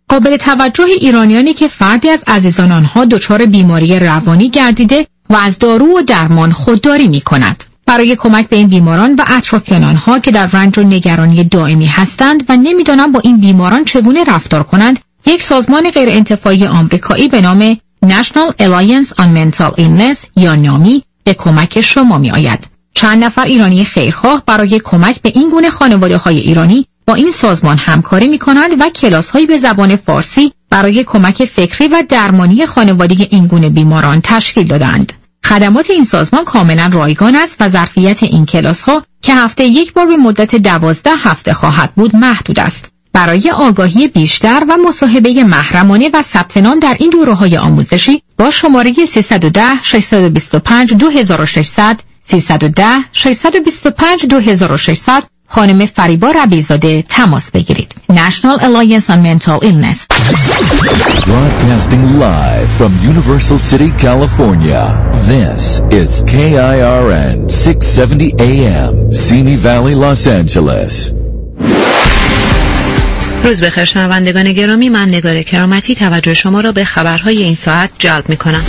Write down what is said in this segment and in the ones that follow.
قابل توجه ایرانیانی که فردی از عزیزان آنها دچار بیماری روانی گردیده و از دارو و درمان خودداری می‌کند. برای کمک به این بیماران و اطرافیان آنها که در رنج و نگرانی دائمی هستند و نمی‌دانند با این بیماران چگونه رفتار کنند، یک سازمان غیرانتفاعی آمریکایی به نام National Alliance on Mental Illness یا نامی به کمک شما می‌آید. چند نفر ایرانی خیرخواه برای کمک به این گونه خانواده‌های ایرانی با این سازمان همکاری می‌کنند و کلاس‌هایی به زبان فارسی برای کمک فکری و درمانی خانواده این گونه بیماران تشکیل دادند. خدمات این سازمان کاملا رایگان است و ظرفیت این کلاس‌ها که هفته یک بار به مدت 12 هفته خواهد بود محدود است. برای آگاهی بیشتر و مصاحبه محرمانه و ثبت نام در این دوره‌های آموزشی با شماره 310 625 2600 310 625 2600 خانم فریبا ربیع‌زاده تماس بگیرید. National Alliance on Mental Illness. Broadcasting live from Universal City, California. This is KIRN 670 AM, Simi Valley, Los Angeles. روز بخیر شنوندگان گرامی، من نگار کرامتی توجه شما را به خبرهای این ساعت جلب می‌کنم.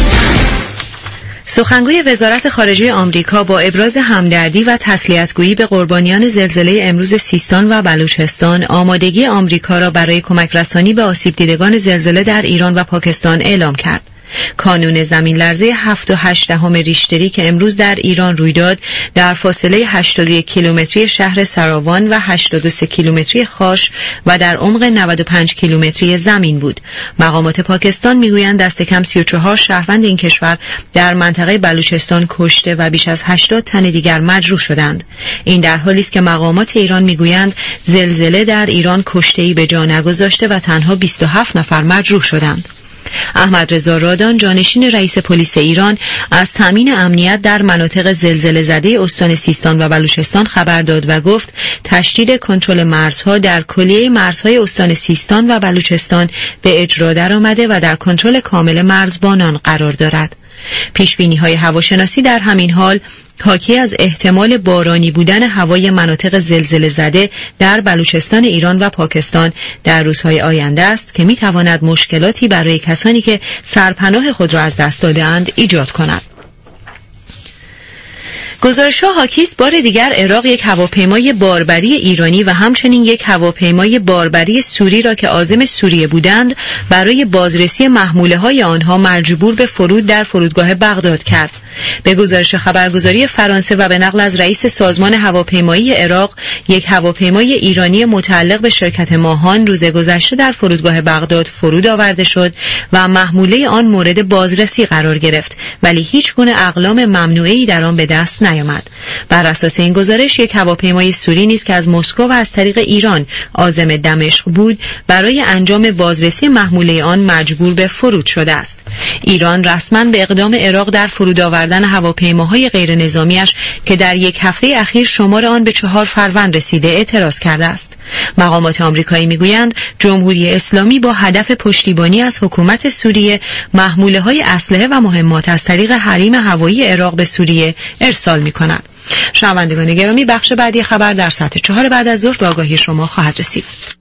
سخنگوی وزارت خارجه آمریکا با ابراز همدردی و تسلیت‌گویی به قربانیان زلزله امروز سیستان و بلوچستان، آمادگی آمریکا را برای کمک رسانی به آسیب دیدگان زلزله در ایران و پاکستان اعلام کرد. کانون زمین لرزه 7.8 ریشتری که امروز در ایران روی داد در فاصله 81 کیلومتری شهر سراوان و 83 کیلومتری خاش و در عمق 95 کیلومتری زمین بود. مقامات پاکستان میگویند دست کم 34 شهروند این کشور در منطقه بلوچستان کشته و بیش از 80 تن دیگر مجروح شدند. این در حالی است که مقامات ایران میگویند زلزله در ایران کشته‌ای به جا نگذاشته و تنها 27 نفر مجروح شدند. احمد رضا رادان، جانشین رئیس پلیس ایران، از تامین امنیت در مناطق زلزله زده استان سیستان و بلوچستان خبر داد و گفت تشدید کنترل مرزها در کلیه مرزهای استان سیستان و بلوچستان به اجرا درآمده و در کنترل کامل مرزبانان قرار دارد. پیشبینی‌های هواشناسی در همین حال حاکی از احتمال بارانی بودن هوای مناطق زلزله زده در بلوچستان ایران و پاکستان در روزهای آینده است که می‌تواند مشکلاتی برای کسانی که سرپناه خود را از دست داده‌اند ایجاد کند. گزارش‌ها حاکی است بار دیگر عراق یک هواپیمای باربری ایرانی و همچنین یک هواپیمای باربری سوری را که عازم سوریه بودند برای بازرسی محموله‌های آنها مجبور به فرود در فرودگاه بغداد کرد. به گزارش خبرگزاری فرانسه و به نقل از رئیس سازمان هواپیمایی عراق، یک هواپیمای ایرانی متعلق به شرکت ماهان روز گذشته در فرودگاه بغداد فرود آورده شد و محموله آن مورد بازرسی قرار گرفت، ولی هیچ گونه اقلام ممنوعه‌ای در آن به دست نیامد. بر اساس این گزارش یک هواپیمای سوری نیز که از مسکو و از طریق ایران عازم دمشق بود برای انجام بازرسی محموله آن مجبور به فرود شده است. ایران رسما به اقدام عراق در فرود آوردن هواپیماهای غیر نظامیش که در یک هفته اخیر شمار آن به 4 فروند رسیده اعتراض کرده است. مقامات آمریکایی میگویند جمهوری اسلامی با هدف پشتیبانی از حکومت سوریه محموله‌های اسلحه و مهمات از طریق حریم هوایی عراق به سوریه ارسال می‌کند. شنوندگان گرامی، بخش بعدی خبر در ساعت 4 بعد از ظهر به آگاهی شما خواهد رسید.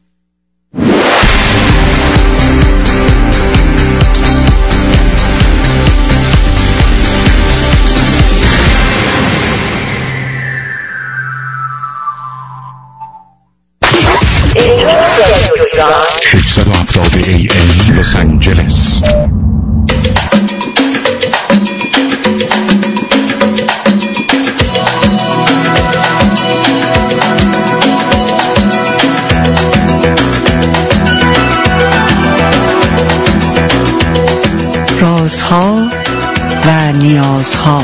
AM لس آنجلس. رازها و نیازها.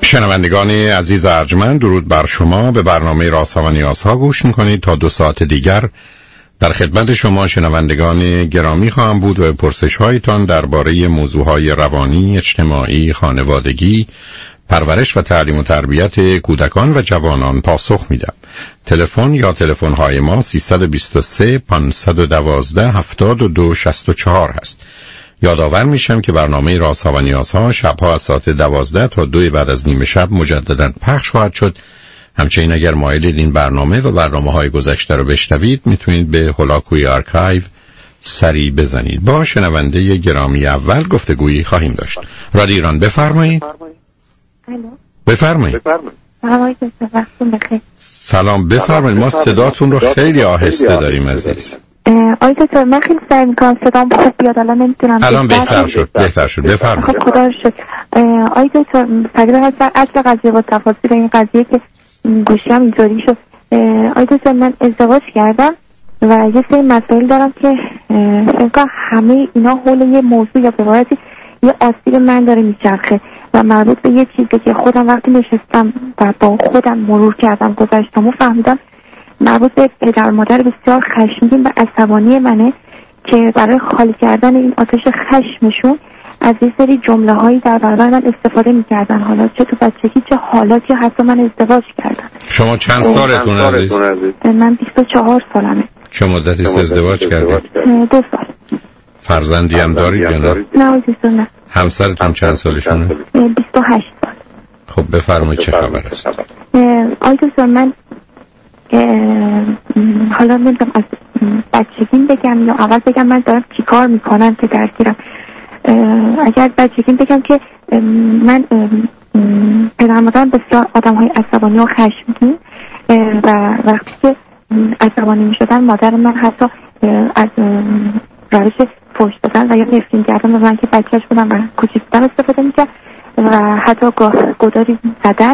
شنوندگان عزیز ارجمند، درود بر شما. به برنامه رازها و نیازها گوش میکنید. تا 2 ساعت دیگر در خدمت شما شنوندگان گرامی خواهم بود و پرسش هایتان درباره موضوعهای روانی، اجتماعی، خانوادگی، پرورش و تعلیم و تربیت کودکان و جوانان پاسخ میدم. تلفن یا تلفن های ما 323 512 7264 هست. یادآور میشم که برنامه رازها و نیازها شبها از ساعت 12 تا 2 بعد از نیم شب مجددا پخش خواهد شد. همچنین اگر مایلید این برنامه و برنامه‌های گذشته رو بشنوید میتونید به هولاکوی آرکایو سری بزنید. با شنونده گرامی اول گفتگویی خواهیم داشت. رادیو ایران بفرمایید. بفرمایید. سلام بفرمایید. ما صداتون رو خیلی آهسته داریم عزیز. آی دکتر من خیلی سعی میکنم صدام خوب بیاد، الان نمیتونم. الان بهتر شد بفرمایید. خب خدا رو شکر. آی دکتر فقط هست اصل قضیه با تفاصیل این قضیه که گوشیم اینطوری شد. آی دکتر من ازدواج کردم و یه سری مسائل دارم که فکر همه اینا حول یه موضوع یا به عبارتی یه آسیب من داره میچرخه و مربوط به یه چیزی که خودم وقتی نشستم و با خودم مرور کردم گذشتم و فهمیدم مربوط به پدر مادر بسیار خشمگین و عصبانی منه که برای خالی کردن این آتش خشمشون از یه سری جمله هایی در برابر من استفاده میکردن، حالا چه تو بچگی چه حالا که حتی من ازدواج کردم. شما چند سالتون عزیز؟ من 24 سالمه. چه مدتی ازدواج کردید؟ 2 سال. فرزندی هم دارید یا نه؟ نه نه. همسرتون چند سالشونه؟ 28 سال. خب بفرمایید چه خبر است؟ آی دکتر من حالا نمیدونم از بچگیم بگم یا اول بگم من دارم چی کار میکنم که درگیرم. اگر بچگیم بگم که من پدر مادرم بسیار آدم های عصبانی و خشمگین و وقتی که عصبانی میشدن مادر من حتی از روش فحش دادن و یا نفرین کردن و من که بچهش بودم و کوچیک بودم استفاده میکرد و حتی گداری زدن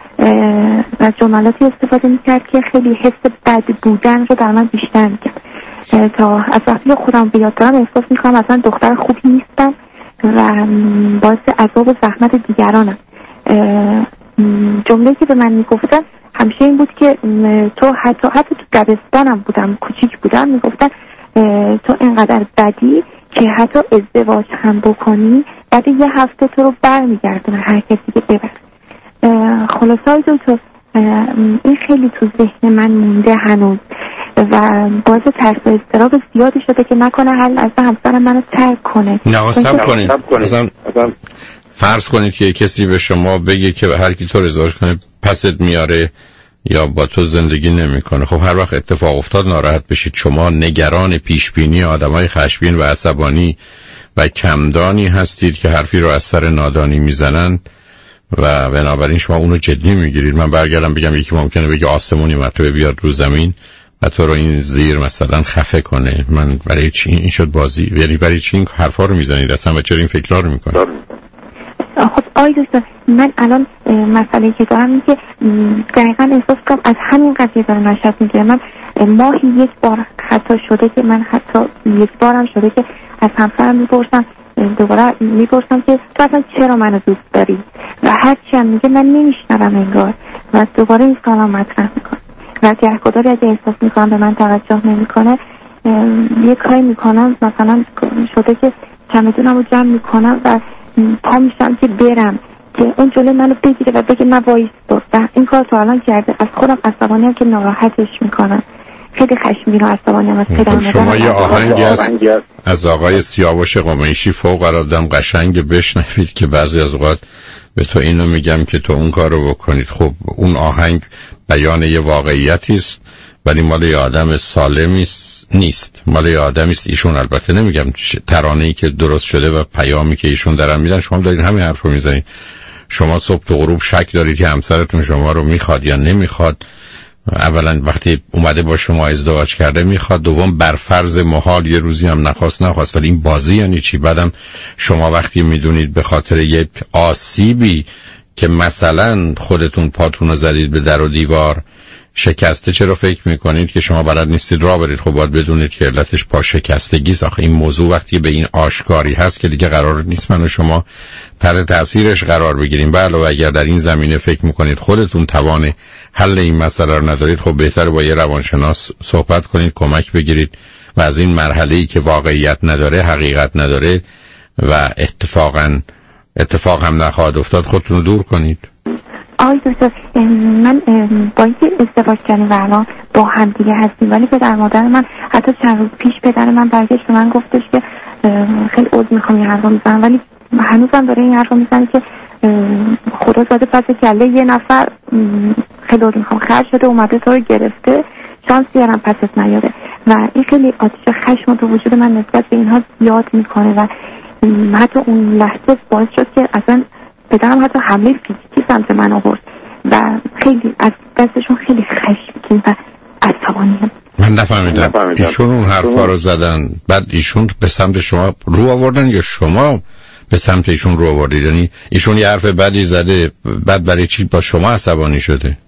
و جملاتی استفاده میکرد که خیلی حس بد بودن رو در من بیشتر میکرد تا از وقتی خودم به یاد دارم احساس میکنم اصلا دختر خوبی نیستم و باعث عذاب و زحمت دیگرانم. جمله‌ای که به من میگفتن همیشه این بود که تو حتی تو دبستانم بودم کوچیک بودم میگفتن تو اینقدر بدی که حتی ازدواج هم بکنی بعد 1 هفته تو رو برمیگردونه هر کسی که ببر. خلاصه های دکتر این خیلی تو ذهن من مونده هنوز و باعث ترس و اضطراب زیادی شده که نکنه حل از همسرم منو ترک کنه. نه صبر کنید. مثلا فرض کنید که کسی به شما بگه که هر کی تو ازدواج کنه پست میاره یا با تو زندگی نمیکنه. خب هر وقت اتفاق افتاد ناراحت بشید. شما نگران پیشبینی آدمای خشمگین و عصبانی و کمدانی هستید که حرفی رو از سر نادانی میزنن و بنابراین شما اونو جدی میگیرید. من برگردم بگم یکی ممکنه بگه آسمونی مرتبه بیاد رو زمین و تو رو این زیر مثلا خفه کنه. من برای چی این شد بازی؟ یعنی برای چی این حرفا رو میزنید اصلا و چرا این فکرا رو میکنید؟ خب آی دوستان من الان مسئله که دارم این که دقیقا احساس کنم از همین قضیه دارم نشد میگیره. من ماهی 1 بار حتی شده که من حتی 1 بارم شده که از همسرم میپرسم دوباره میپرسم که تو اصلا چرا منو دوست داری و هرچی هم میگه من نمیشنوم انگار و دوباره این سوالم مطرح میکنم و گهگداری اگه احساس میکنم به من توجه نمیکنه یه کاری میکنم مثلا شده که چمدونم رو جمع میکنم و پا میشم که برم که اون جلوی منو بگیره و بگه من وایستا. این کار تا الان کرده. از خودم عصبانی هم که ناراحتش میکنم. خیلی خشمگین و عصبانی هم از پدرم. شما یه آهنگی از آقای سیاوش قمیشی فوق العاده قشنگ بشنوید که بعضی از اوقات به تو اینو میگم که تو اون کارو بکنید. خب اون آهنگ بیان یه واقعیتی است ولی مال یه آدم سالمی نیست، مال یه آدمی است. ایشون البته نمیگم ترانه‌ای که درست شده و پیامی که ایشون دارن میدن شما دارین همین حرفو میزنید. شما صبح تا غروب شک دارید که همسرتون شما رو میخواد یا نمیخواد. اولا وقتی اومده با شما ازدواج کرده میخواد، دوم بر فرض محال یه روزی هم نخواست ولی این بازی یعنی چی؟ بعدم شما وقتی میدونید به خاطر یه آسیبی که مثلا خودتون پاتون رو زدید به در و دیوار شکسته چرا فکر میکنید که شما بلد نیستید راه برید؟ خب باید بدونید که علتش پا شکستگی است. آخه این موضوع وقتی به این آشکاری هست که دیگه قرار نیست من و شما تحت تاثیرش قرار بگیریم. بله، و اگر در این زمینه فکر میکنید خودتون توان حل این مسئله رو ندارید، خب بهتره با یه روانشناس صحبت کنید، کمک بگیرید و از این مرحله‌ای که واقعیت نداره، حقیقت نداره و اتفاق هم نخواهد افتاد خودتون رو دور کنید. آقای دکتر، من با اینکه ازدواج کردیم و الان با هم دیگه هستیم، ولی پدر مادر من حتی چند روز پیش پدر من برگشت به من گفتش که خیلی عذر میخوام این حرفا میزنم، ولی هنوزم داره این حرفا میزنه که خدا زاده پس کله یه نفر خیلی عذر میخوام خرج شده اومده تو رو گرفته، شانسی هم پسش نیاره. و این خیلی آتش خشم تو وجود من نسبت به اینها زیاد میکنه و حتی اون لحظه باعث شد که اصلا پدرم حتی حمله فیزیکی سمت من آورد و خیلی از دستشون خیلی خشمگین و عصبانیه. من نفهمیدم ایشون اون حرفا رو زدن بعد ایشون به سمت شما رو آوردن یا شما به سمت ایشون رو آوردید؟ یعنی ایشون یه حرف بدی زده بعد برای چی با شما عصبانی شده؟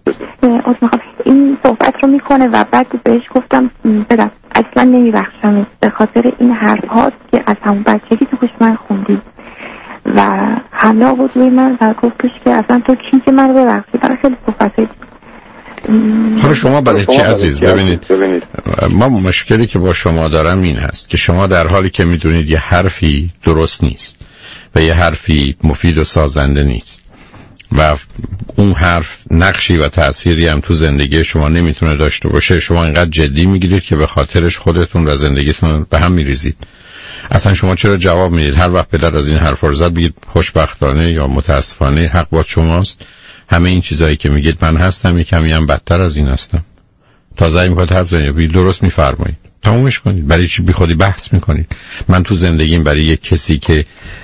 این صحبت رو میکنه و بعد بهش گفتم پدر اصلا نمیبخشم به خاطر این حرف هاست که از همون بچگی تو گوش من خوندی و حمله آورد روی من و گفتش که اصلا تو کی که من رو ببخشی. برای خیلی صحبت هایی حالا شما برای چی عزیز؟ ببینید ما مشکلی که با شما دارم این هست که شما در حالی که میدونید یه حرفی درست نیست و یه حرفی مفید و سازنده نیست و اون حرف نقشی و تأثیری هم تو زندگی شما نمیتونه داشته باشه، شما اینقدر جدی میگیرید که به خاطرش خودتون و زندگیتون به هم میریزید. اصلا شما چرا جواب میدید؟ هر وقت پدر از این حرفا رو زد بگید خوشبختانه یا متاسفانه حق با شماست. همه این چیزایی که میگید من هستم، کمی هم بدتر از این هستم. تازه میخواد حرف بزنید، درست میفرمایید، تمومش کنید. برای چی بی خودی بحث میکنید؟ من تو زندگیم برای یک کسی که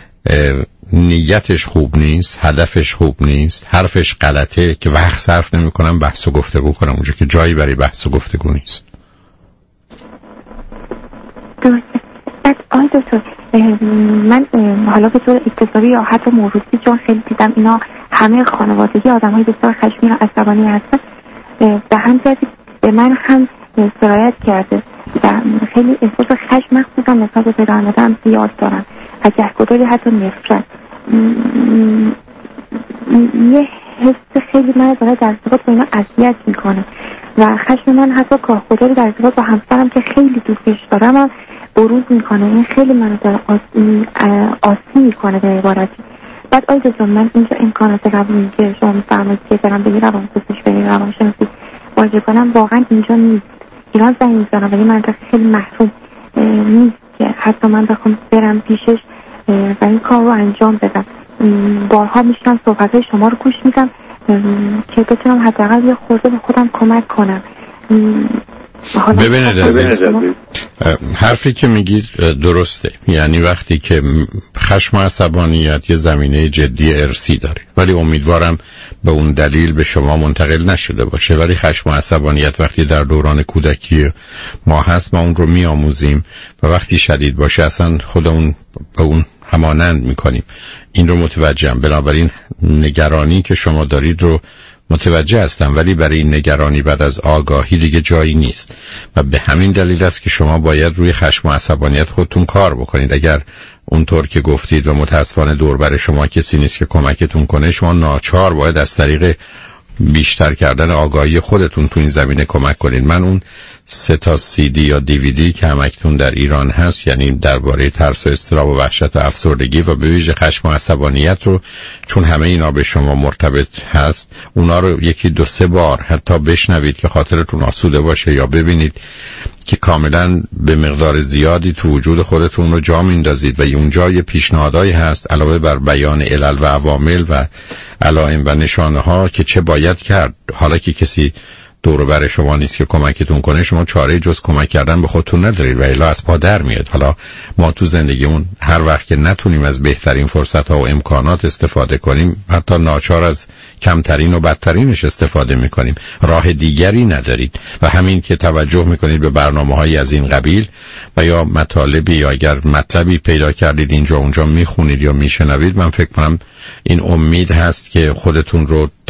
نیتش خوب نیست، هدفش خوب نیست، حرفش غلطه که وقت صرف نمی‌کنم بحث و گفتگو کنم اونجا که جایی برای بحث و گفتگو نیست. آقای دکتر، من حالا به طور اکتسابی یا حتی موروثی چون خیلی دیدم اینا همه خانوادگی آدم‌های بسیار خشمگین و عصبانی هستن، به هم جدید به من هم سرایت کرده و خیلی احساس خشم مخصوصا نسبت به پدر مادرم زیاد دارم و گهگداری حتی نفرت. یه حس خیلی من داره در ارتباط با اینا اذیت میکنه و خشم من حتی گهگداری در ارتباط با همسرم که خیلی دوستش دارم هم بروز میکنه. این خیلی منو داره آسی میکنه به عبارتی. بعد آیده جان من اینجا امکانات روانی که شما میفرمایید که برم به روان پزشک به روانشناسی مراجعه کنم واقعا اینجا نیست. ایران زنگ میزنم ولی منطقه خیلی محروم نیست که حتی من بخوام برم پیشش و این کار رو انجام بدم. بارها میشنم صحبتهای شما رو گوش میدم که بتونم حداقل یه خورده به خودم کمک کنم. ببینید عزیز، حرفی که میگید درسته، یعنی وقتی که خشم و عصبانیت یه زمینه جدی ارثی داره، ولی امیدوارم به اون دلیل به شما منتقل نشده باشه. ولی خشم و عصبانیت وقتی در دوران کودکی ما هست ما اون رو میآموزیم و وقتی شدید باشه اصلا خودمون به اون همانند میکنیم. این رو متوجهم. بنابراین نگرانی که شما دارید رو متوجه هستم، ولی برای این نگرانی بعد از آگاهی دیگه جایی نیست و به همین دلیل است که شما باید روی خشم و عصبانیت خودتون کار بکنید. اگر اونطور که گفتید و متاسفانه دور بر شما کسی نیست که کمکتون کنه، شما ناچار باید از طریق بیشتر کردن آگاهی خودتون تو این زمینه کمک کنید. من اون 3 تا CD یا DVD که همکنون در ایران هست، یعنی درباره ترس و اضطراب و وحشت و افسردگی و به ویژه خشم و عصبانیت رو، چون همه اینا به شما مرتبط هست، اونا رو 1-2-3 بار حتی بشنوید که خاطرتون آسوده باشه یا ببینید که کاملا به مقدار زیادی تو وجود خودتون رو جا میندازید و اونجا یه پیشنهادایی هست علاوه بر بیان علل و عوامل و علائم و نشانه ها که چه باید کرد. حالا که کسی دور و بر شما نیست که کمکتون کنه، شما چاره جز کمک کردن به خودتون ندارید و الا از پا در میاد. حالا ما تو زندگیمون هر وقت که نتونیم از بهترین فرصت ها و امکانات استفاده کنیم، حتی ناچار از کمترین و بدترینش استفاده میکنیم. راه دیگری ندارید و همین که توجه میکنید به برنامه‌های از این قبیل و یا مطالبی یا اگر مطلبی پیدا کردید اینجا اونجا میخونید یا میشنوید، من فکر کنم این امید هست که خودتون رو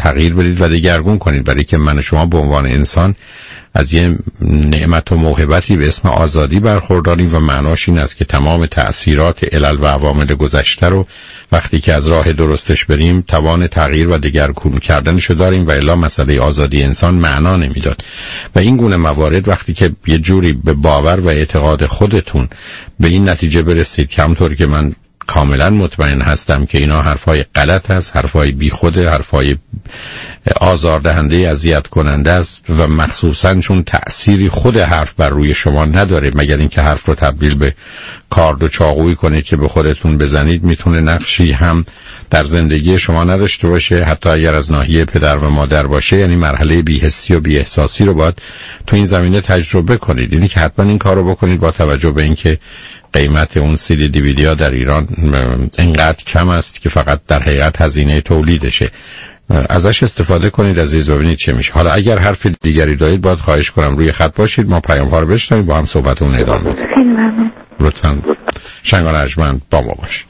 تغییر بدید و دگرگون کنید، برای که من و شما به عنوان انسان از یه نعمت و موهبتی به اسم آزادی برخورداریم و معناش این است که تمام تأثیرات علل و عوامل گذشته رو وقتی که از راه درستش بریم توان تغییر و دگرگون کردنشو داریم و الا مسئله آزادی انسان معنا نمیداد. و این گونه موارد وقتی که یه جوری به باور و اعتقاد خودتون به این نتیجه برسید که همونطور که من کاملا مطمئن هستم که اینا حرفای غلط است، حرفای بیخوده، حرفای آزاردهنده، اذیت کننده است و مخصوصا چون تأثیری خود حرف بر روی شما نداره مگر اینکه حرف رو تبدیل به کارد و چاقویی کنید که به خودتون بزنید، میتونه نقشی هم در زندگی شما نداشته باشه، حتی اگر از ناحیه پدر و مادر باشه. یعنی مرحله بی‌حسی و بی‌احساسی رو باید تو این زمینه تجربه کنید. یعنی که حتما این کار رو بکنید با توجه به اینکه قیمت اون CD DVD ها در ایران انقدر کم است که فقط در حقیقت هزینه تولیدشه. ازش استفاده کنید عزیز، ببینید چه میشه. حالا اگر حرف دیگری دارید باید خواهش کنم روی خط باشید، ما پیام ها رو بشنویم با هم صحبتمون ادامه بدیم. خیلی ممنون. لطفاً شنگان ارجمند با ما باشید.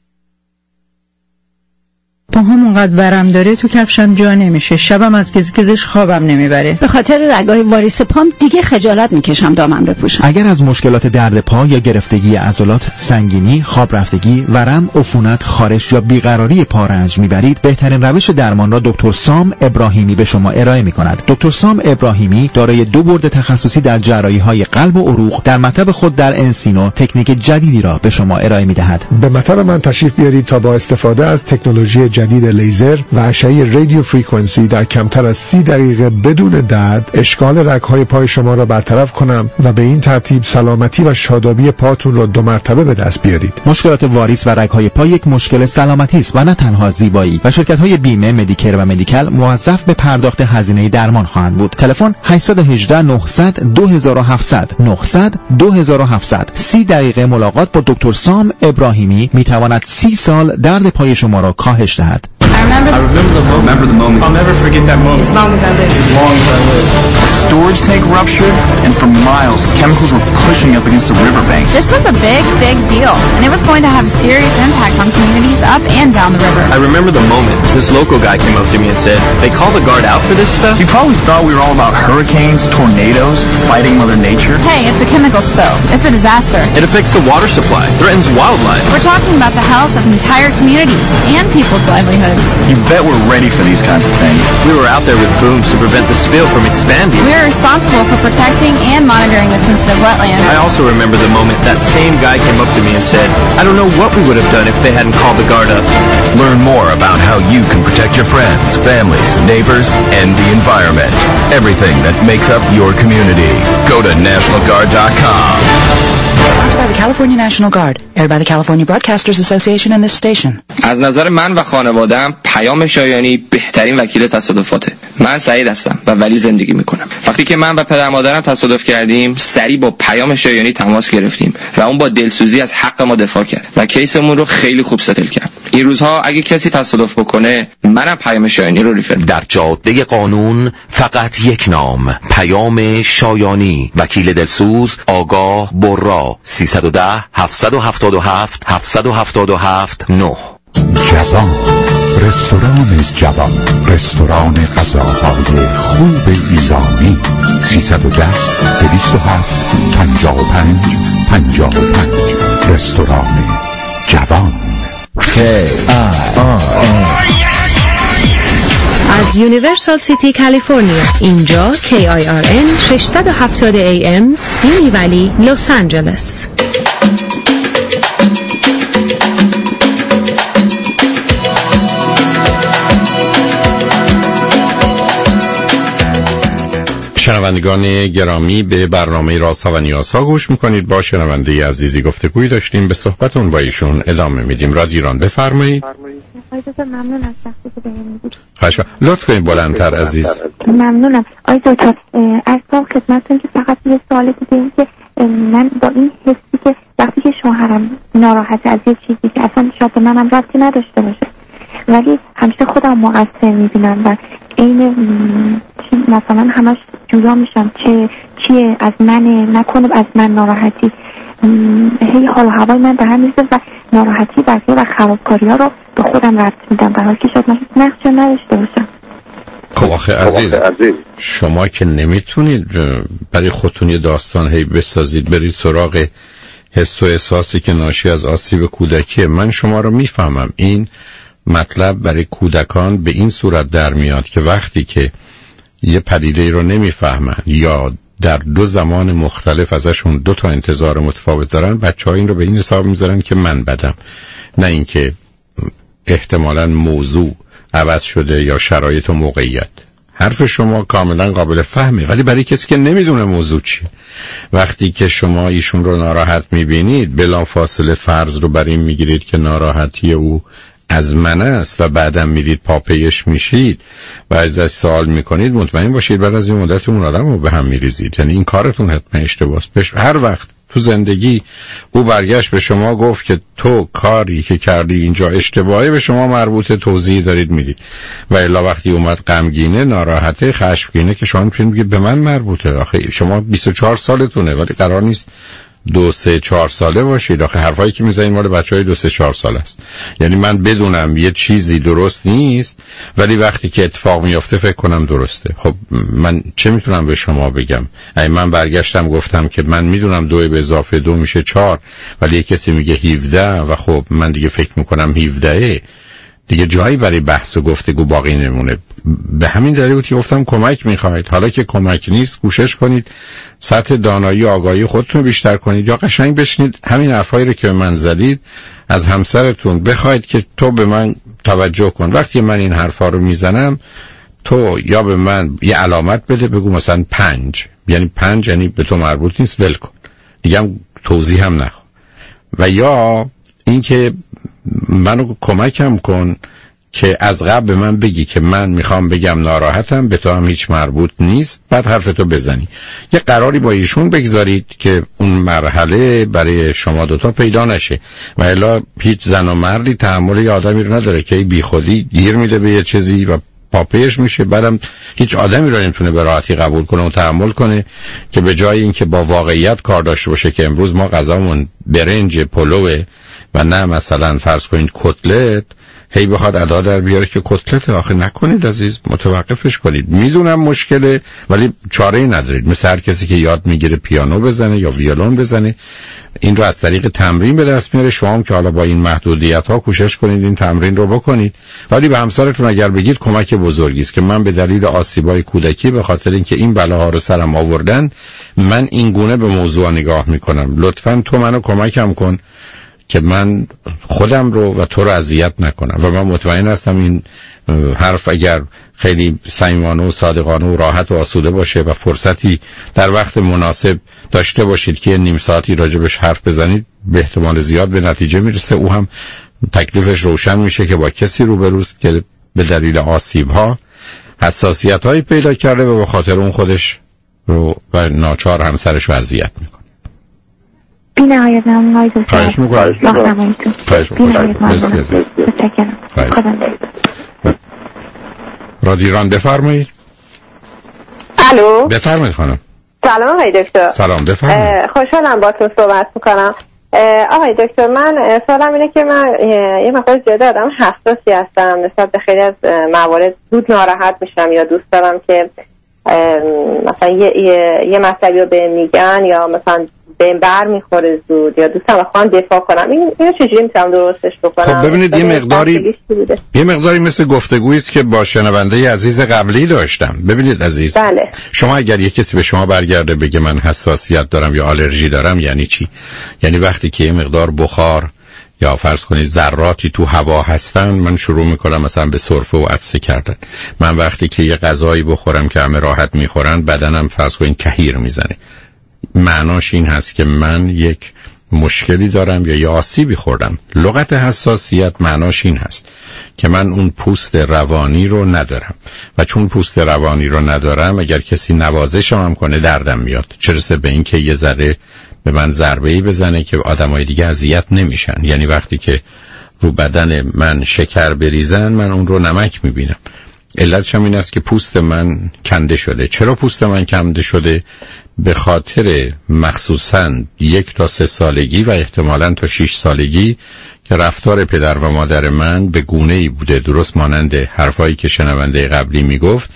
پاهام اونقدر ورم داره تو کفشم جا نمیشه، شبم از گزگزش خوابم نمیبره. به خاطر رگای واریس پام دیگه خجالت میکشم دامن بپوشم. اگر از مشکلات درد پا یا گرفتگی عضلات، سنگینی، خواب رفتگی، ورم، عفونت، خارش یا بیقراری پا رنج میبرید، بهترین روش درمان را دکتر سام ابراهیمی به شما ارائه میکند. دکتر سام ابراهیمی دارای 2 بورد تخصصی در جراحی‌های قلب و عروق در مطب خود در انسینو تکنیک جدیدی را به شما ارائه میدهد. به مطب من تشریف بیارید تا با استفاده از تکنولوژی جدید لیزر و اشعه رادیو فرکانسی در کمتر از 30 دقیقه بدون درد اشکال رگ‌های پای شما را برطرف کنم و به این ترتیب سلامتی و شادابی پاتون را 2 مرتبه به دست بیارید. مشکلات واریس و رگ‌های پا یک مشکل سلامتی است و نه تنها زیبایی و شرکت‌های بیمه، مدیکر و مدیکال موظف به پرداخت هزینه درمان خواهند بود. تلفن 818 900 2700 900 2700. 30 دقیقه ملاقات با دکتر سام ابراهیمی میتواند 30 سال درد پای شما را کاهش دهد. I remember the moment. I'll never forget that moment. As long as I live. As long as I live. A storage tank ruptured, and for miles, chemicals were pushing up against the riverbanks. This was a big deal, and it was going to have a serious impact on communities up and down the river. I remember the moment this local guy came up to me and said, "They call the guard out for this stuff?" You probably thought we were all about hurricanes, tornadoes, fighting Mother Nature. Hey, it's a chemical spill. It's a disaster. It affects the water supply, threatens wildlife. We're talking about the health of entire communities and people's livelihoods. You bet we're ready for these kinds of things. We were out there with booms to prevent the spill from expanding. We are responsible for protecting and monitoring the sensitive wetlands. I also remember the moment that same guy came up to me and said, "I don't know what we would have done if they hadn't called the guard up." Learn more about how you can protect your friends, families, neighbors, and the environment. Everything that makes up your community. Go to nationalguard.com. Sponsored by the California National Guard, aired by the California Broadcasters Association and this station. از نظر من و خانواده‌ام پیام شایانی بهترین وکیل تصادفاته. من سعید هستم و ولی زندگی میکنم. وقتی که من و پدر مادرم تصادف کردیم، سریع با پیام شایانی تماس گرفتیم و اون با دلسوزی از حق ما دفاع کرد و کیسمون رو خیلی خوب ستل کرد. این روزها اگه کسی تصادف بکنه، منم پیام شایانی رو ریفر. در جاده قانون فقط یک نام، پیام شایانی. وکیل دلسوز، آگاه، برا. 310 777 777 9. جوان، رستوران جوان، رستوران غذاهای خوب ایرانی. 310 207 55 55. رستوران جوان. از یونیورسال سیتی کالیفرنیا، اینجا KIRN 670 AM سیمی ولی لس آنجلس. شنوندگان گرامی، به برنامه رازها و نیازها گوش میکنید. با شنونده عزیزی گفتگویی داشتیم، به صحبتون با ایشون ادامه میدیم. رادیو ایران، بفرمایید. ممنون از وقتی که بهم میدید. خواهش می‌کنم لطف کنید بلندتر عزیز. ممنونم. آقای دکتر، عرضم خدمتتون که فقط یه سوال دیگه این که من با این حسی که وقتی که شوهرم ناراحت از یه چیزی که اصلا شاید منم ربطی نداشته باشه، ولی همیشه خودم مقصر میبینم و این مثلا همش جویا میشم چیه از منه، نکنه از من ناراحتی، هی حال و هوای من به هم میزه و ناراحتی بقیه و خرابکاری ها رو به خودم ربط میدم، در حالی که شاید من نقصی نداشته باشم. خب آخه عزیز شما که نمیتونید برای خودتون یه داستان هی بسازید برید سراغ حس و احساسی که ناشی از آسیب کودکیه. من شما رو میفهمم. این مطلب برای کودکان به این صورت در میاد که وقتی که یه پدیده رو نمیفهمن یا در دو زمان مختلف ازشون دو تا انتظار متفاوت دارن، بچه‌ها این رو به این حساب میذارن که من بدم، نه اینکه احتمالاً موضوع عوض شده یا شرایط و موقعیت. حرف شما کاملا قابل فهمه، ولی برای کسی که نمیدونه موضوع چیه، وقتی که شما ایشون رو ناراحت میبینید بلا فاصله فرض رو بر این میگیرید که ناراحتی او از من است و بعدم میرید پاپیش میشید و ازش سوال میکنید، مطمئن باشید بعد از این مدت اون آدم رو به هم میریزید. یعنی این کارتون حتما اشتباهه. هر وقت تو زندگی او برگشت به شما گفت که تو کاری که کردی اینجا اشتباهه، به شما مربوطه، توضیح دارید میدید. و الا وقتی اومد غمگینه، ناراحته، خشمگینه که شما میتونید بگید به من مربوطه. آخه شما 24 سالتونه ولی قرار نیست 2-3-4 ساله باشید. آخه حرفایی که میزنید مال بچهای 2-3-4 ساله است. یعنی من بدونم یه چیزی درست نیست ولی وقتی که اتفاق میفته فکر کنم درسته. خب من چه میتونم به شما بگم؟ اگه من برگشتم گفتم که من میدونم 2 به اضافه 2 میشه 4 ولی یه کسی میگه 17 و خب من دیگه فکر میکنم 17 دیگه جایی برای بحث و گفتگو باقی نمونه. به همین دلیل بود که گفتم کمک میخواید. حالا که کمک نیست کوشش کنید سطح دانایی و آگاهی خودتون بیشتر کنید یا قشنگ بشنید همین حرفایی رو که به من زدید از همسرتون بخواید که تو به من توجه کن. وقتی من این حرفا رو میزنم تو یا به من یه علامت بده، بگو مثلا 5، یعنی 5 یعنی به تو مربوط نیست، ول کن، دیگه هم توضیح هم نخوا. و یا اینکه منو کمکم کن که از قبل به من بگی که من میخوام بگم ناراحتم، به تو هم هیچ مربوط نیست، بعد حرفتو بزنی. یه قراری با ایشون بگذارید که اون مرحله برای شما دوتا پیدا نشه. و الا هیچ زن و مردی تحمل یه آدمی رو نداره که بی خودی گیر میده به یه چیزی و پاپیش میشه، بعدم هیچ آدمی رو نمیتونه به راحتی قبول کنه و تحمل کنه که به جای اینکه با واقعیت کار داشته باشه که امروز ما غذامون برنج پلوه و نه مثلا فرض کنید کتلت، هی بخواد ادا در بیاره که کتلت. آخه نکنید عزیز، متوقفش کنید. میدونم مشکله ولی چاره‌ای ندارید. مثل هر کسی که یاد میگیره پیانو بزنه یا ویولون بزنه، این رو از طریق تمرین به دست میاره. شما هم که حالا با این محدودیت ها کوشش کنید این تمرین رو بکنید. ولی به همسرتون اگر بگید کمک بزرگی است که من به دلیل آسیبای کودکی به خاطر اینکه این بلاها رو سرم آوردن من این گونه به موضوع نگاه میکنم، لطفاً تو منو کمکم کن که من خودم رو و تو رو اذیت نکنم. و من مطمئن هستم این حرف اگر خیلی صمیمانه و صادقانه و راحت و آسوده باشه و فرصتی در وقت مناسب داشته باشید که نیم ساعتی راجبش حرف بزنید، به احتمال زیاد به نتیجه میرسه. او هم تکلیفش روشن میشه که با کسی روبروست که به دلیل آسیب‌ها حساسیت‌هایی پیدا کرده و به خاطر اون خودش رو و ناچار همسرش رو اذیت میکنه. بی نهایت ممنون آقای دکتر. خواهش میکنم. رادیو ایران بفرمایید. الو بفرمایید خانم. سلام آقای دکتر. سلام بفرمایید. خوشحالم باهاتون صحبت میکنم. آقای دکتر من سوالم اینه که من یه مقدار زیاده آدم حساسی هستم نسبت به خیلی از موارد، زود ناراحت میشم یا دوست دارم که مثلا یه مطلبی رو به میگن یا مثلا به بر میخوره زود یا دوستم بخوام دفاع کنم. اینو چجوری میتونم درستش بکنم؟ خب ببینید یه مقداری مثل گفتگویی است که با شنونده عزیز قبلی داشتم. ببینید عزیز، بله. شما اگر یه کسی به شما برگرده بگه من حساسیت دارم یا آلرژی دارم یعنی چی؟ یعنی وقتی که یه مقدار بخار یا فرض کنید ذراتی تو هوا هستن من شروع میکنم مثلا به سرفه و عطسه کردن. من وقتی که یه غذایی بخورم که همه راحت میخورن بدنم فرض کنید کهیر میزنه. معناش این هست که من یک مشکلی دارم یا یه آسیبی خوردم. لغت حساسیت معناش این هست که من اون پوست روانی رو ندارم و چون پوست روانی رو ندارم اگر کسی نوازشم هم کنه دردم میاد، چه رسه به این که یه ذره به من ضربه‌ای بزنه که آدمای دیگه اذیت نمیشن. یعنی وقتی که رو بدن من شکر بریزن من اون رو نمک میبینم. علتش هم این است که پوست من کنده شده. چرا پوست من کنده شده؟ به خاطر مخصوصاً 1 تا 3 سالگی و احتمالاً تا 6 سالگی که رفتار پدر و مادر من به گونه‌ای بوده درست مانند حرفایی که شنونده قبلی میگفت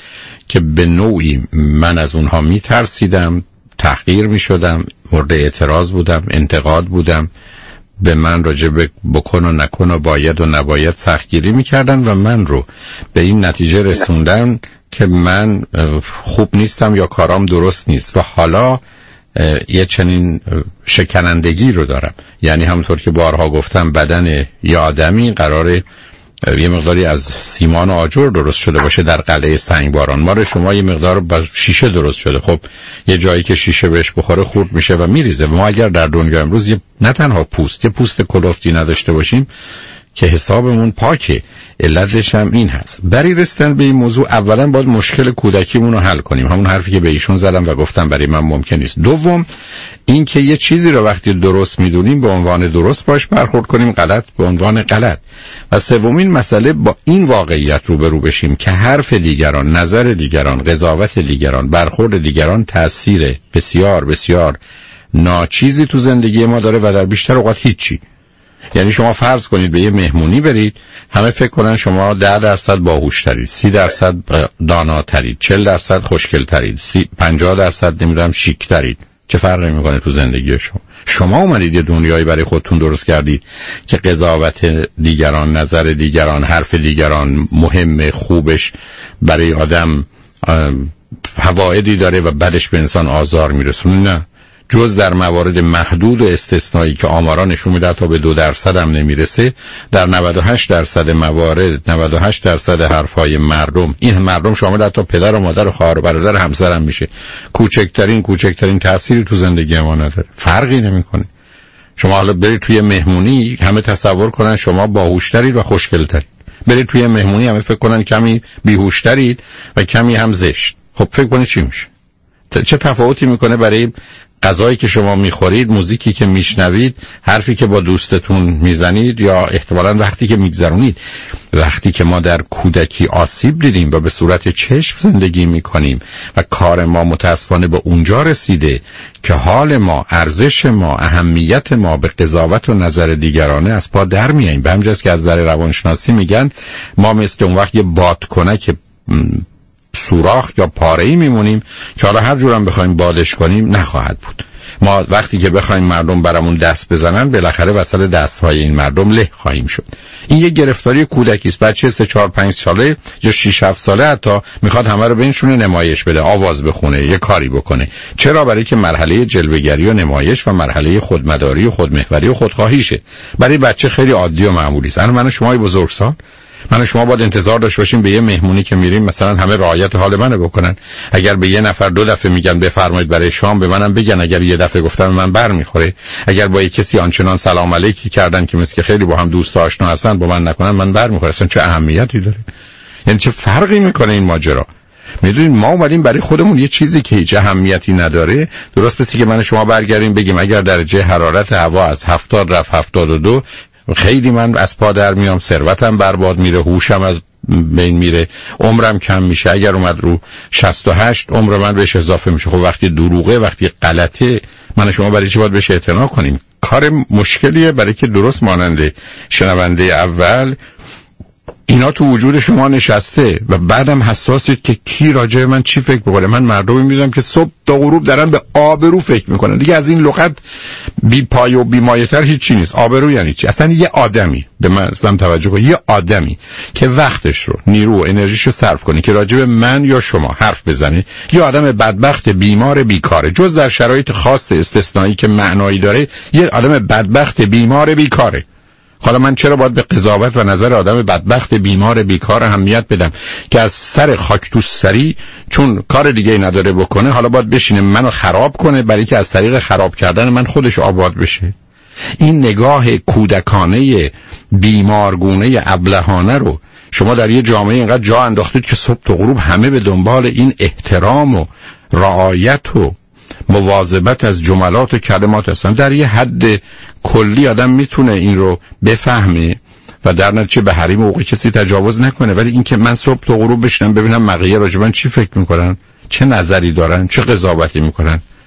که به نوعی من از اونها میترسیدم، تحقیر میشدم، مورد اعتراض بودم، انتقاد بودم، به من راجع به بکن و نکن و باید و نباید سختگیری میکردن و من رو به این نتیجه رسوندن که من خوب نیستم یا کارام درست نیست و حالا یه چنین شکنندگی رو دارم. یعنی همونطور که بارها گفتم بدن یه آدمی قراره یه مقداری از سیمان و آجر درست شده باشه در قلعه سنگباران. ما رو شما یه مقدار با شیشه درست شده. خب یه جایی که شیشه بهش بخوره خورد میشه و میریزه. ما اگر در دنیا امروز نه تنها یه پوست کلفتی نداشته باشیم که حسابمون پاکه. علتش هم این هست. برای رسیدن به این موضوع اولا باید مشکل کودکیمون رو حل کنیم. همون حرفی که به ایشون زدم و گفتم برای من ممکن نیست. دوم این که یه چیزی رو وقتی درست میدونیم به عنوان درست باش برخورد کنیم، غلط به عنوان غلط. و سومین مسئله با این واقعیت روبرو بشیم که حرف دیگران، نظر دیگران، قضاوت دیگران، برخورد دیگران تأثیر بسیار بسیار ناچیزی تو زندگی ما داره و در بیشتر اوقات هیچی. یعنی شما فرض کنید به یه مهمونی برید، همه فکر کنن شما 10% باهوش‌ترید، 30% داناترید، 40% خوشگل‌ترید، 50% نمیدونم شیک‌ترید. چه فرقی میکنه تو زندگی شما؟ شما اومدید یه دنیایی برای خودتون درست کردید که قضاوت دیگران، نظر دیگران، حرف دیگران مهمه، خوبش برای آدم فوایدی داره و بعدش به انسان آزار میرسونه. نه، جز در موارد محدود و استثنایی که آمارا نشون میده تا به 2% هم نمیرسه، در 98% موارد، 98% حرفای مردم، این مردم شامل حتی پدر و مادر و خواهر و برادر همسر هم میشه، کوچکترین تأثیری تو زندگی ما نداره، فرقی نمیکنه. شما حالا برید توی مهمونی همه تصور کنن شما باهوشترید و خوشگلترید، برید توی مهمونی همه فکر کنن کمی بیهوشترید و کمی هم زشت. خب فکر کنید چی میشه؟ چه تفاوتی میکنه برای غذایی که شما میخورید، موزیکی که میشنوید، حرفی که با دوستتون میزنید یا احتمالاً وقتی که میگذرونید؟ وقتی که ما در کودکی آسیب دیدیم و به صورت چشم زندگی میکنیم و کار ما متاسفانه به اونجا رسیده که حال ما، ارزش ما، اهمیت ما به قضاوت و نظر دیگرانه از پا در میاییم. به همین جاست که از نظر روانشناسی میگن ما مثل اون وقت یه بادکنک سوراخ یا پاره‌ای میمونیم که حالا هر جورم بخوایم بادش کنیم نخواهد بود. ما وقتی که بخوایم مردم برامون دست بزنن بالاخره وسط دستهای این مردم له خواهیم شد. این یه گرفتاری کودکی است. بچه 3-4-5 ساله یا 6-7 ساله حتی میخواد همه رو بنشونه نمایش بده، آواز بخونه، یه کاری بکنه. چرا؟ برای که مرحله جلوه‌گری و نمایش و مرحله خودمداری و خودمحوری و خودخواهیشه. برای بچه خیلی عادی و معمولی است. من و شما بزرگسال، من و شما باید انتظار داشته باشیم به یه مهمونی که میریم مثلا همه رعایت حال منو بکنن. اگر به یه نفر 2 دفعه میگن بفرمایید برای شام، به منم بگن. اگر یه دفعه گفتم من برمیخوره. اگر با یه کسی آنچنان سلام علیکی کردن که مثل که خیلی با هم دوست و آشنا هستن با من نکنن، من برمیخوره. اصلا چه اهمیتی داره؟ یعنی چه فرقی میکنه این ماجرا؟ میدونید ما اومدیم برای خودمون یه چیزی که هیچ اهمیتی نداره، درست مثل که من و شما برگردیم بگیم اگر درجه حرارت هوا از 70 رفت 72 خیلی من از پا در میام، ثروتم برباد میره، هوشم از بین میره، عمرم کم میشه. اگر اومد رو 68 عمر من بهش اضافه میشه. خب وقتی دروغه، وقتی غلطه، من شما برای چی باید بهش اعتنا کنیم؟ کار مشکلیه. برای که درست ماننده شنونده اول اینا تو وجود شما نشسته و بعدم حساسید که کی راجع من چی فکر بکنه. من مردمی میدونم که صبح تا غروب دارن به آبرو فکر میکنن. دیگه از این لغت بی پای و بی مایه‌تر هیچی نیست. آبرو یعنی چی؟ اصلا یه آدمی، به من توجه کن، یه آدمی که وقتش رو، نیرو و انرژیشو صرف کنه که راجع به من یا شما حرف بزنه، یه آدم بدبخت بیمار بیکاره. جز در شرایط خاص استثنایی که معنایی داره، یه آدم بدبخت بیمار بیکاره. حالا من چرا باید به قضاوت و نظر آدم بدبخت بیمار بیکار اهمیت بدم که از سر خاک تو سری چون کار دیگه نداره بکنه حالا باید بشینه منو خراب کنه برای که از طریق خراب کردن من خودش آباد بشه؟ این نگاه کودکانه بیمارگونه ابلهانه رو شما در یه جامعه اینقدر جا انداختید که صبح تا غروب همه به دنبال این احترام و رعایت و مواظبت از جملات و کلمات هستن. در یه حد کلی آدم میتونه این رو بفهمه و در نتیجه به حریم حقوق کسی تجاوز نکنه، ولی این که من صبح تا غروب بشینم ببینم بقیه راجع به من چی فکر میکنن، چه نظری دارن، چه قضاوتی میکنن،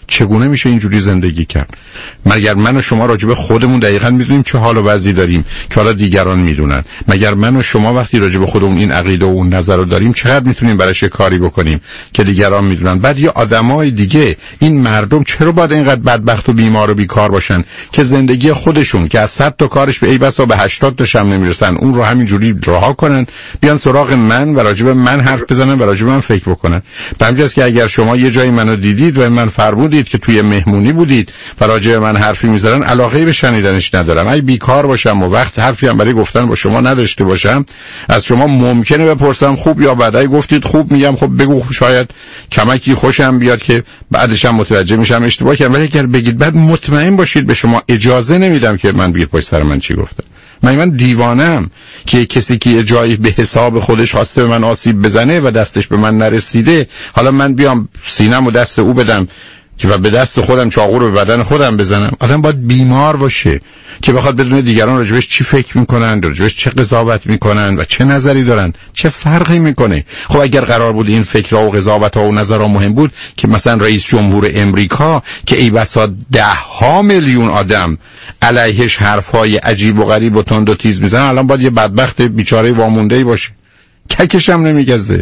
چگونه میشه اینجوری زندگی کرد؟ مگر من و شما راجع به خودمون دقیقاً میدونیم چه حال و وضعی داریم که حالا دیگران میدونن؟ مگر من و شما وقتی راجع به خودمون این عقیده و اون نظر رو داریم چقدر میتونیم براش کاری بکنیم که دیگران میدونن؟ بعد یه آدمای دیگه، این مردم چرا باید اینقدر بدبخت و بیمار و بیکار باشن که زندگی خودشون که از 100 تا کارش به ای بسا به 80 تاش هم نمیرسن اون رو همینجوری رها کنن، بیان سراغ من و راجع به من حرف بزنن و راجع به من فکر بکنن؟ همینجاست که اگر شما یه جایی منو دیدید و من فرمودید که توی مهمونی بودید و راجع به من حرفی میزنن، علاقه به شنیدنش ندارم. اگه بیکار باشم و وقت حرفی هم برای گفتن با شما نداشته باشم، از شما ممکنه بپرسم خوب یا بد. اگه گفتید خوب، میگم خب بگو، شاید کمکی خوشم بیاد که بعدش هم متوجه میشم اشتباه کردم. ولی اگر بگید بعد مطمئن باشید به شما اجازه نمیدم که من بگید پشت سر من چی گفتم. من دیوانم که کسی که یه جایی به حساب خودش خواسته به من آسیب بزنه و دستش به من نرسیده، حالا من بیام سینم و دست او بدم که و به دست خودم چاقو رو به بدن خودم بزنم؟ آدم باید بیمار باشه که بخواد بدون دیگران راجبش چی فکر میکنن، راجبش چه قضاوت میکنن و چه نظری دارن. چه فرقی میکنه؟ خب اگر قرار بود این فکرها و قضاوت‌ها و نظرها مهم بود که مثلا رئیس جمهور امریکا که ای بسا 10 میلیون آدم علیهش حرفهای عجیب و غریب و تند و تیز میزنن، الان باید یه بدبخت بیچاره وامونده‌ای باشه، ککش هم نمیگزه.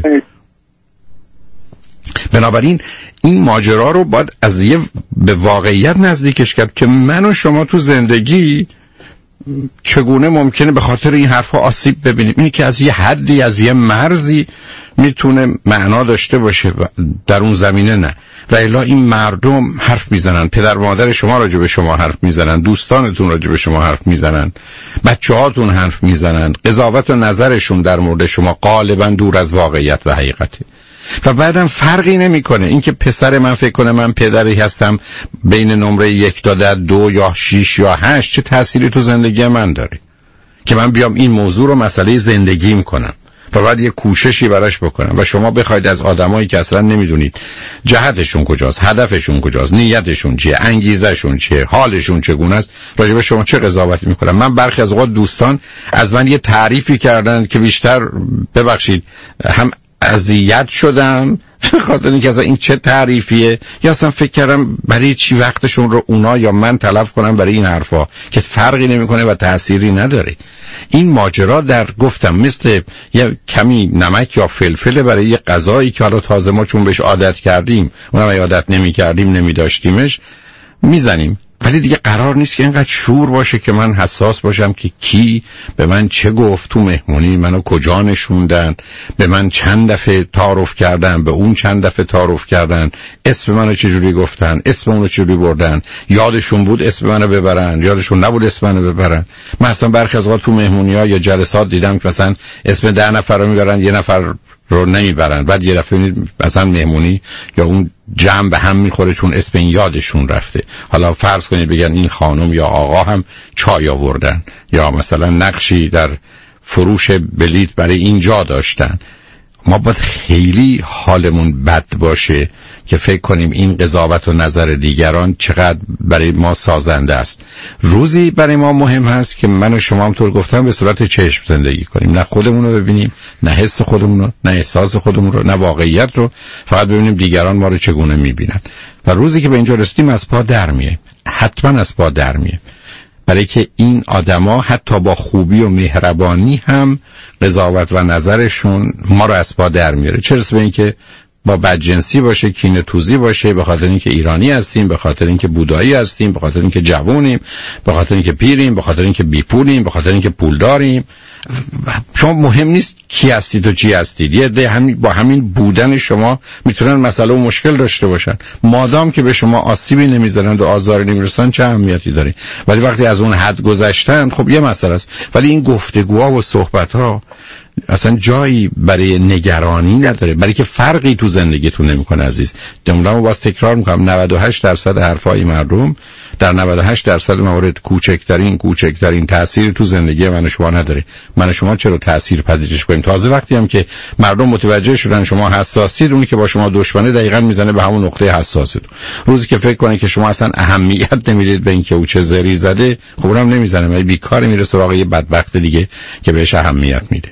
بنابراین این ماجرا رو باید از یه به واقعیت نزدیکش کرد که من و شما تو زندگی چگونه ممکنه به خاطر این حرفا آسیب ببینیم. اینی که از یه حدی، از یه مرزی میتونه معنا داشته باشه و در اون زمینه نه. و الا این مردم حرف میزنن، پدر مادر شما راجع به شما حرف میزنن، دوستانتون راجع به شما حرف میزنن، بچه‌هاتون حرف میزنن، قضاوت و نظرشون در مورد شما غالبا دور از واقعیت و حقیقته. و بعدم فرقی نمیکنه اینکه پسر من فکر کنه من پدری هستم بین نمره 1 تا 2 یا 6 یا 8، چه تأثیری تو زندگی من داره که من بیام این موضوع رو مسئله زندگیم کنم و بعد یه کوششی براش بکنم و شما بخواید از آدمایی که اصلا نمیدونید جهتشون کجاست، هدفشون کجاست، نیتشون چیه، انگیزشون چیه، حالشون چگونه است، راجع به شما چه قضاوتی میکنن. من برخی از اوقات دوستان از من یه تعریفی کردن که بیشتر ببخشید هم اذیت شدم خاطر اینکه اصلا این چه تعریفیه، یا اصلا فکر کردم برای چی وقتشون رو اونا یا من تلف کنم برای این حرفا که فرقی نمیکنه و تأثیری نداره. این ماجرا در گفتم مثل یه کمی نمک یا فلفل برای یه غذایی که حالا تازه ما چون بهش عادت کردیم، اونم اگه عادت نمی کردیم نمی داشتیمش میزنیم، ولی دیگه قرار نیست که اینقدر شور باشه که من حساس باشم که کی به من چه گفت تو مهمونی، منو کجا نشوندن، به من چند دفعه تعارف کردن، به اون چند دفعه تعارف کردن، اسم منو چجوری گفتن، اسم اونو چجوری بردن، یادشون بود اسم منو ببرن، یادشون نبود اسم منو ببرن. من اصلا برخی از اوقات تو مهمونی‌ها یا جلسات دیدم که مثلا اسم 10 نفر رو میبرن، یه نفر رو نمیبرن، بعد یه دفعه مثلا مهمونی یا اون جمع به هم میخوره چون اسم این یادشون رفته. حالا فرض کنید بگن این خانم یا آقا هم چای آوردن یا مثلا نقشی در فروش بلیت برای اینجا داشتن. ما باید خیلی حالمون بد باشه که فکر کنیم این قضاوت و نظر دیگران چقدر برای ما سازنده است. روزی برای ما مهم هست که من و شما همطور گفتم به صورت چشم زندگی کنیم، نه خودمون رو ببینیم، نه حس خودمون رو، نه احساس خودمون رو، نه واقعیت رو، فقط ببینیم دیگران ما رو چگونه میبینن. و روزی که به اینجا رسیدیم از پا در میایم، حتما از پا در میایم، برای که این آدما حتی با خوبی و مهربانی هم قضاوت و نظرشون ما رو از پا در میاره. چه رسه به این که با بدجنسی باشه، کینه توزی باشه، به خاطر اینکه ایرانی هستیم، به خاطر اینکه بودایی هستیم، به خاطر اینکه جوونیم، به خاطر اینکه پیریم، به خاطر اینکه بی پولیم، به خاطر اینکه پول داریم. شما مهم نیست کی هستید و چی هستید، یه ده با همین بودن شما میتونن مسئله و مشکل داشته باشن. مادام که به شما آسیبی نمیزنند و آزاری نمیرسن چه اهمیتی داره. ولی وقتی از اون حد گذشتن خب یه مسئله است. ولی این گفتگوها و صحبت‌ها اصلا جایی برای نگرانی نداره، برای که فرقی تو زندگیتون نمیکنه عزیز. جمله‌مو باز تکرار میکنم، 98% حرفای مردم در 98% موارد کوچکترین تأثیر تو زندگی من و شما نداره. من و شما چرا تأثیر پذیرش کنیم؟ تازه وقتی هم که مردم متوجه شدن شما حساسید، اونی که با شما دشمنه دقیقاً میزنه به همون نقطه حساسید. روزی که فکر کنه که شما اصلا اهمیت نمیدید به اینکه او چه زری زده، خب اونم نمیزنه، ولی بیکار میره سراغ یه بدبخت دیگه که بهش اهمیت میده.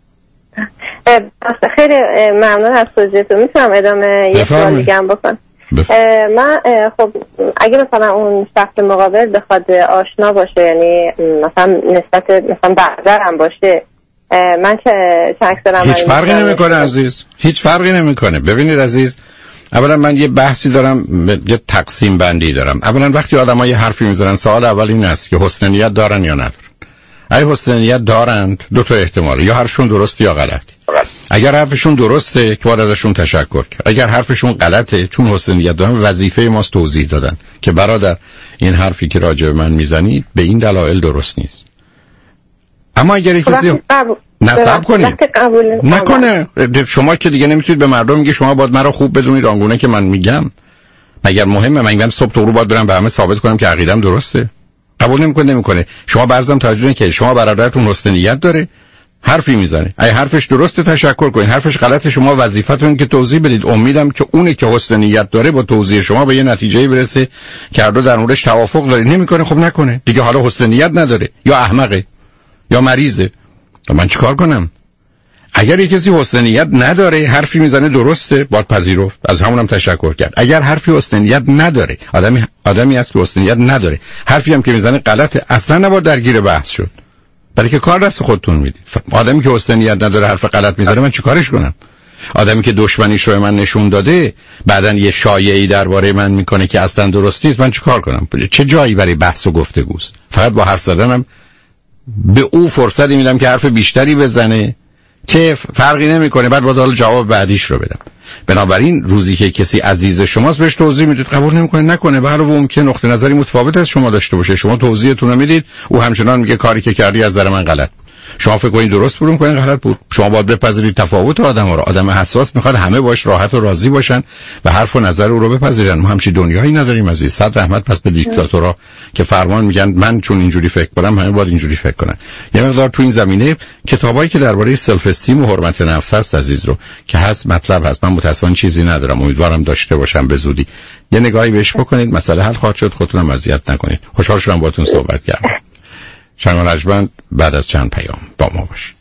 خیلی ممنون از توضیحتون. میتونم ادامه یه سوال دیگه هم بکنم؟ من خب اگه مثلا اون شخص مقابل بخواد آشنا باشه، یعنی مثلا نسبت مثلا برادرم باشه، من چه اکثر عملی هیچ فرقی نمیکنه عزیز، هیچ فرقی نمیکنه. ببینید عزیز، اولا من یه بحثی دارم، یه تقسیم بندی دارم. اولا وقتی آدم‌ها یه حرفی میزنن، سوال اول این است که حسن نیت دارن یا ندارن. اگه حسن نیت دارند، دو تا احتمال، یا حرفشون درسته یا غلطه. اگر حرفشون درسته که باید ازشون تشکر کرد. اگر حرفشون غلطه، چون حسن نیت دارن، وظیفه ماست توضیح دادن که برادر این حرفی که راجع به من میزنید به این دلایل درست نیست. اما اگر کسی نصب کنید نکنه، شما که دیگه نمیتونید به مردم میگه شما باید مرا خوب بدونید آنگونه که من میگم. مگر مهمه من میگم صبح تو رو باید برم به همه ثابت کنم که عقیدم درسته؟ قبول نمیکنه. شما برزم توجه که شما برادرتون حسن نیت داره، حرفی میزنه، اگه حرفش درسته تشکر کنید، حرفش غلطه شما وظیفتون که توضیح بدید. امیدم که اونی که حسن نیت داره با توضیح شما به یه نتیجه‌ای برسه که هر دو در موردش توافق دارید. نمیکنه، خب نکنه دیگه. حالا حسن نیت نداره یا احمقه یا مریضه، من چیکار کنم؟ اگر یک کسی حسن نیت نداره، حرفی میزنه درسته، باید پذیرفت، از همونم تشکر کرد. اگر حرفی حسن نیت نداره، آدمی است که حسن نیت نداره، حرفی هم که میزنه غلطه، اصلا نباید درگیر بحث شد، برای که کار دست خودتون میدید. آدمی که حسن نیت نداره حرف غلط میزنه، من چیکارش کنم؟ آدمی که دشمنیش رو من نشون داده، بعدن یه شایعه‌ای درباره من میکنه که اصلا درست نیست، من چیکار کنم؟ چه جایی برای بحث و گفتگوست؟ فقط با حرف زدنم به او فرصتی میدم که حرف بیشتری بزنه که فرقی نمیکنه، بعد باید جواب بعدیش رو بدم. بنابراین روزی که کسی عزیز شماست بهش توضیح میدید، قبول نمیکنه نکنه، به هر حال ممکنه نقطه نظری متفاوت از شما داشته باشه، شما توضیحتون رو میدید، او همچنان میگه کاری که کردی از نظر من غلط. شما فکر کنید درست بود، کنید غلط بود. شما باید بپذیرید تفاوت آدم‌ها رو. آدم حساس میخواد همه باش راحت و راضی باشن و حرف و نظر او رو بپذیرن. ما همچین دنیایی نداریم عزیز. صد رحمت پس به دیکتاتورها که فرمان میگن من چون اینجوری فکر کنم همه باید اینجوری فکر کنن. یه مقدار تو این زمینه کتابایی که درباره سلف استیم و حرمت نفس هست عزیز رو که هست مطلب هست. من متأسفانه چیزی ندارم، امیدوارم داشته باشم به زودی. یه نگاهی بهش بکنید، مسئله حل خواهد شد، خودتونم اذیت نکنید. خوشحال شدم باهاتون صحبت کردم. شنگ رجمند بعد از چند پیام با ما باشید.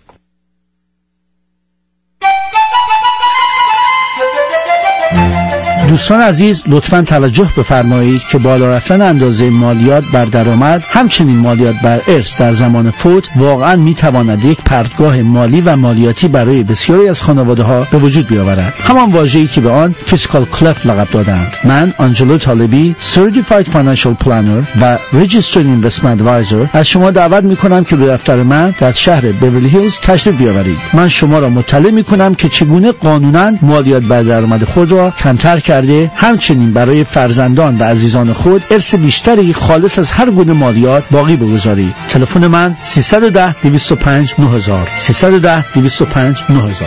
دوستان عزیز لطفاً توجه بفرمایید که بالا رفتن اندازه مالیات بر درآمد همچنین مالیات بر ارث در زمان فوت واقعاً میتواند یک پرتگاه مالی و مالیاتی برای بسیاری از خانواده‌ها به وجود بیاورد. همان واژه‌ای که به آن فیسکال کلف لقب دادند. من آنجلو طالبی Certified Financial Planner و Registered Investment Advisor از شما دعوت می‌کنم که به دفتر من در شهر بیولی هیلز تشریف بیاورید. من شما را مطلع می‌کنم که چگونه قانوناً مالیات بر درآمد خود را کمتر کرده، همچنین برای فرزندان و عزیزان خود ارث بیشتری خالص از هر گونه مالیات باقی بگذارید. تلفن من 310 205 9000 310 205 9000.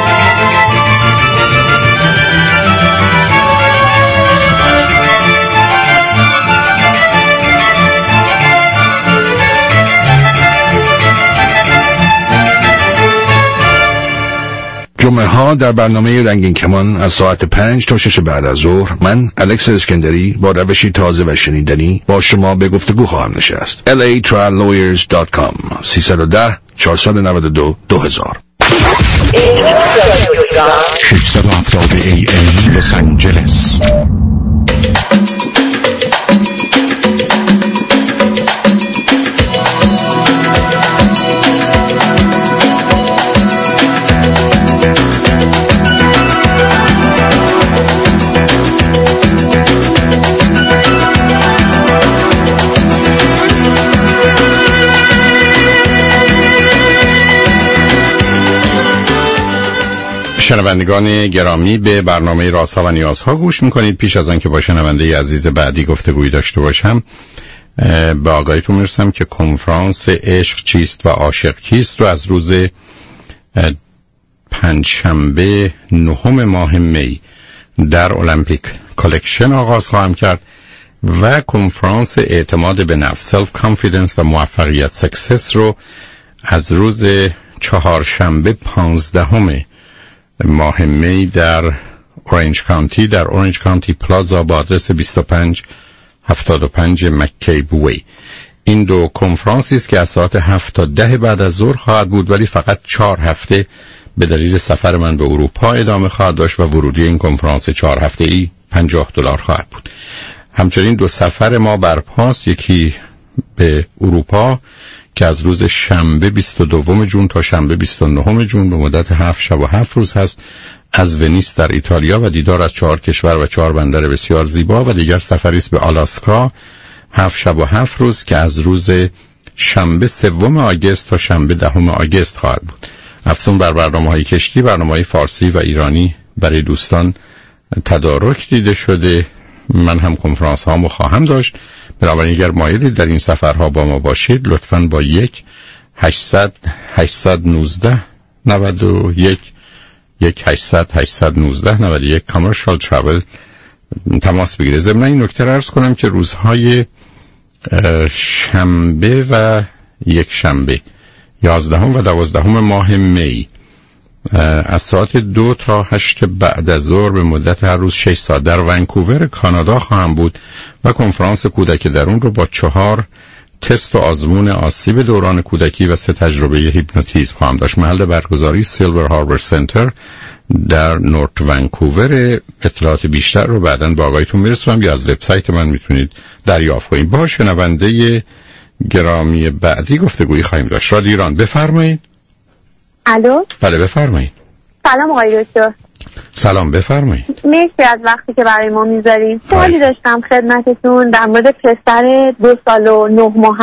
جمعه ها در برنامه رنگین کمان از ساعت 5 تا 6 بعد از ظهر من الکس اسکندری با روشی تازه و شنیدنی با شما به گفتگو خواهم نشست. latriallawyers.com 310 492 2000 670 AM لس آنجلس. شنوندگان گرامی به برنامه رازها و نیازها گوش میکنید. پیش از آن که با شنونده عزیز بعدی گفتگویی داشته باشم به آگاهیتون میرسم که کنفرانس عشق چیست و عاشق کیست رو از روز پنجشنبه 9 ماه می در المپیک کالکشن آغاز خواهم کرد و کنفرانس اعتماد به نفس سلف کانفیدنس و موفقیت سکسس رو از روز چهارشنبه 15 ماه می در اورنج کانتی در اورنج کانتی پلازا با آدرس 2575 مکیب وی. این دو کنفرانسی است که از ساعت 7 تا 10 بعد از ظهر خواهد بود، ولی فقط 4 هفته به دلیل سفر من به اروپا ادامه خواهد داشت و ورودی این کنفرانس 4 هفته‌ای $50 خواهد بود. همچنین 2 سفر ما برپاست، یکی به اروپا که از روز شنبه 22 جون تا شنبه 29 جون به مدت 7 شب و 7 روز هست، از ونیس در ایتالیا و دیدار از 4 کشور و 4 بندر بسیار زیبا، و دیگر سفری است به آلاسکا 7 شب و 7 روز که از روز شنبه 3 آگوست تا شنبه 10 آگوست خواهد بود. افزون بر برنامه‌های کشتی، برنامه‌های فارسی و ایرانی برای دوستان تدارک دیده شده. من هم کنفرانس هامو خواهم داشت. بنابراین اگر مایلید در این سفرها با ما باشید، لطفاً با 1-800-819-91 کامرشال ترافل تماس بگیرید. ضمن این نکته را عرض کنم که روزهای شنبه و یک شنبه 11 و 12 ماه می از ساعت 2 تا 8 بعد از ظهر به مدت هر روز 6 ساعت در ونکوور کانادا خواهم بود و کنفرانس کودک درون رو با 4 تست و آزمون آسیب دوران کودکی و 3 تجربه هیپنوتیزم خواهم داشت. محل برگزاری سیلور هاربر سنتر در نورت ونکوور. اطلاعات بیشتر رو بعداً با آقایتون میرسونم یا از وبسایت من میتونید دریافت کنید. با شنونده گرامی بعدی گفتگویی خواهیم داشت. رادیو ایران، بفرمایید. الو. بله بفرمایید. سلام آقای دکتر. سلام بفرمایید. مرسی از وقتی که برای ما میذارید. سوالی داشتم خدمتتون در مورد پسر 2 سال و 9 ماه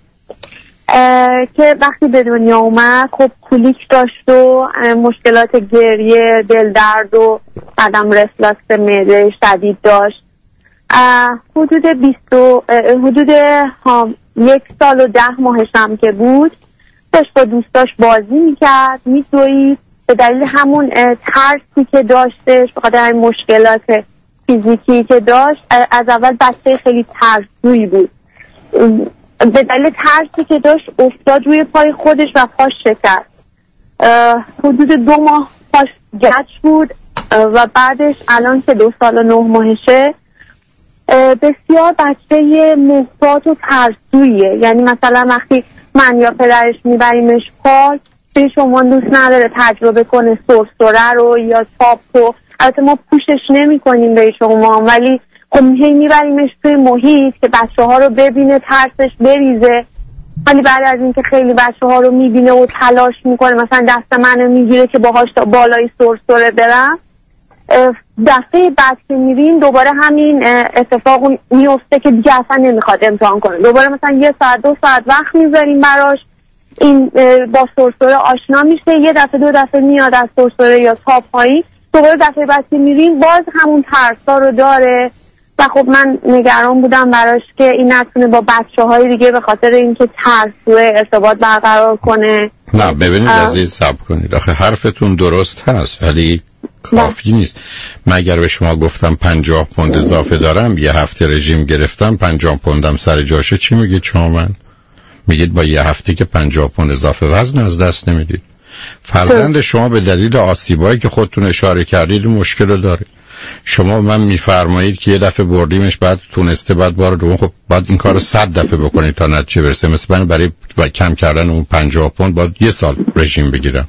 که وقتی به دنیا اومد خب کولیک داشت و مشکلات گریه، دل درد و بعدم رفلاکس معده شدید داشت. حدود 1 سال و 10 ماهش هم که بود داشت با دوستاش بازی میکرد، میدوید. به دلیل همون ترسی که داشتش، به خاطر این مشکلات فیزیکی که داشت، از اول بچه خیلی ترسویی بود. به دلیل ترسی که داشت افتاد روی پای خودش و پاش شکست. حدود 2 ماه پاش گچ بود و بعدش الان که 2 سال و 9 ماهشه بسیار بچه محتاط و ترسویه. یعنی مثلا وقتی من یا پدرش میبریمش پارک، به شما دوست نداره تجربه کنه سرسره رو یا تاپ رو. البته ما پوشش نمی کنیم به شما، ولی خب هی میبریمش توی محیط که بچه ها رو ببینه ترسش بریزه. ولی بعد از اینکه خیلی بچه ها رو میبینه و تلاش میکنه، مثلا دست منو میگیره که باهاش تا بالای سرسره برم، دفعه بعد که میریم دوباره همین اتفاق میفته که دیگه اصلا نمیخواد امتحان کنه. دوباره مثلا 1 ساعت 2 ساعت وقت میذاریم براش، این با سرسره آشنا میشه. 1 دفعه 2 دفعه میاد از سرسره یا تا پایین، دوباره دفعه بعد که میریم باز همون ترسا رو داره. و خب من نگران بودم براش که این نتونه با بچه‌های دیگه به خاطر اینکه ترسوه ارتباط برقرار کنه. نه ببینید عزیز صبر کنید، آخه حرفتون درست هست ولی کافی نیست. من اگر به شما گفتم 50 پوند اضافه دارم، 1 هفته رژیم گرفتم، 50 پوندم سر جاشه، چی میگید شما؟ من میگید با 1 هفته که 50 پوند اضافه وزن از دست نمیدید. فرزند شما به دلیل آسیبایی که خودتون اشاره کردید مشکل رو داره. شما من میفرمایید که 1 دفعه بردیمش بعد تونسته، بعد بار دوم، خب بعد این کارو 100 دفعه بکنید تا نتیجه برسه. مثلا من برای کم کردن اون 50 پوند باید 1 سال رژیم بگیرم،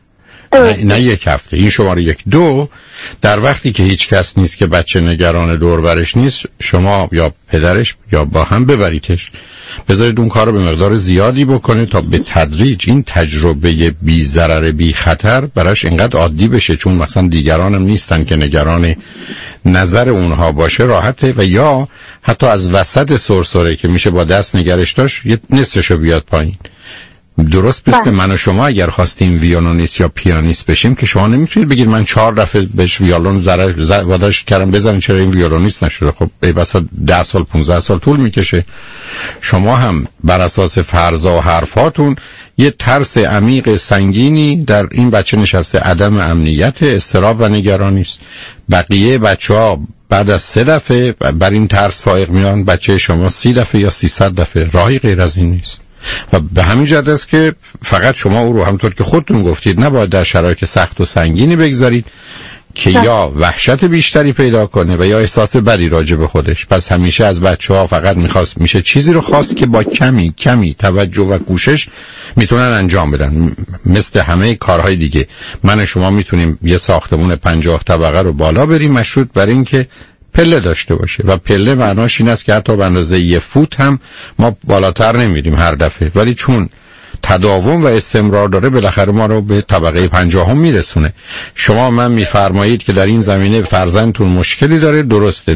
نه 1 هفته. این شماره 1. 2 در وقتی که هیچ کس نیست که بچه نگران دور برش نیست، شما یا پدرش یا با هم ببریدش، بذارید اون کار رو به مقدار زیادی بکنه تا به تدریج این تجربه بی ضرر بی خطر براش اینقدر عادی بشه، چون مثلا دیگرانم نیستن که نگران نظر اونها باشه، راحته. و یا حتی از وسط سرسره که میشه با دست نگرش داشت، یه نصفشو بیاد پایین. درست مثل من و شما اگر خواستیم ویولونیست یا پیانیست بشیم که شما نمیتونید بگید من 4 دفعه بهش ویولون واداش کردم بزنین چرا این ویولونیست نشده. خب ای بسا 10 سال 15 سال طول میکشه. شما هم بر اساس فرضا و حرفاتون یه ترس عمیق سنگینی در این بچه نشسته، عدم امنیت، اضطراب و نگرانی است. بقیه بچه‌ها بعد از 3 دفعه بر این ترس فائق میان، بچه شما 30 دفعه یا 300 دفعه. راهی غیر از این نیست. و به همین جهت است که فقط شما او رو همونطور که خودتون گفتید نباید در شرایط سخت و سنگینی بگذارید که یا وحشت بیشتری پیدا کنه و یا احساس بدی راجع به خودش. پس همیشه از بچه‌ها فقط میشه چیزی رو خواست که با کمی توجه و کوشش میتونن انجام بدن. مثل همه کارهای دیگه من و شما میتونیم یه ساختمون 50 طبقه رو بالا بریم مشروط بر این که پله داشته باشه و پله معناش این است که حتی به اندازه 1 فوت هم ما بالاتر نمیریم هر دفعه، ولی چون تداوم و استمرار داره بالاخره ما رو به طبقه 50 میرسونه. شما من میفرمایید که در این زمینه فرزندتون مشکلی داره، درسته،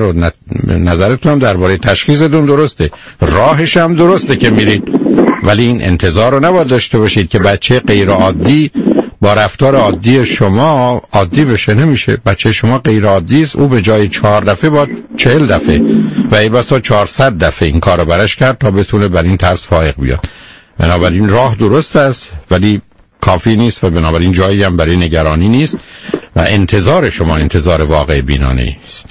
نظرتون هم درباره تشخیصتون درسته، راهش هم درسته که میرید، ولی این انتظار رو نباید داشته باشید که بچه غیر عادی با رفتار عادی شما عادی بشه. نمیشه. بچه شما غیر عادی است، او به جای 4 دفعه باید 40 دفعه و ای بسا 400 دفعه این کارو برش کرد تا بتونه بر این طرز فائق بیاد. بنابراین راه درست است ولی کافی نیست و بنابراین جایی هم برای نگرانی نیست و انتظار شما انتظار واقع بینانه است.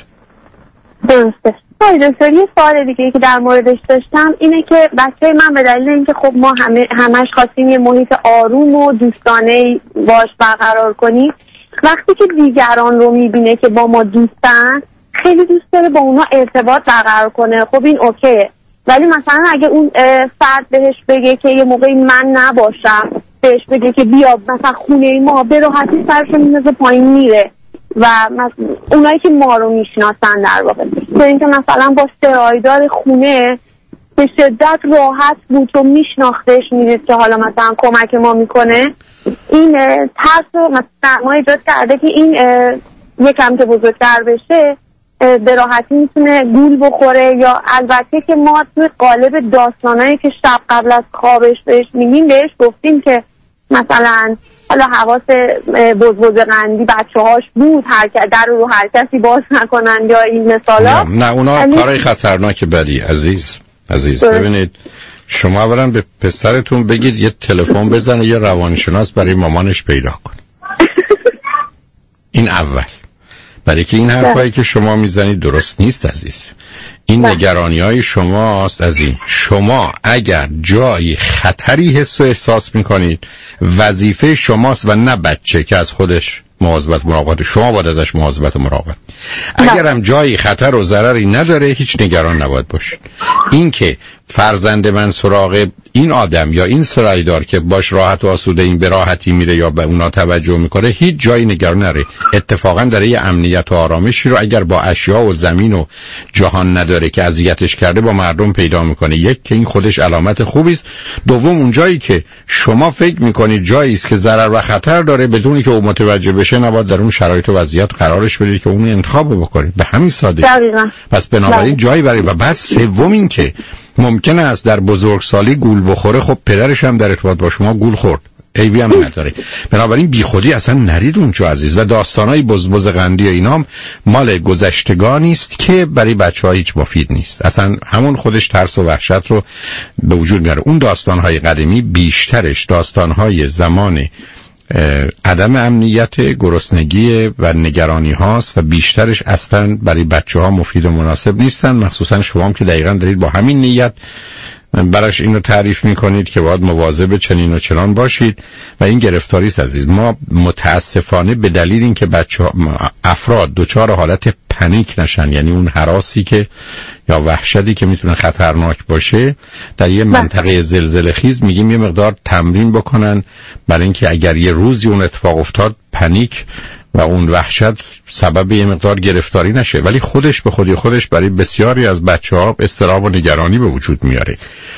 درسته. دکتر یه سوال دیگه که در موردش داشتم اینه که بچه من به دلیل اینکه خب ما همش خواستیم یه محیط آروم و دوستانه باش برقرار کنیم، وقتی که دیگران رو میبینه که با ما دوستن خیلی دوست داره با اونا ارتباط برقرار کنه. خب این اوکیه، ولی مثلا اگه اون فرد بهش بگه که یه موقعی من نباشم، بهش بگه که بیا مثلا خونه ما، به راحتی سرشو میندازه پایین میره و اونایی که ما رو میشناسن در واقع تو اینکه مثلا با سرایدار خونه به شدت راحت بود و میشناختش، میدید که حالا مثلا کمک ما میکنه، این ترس رو مثلا ما ایجاد کرده که این یکم که بزرگتر بشه به راحتی میتونه گول بخوره. یا البته که ما توی قالب داستانایی که شب قبل از خوابش بهش میگیم بهش گفتیم که مثلا حالا حواس بزبز قندی بچه‌هاش بود، در رو هر کسی باز نکنن یا این مثالا. نه اونا کارای خطرناک بدی. عزیز ببینید، شما اولا به پسرتون بگید یه تلفن بزنه یه روانشناس برای مامانش پیدا کنه. این اول، برای که این حرفایی که شما میزنید درست نیست عزیز. این نگرانی‌های شماست. از این شما اگر جایی خطری حس و احساس میکنید وظیفه شماست و نه بچه که از خودش مواظبت مراقبت، شما باید ازش مواظبت مراقبت. اگر هم جایی خطر و ضرری نداره هیچ نگران نباید باشید. این که فرزند من سراغ این آدم یا این سرایدار که باش راحت و آسوده این به راحتی میره یا به اونا توجه میکنه، هیچ جایی نگران نره. اتفاقا داره یه امنیت و آرامشی رو اگر با اشیا و زمین و جهان نداره که اذیتش کرده با مردم پیدا میکنه. یک که این خودش علامت خوبی است. دوم اون جایی که شما فکر میکنید جایی است که ضرر و خطر داره بدونی که او متوجه بشه، نباید در اون شرایط و وضعیت قرارش بدید که اون انتخاب بکنید. به همین سادگی. پس بنابراین جایی برای. و بعد سوم این که ممکنه است در بزرگسالی گول بخوره. خب پدرش هم در ارتباط با شما گول خورد، عیبی هم نداره. بنابراین بیخودی اصلا نرید اونجا عزیز. و داستانای بزبز قندی و اینام مال گذشتگانی است که برای بچه‌ها هیچ مفید نیست. اصلا همون خودش ترس و وحشت رو به وجود میاره. اون داستانهای قدیمی بیشترش داستانهای زمان عدم امنیت، گرسنگی و نگرانی هاست و بیشترش اصلا برای بچه ها مفید و مناسب نیستن. مخصوصا شما هم که دقیقا دارید با همین نیت براش اینو تعریف میکنید که باید مواظب چنین و چنان باشید و این گرفتاری است عزیز. ما متاسفانه به دلیل اینکه افراد دچار حالت پنیک نشن، یعنی اون هراسی که یا وحشتی که میتونه خطرناک باشه در یه منطقه زلزله خیز، میگیم یه مقدار تمرین بکنن برای اینکه اگر یه روزی اون اتفاق افتاد پنیک و اون وحشت سبب یه مقدار گرفتاری نشه. ولی خودش به خودش برای بسیاری از بچه‌ها اضطراب و نگرانی به وجود میاره.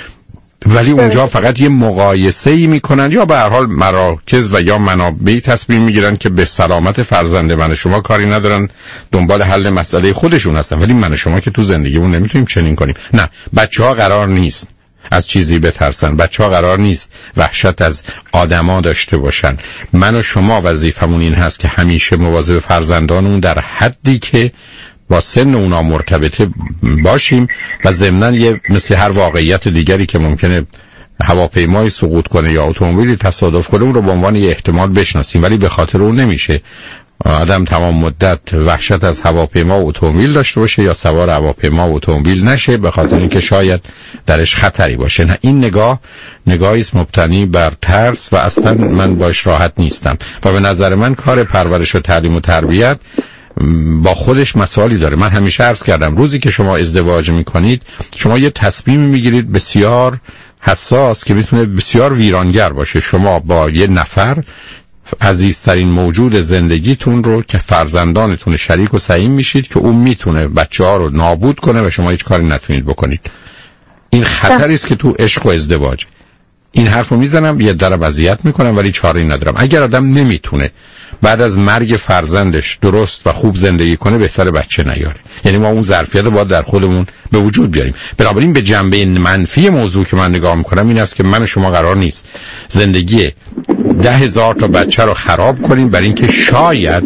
ولی اونجا فقط یه مقایسه‌ای میکنن یا به هر حال مراکز و یا منابعی تصمیم میگیرن که به سلامت فرزند من شما کاری ندارن، دنبال حل مسئله خودشون هستن. ولی من شما که تو زندگیمون نمیتونیم چنین کنیم. نه، بچه‌ها قرار نیست از چیزی بترسن. بچه‌ها قرار نیست وحشت از آدما داشته باشن. من و شما وظیفمون این هست که همیشه مواظب فرزندانمون در حدی که با سن اونا مرتبطه باشیم و ضمناً یه مثل هر واقعیت دیگری که ممکنه هواپیمای سقوط کنه یا اتومبیلی تصادف کنه اون رو به عنوان یه احتمال بشناسیم، ولی به خاطر اون نمیشه آدم تمام مدت وحشت از هواپیما و اتومبیل داشته باشه یا سوار هواپیما و اتومبیل نشه به خاطر اینکه شاید درش خطری باشه. نه، این نگاهی است مبتنی بر ترس و اصلا من باش راحت نیستم و به نظر من کار پرورش و تعلیم و تربیت با خودش مسائلی داره. من همیشه عرض کردم روزی که شما ازدواج میکنید شما یه تصمیمی میگیرید بسیار حساس که میتونه بسیار ویرانگر باشه. شما با یه نفر عزیزترین موجود زندگیتون رو که فرزندانتون شریک و سهیم میشید که اون میتونه بچه‌ها رو نابود کنه و شما هیچ کاری نتونید بکنید. این خطری است که تو عشق و ازدواج. این حرفو میزنم یه درم اذیت میکنم ولی چاره‌ای ندارم. اگر آدم نمیتونه بعد از مرگ فرزندش درست و خوب زندگی کنه بهتره بچه نیاره. یعنی ما اون ظرفیت رو باید در خودمون به وجود بیاریم. بنابراین به جنبه منفی موضوع که من نگاه میکنم این است که من و شما قرار نیست زندگی 10,000 تا بچه رو خراب کنیم برای اینکه شاید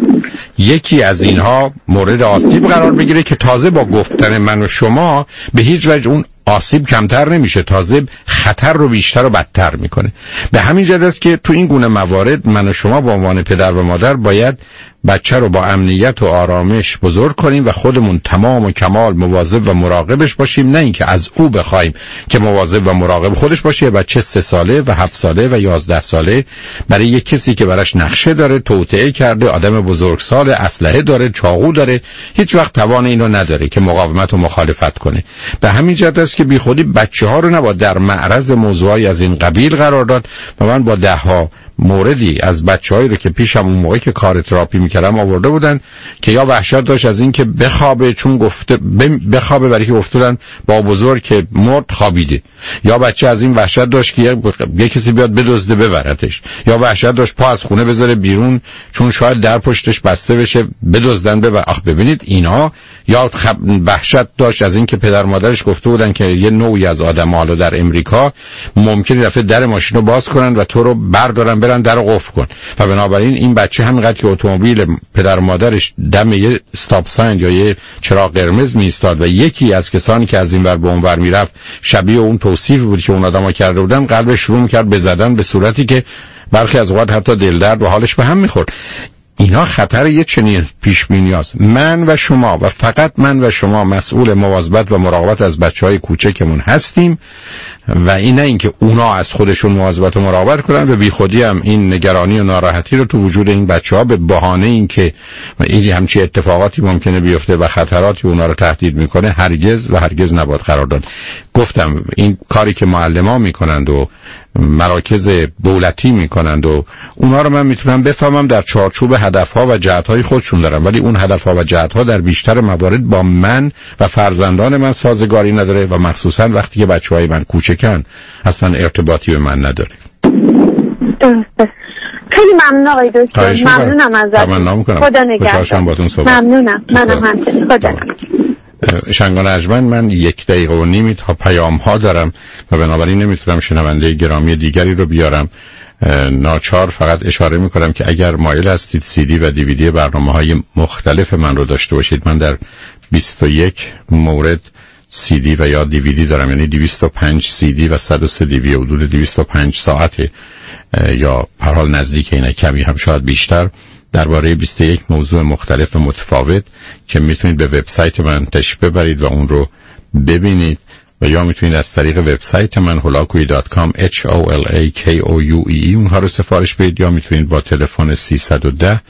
یکی از اینها مورد آسیب قرار بگیره که تازه با گفتن من و شما به هیچ وجه اون آسیب کمتر نمیشه، تازه خطر رو بیشتر و بدتر میکنه. به همین جهت است که تو این گونه موارد من و شما به عنوان پدر و مادر باید بچه رو با امنیت و آرامش بزرگ کنیم و خودمون تمام و کمال مواظب و مراقبش باشیم، نه اینکه از او بخوایم که مواظب و مراقب خودش باشه. بچه 3 ساله و 7 ساله و 11 ساله برای یک کسی که براش نقشه داره، توطئه کرده، آدم بزرگسال، اسلحه داره، چاقو داره، هیچ وقت توان اینو نداره که مقاومت و مخالفت کنه. به همین جهت است که بیخودی بچه‌ها رو نباید در معرض موضوعی از این قبیل قرار داد. و من با 10 موردی از بچه‌هایی رو که پیشم اون موقعی که کار تراپی می‌کردم آورده بودن که یا وحشت داشت از این که بخوابه چون گفته بخوابه برای که گفتن با بزرگ که مرد خوابیده، یا بچه از این وحشت داشت که یه کسی بیاد بدزده ببرتش، یا وحشت داشت پا از خونه بذاره بیرون چون شاید در پشتش بسته بشه بدزدن ببر. ببینید اینا، یا وحشت داشت از این که پدر مادرش گفته بودن که یه نوعی از آدم‌ها حالا در امریکا ممکنه دفعه در ماشین رو باز کنن و تو رو بردارن برن در رو قفل کن. و بنابراین این بچه همینقدر که اتومبیل پدر مادرش دم یه استاپ ساین یا یه چراغ قرمز میایستاد و یکی از کسانی که از این ور به اون ور میرفت شبیه اون توصیفی بود که اون آدم‌ها کرده بودن، قلبش شروع می‌کرد به زدن به صورتی که برخی از اوقات حتی دل درد و حالش به هم می‌خورد. اینا خطر یه چنین پیش‌بینی است. من و شما و فقط من و شما مسئول مواظبت و مراقبت از بچه‌های کوچکمون هستیم و اینه اینکه اونا از خودشون مواظبت و مراقبت کنن و بیخودی هم این نگرانی و ناراحتی رو تو وجود این بچه‌ها به بهانه اینکه این همچین اتفاقاتی ممکنه بیفته و خطراتی اونا رو تهدید میکنه هرگز و هرگز نباید قرار داد. گفتم این کاری که معلم‌ها میکنند و مراکز دولتی میکنند و اونا رو من میتونم بفهمم در چارچوب هدفها و جهتهای خودشون دارن، ولی اون هدفها و جهتها در بیشتر موارد با من و فرزندان من سازگاری نداره و مخصوصا وقتی که بچهای من کوچکن اصلا ارتباطی به من نداره. درسته. خیلی ممنون آقای دکتر. ممنونم ازت. خدا نگهدار. ممنونم. منم همچنین. خدا نگهدار. شنگان اجمن، من 1 دقیقه و نیمی تا پیام ها دارم و بنابراین نمیتونم شنونده گرامی دیگری رو بیارم. ناچار فقط اشاره میکنم که اگر مایل هستید CD و DVD برنامه های مختلف من رو داشته باشید، من در 21 مورد CD و یا DVD دارم، یعنی 205 CD و 103 DVD، حدود 205 ساعته یا هر حال نزدیک اینه، کمی هم شاید بیشتر، درباره 21 موضوع مختلف و متفاوت که میتونید به وبسایت من تشریف ببرید و اون رو ببینید و یا میتونید از طریق وبسایت من holakui.com HOLAKOUEE اونها رو سفارش بدید، یا میتونید با تلفن 310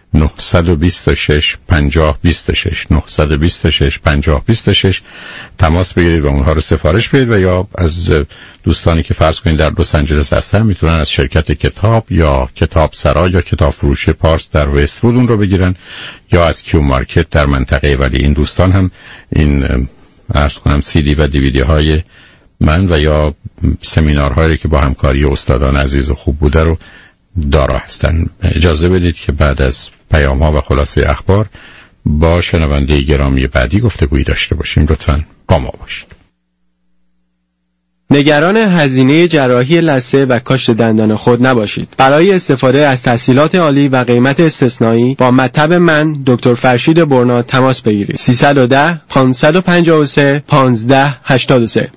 926 5026 926 5026 تماس بگیرید و اونها رو سفارش بدید، و یا از دوستانی که فرض کنید در لس آنجلس هستن میتونن از شرکت کتاب یا کتاب سرا یا کتاب فروشی پارس در وست‌وود اون رو بگیرن، یا از کیو مارکت در منطقه ولی این دوستان هم این عرض کنم CD و DVD های من و یا سمینارهایی که با همکاری استادان عزیز و خوب بوده رو دارا هستن. اجازه بدید که بعد از پیام ها و خلاصه اخبار با شنونده گرامی بعدی گفتگویی داشته باشیم. لطفاً با ما باشید. نگران هزینه جراحی لثه و کاشت دندان خود نباشید. برای استفاده از تحصیلات عالی و قیمت استثنایی با مطب من دکتر فرشید برنا تماس بگیرید. 310 553 1583.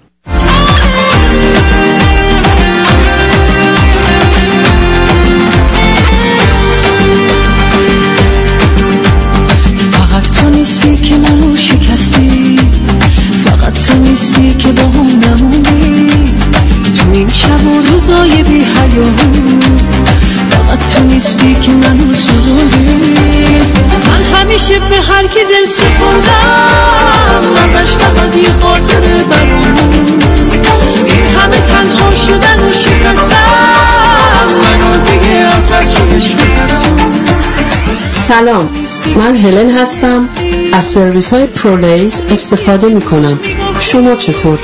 نیستی که منو سوزوندی. من همیشه به هر کی دل سپردم همش فقط یه خاطره برامون. این همه تنها شدن و شکستم منو دیگه از هرچی عشق ترسون. سلام، من هلن هستم. از سرویس های پرولیز استفاده می کنم. شما چطور؟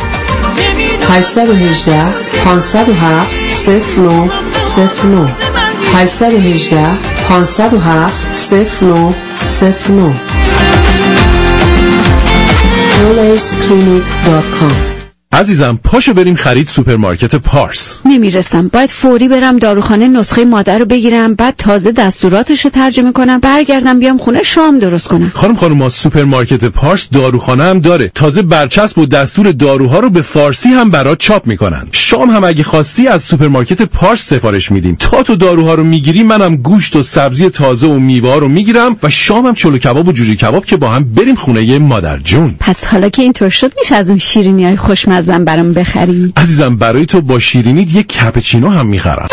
818 507 0909 818 507 0909 ProLazeClinic.com. عزیزم پاشو بریم خرید سوپرمارکت پارس. نمیرسم، باید فوری برم داروخانه نسخه مادر رو بگیرم، بعد تازه دستوراتشو ترجمه کنم، برگردم بیام خونه شام درست کنم. خانم ما سوپرمارکت پارس داروخانه هم داره. تازه برچسب و دستور داروها رو به فارسی هم برات چاپ میکنن. شام هم اگه خواستی از سوپرمارکت پارس سفارش میدیم. تا تو داروها رو میگیری منم گوشت و سبزی تازه و میوه رو میگیرم و شامم چلو کباب و جوجه کباب که با هم بریم خونه مادر جون. پس حالا که اینطور شد میشه از اون شیرینیای خوشمزه برام بخری؟ عزیزم برای تو با شیرینیت یک کپچینو هم میخرم.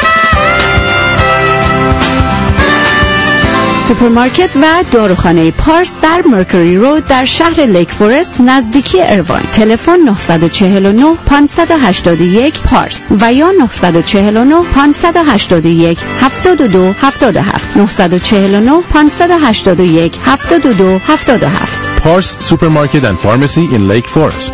سوپرمارکت و داروخانه پارس در مرکوری رود در شهر لیک فورست نزدیکی ایرواین. تلفن 949 581 پارس و یا 949 581 7277 949 581 7277. پارس سوپرمارکت اند فارمسی این لیک فورست.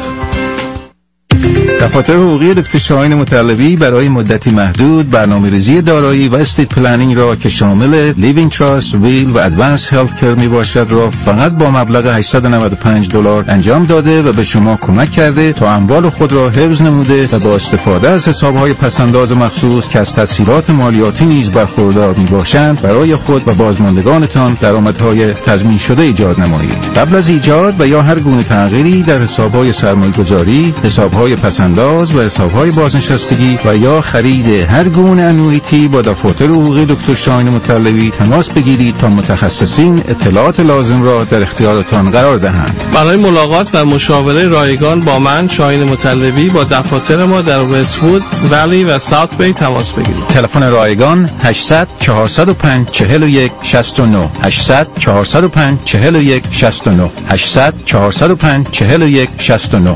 دفاتر حقوقی دکتر شاهین مطلبی برای مدتی محدود برنامه‌ریزی دارایی و استیت پلنینگ را که شامل لیوینگ تراست، ویل و ادوانس هلت کیر میباشد را فقط با مبلغ $895 انجام داده و به شما کمک کرده تا اموال خود را حفظ نموده و با استفاده از حساب‌های پس‌انداز مخصوص که از تسهیلات مالیاتی نیز برخوردار میباشند برای خود و بازماندگانتان درآمدهای تضمین شده ایجاد نمایید. قبل از ایجاد و یا هر گونه تغییری در حساب‌های سرمایه‌گذاری، حساب‌های پس‌انداز و حساب‌های بازنشستگی و یا خرید هر گونه انویتی با دفاتر حقوقی دکتر شاهین مطلبی تماس بگیرید تا متخصصین اطلاعات لازم را در اختیارتان قرار دهند. برای ملاقات و مشاوره رایگان با من شاهین مطلبی با دفاتر ما در وست‌وود، ولی و ساوت بی تماس بگیرید. تلفن رایگان 800 405 41 69 800 405 41 69 800 405 41 69.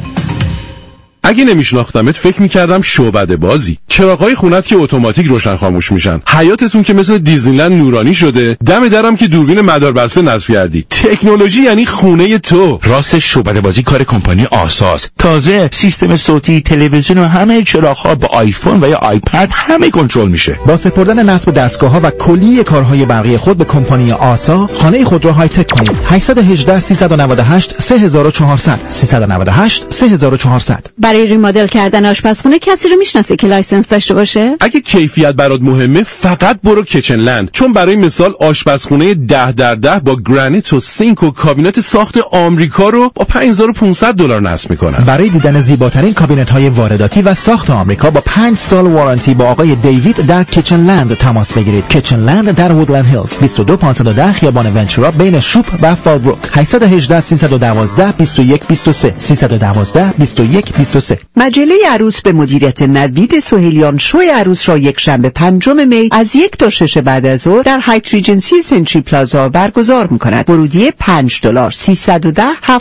اگه نمیشناختمت فکر میکردم شعبده بازی. چراغای خونت که اتوماتیک روشن خاموش میشن. حیاتتون که مثل دیزنیلند نورانی شده. دم درم که دوربین مداربسته نصب کردی. تکنولوژی یعنی خونه تو. راست شعبده بازی کار کمپانی آساس. تازه سیستم صوتی، تلویزیون و همه چراغ‌ها با آیفون و یا آیپد همه کنترل میشه. با سپردن نصب دستگاه‌ها و کلیه کارهای برقی خود به کمپانی آسا، خانه خود را های تک کنید. 818 398 3400 398 3400. برای ریمادل کردن آشپزخونه کسی رو میشناسی که لایسنس داشته باشه؟ اگه کیفیت برات مهمه فقط برو کچنلند، چون برای مثال آشپزخونه 10x10 با گرانیت و سینک و کابینت ساخت آمریکا رو با $5500 نصب میکنن. برای دیدن زیباترین کابینت‌های وارداتی و ساخت آمریکا با 5 سال وارانتی با آقای دیوید در کچنلند تماس بگیرید. کچنلند در وودلند هیلز 22510 خیابان ونچورا بین شوپ و فالبروک. 818 312 2123 312 2123. مجله عروس به مدیریت نوید سهیلیان شوی عروس را یک شنبه 5 می از 1 تا 6 بعد از ظهر در هایت ریجنسی سنتری پلازا برگزار می‌کند. ورودی $5 310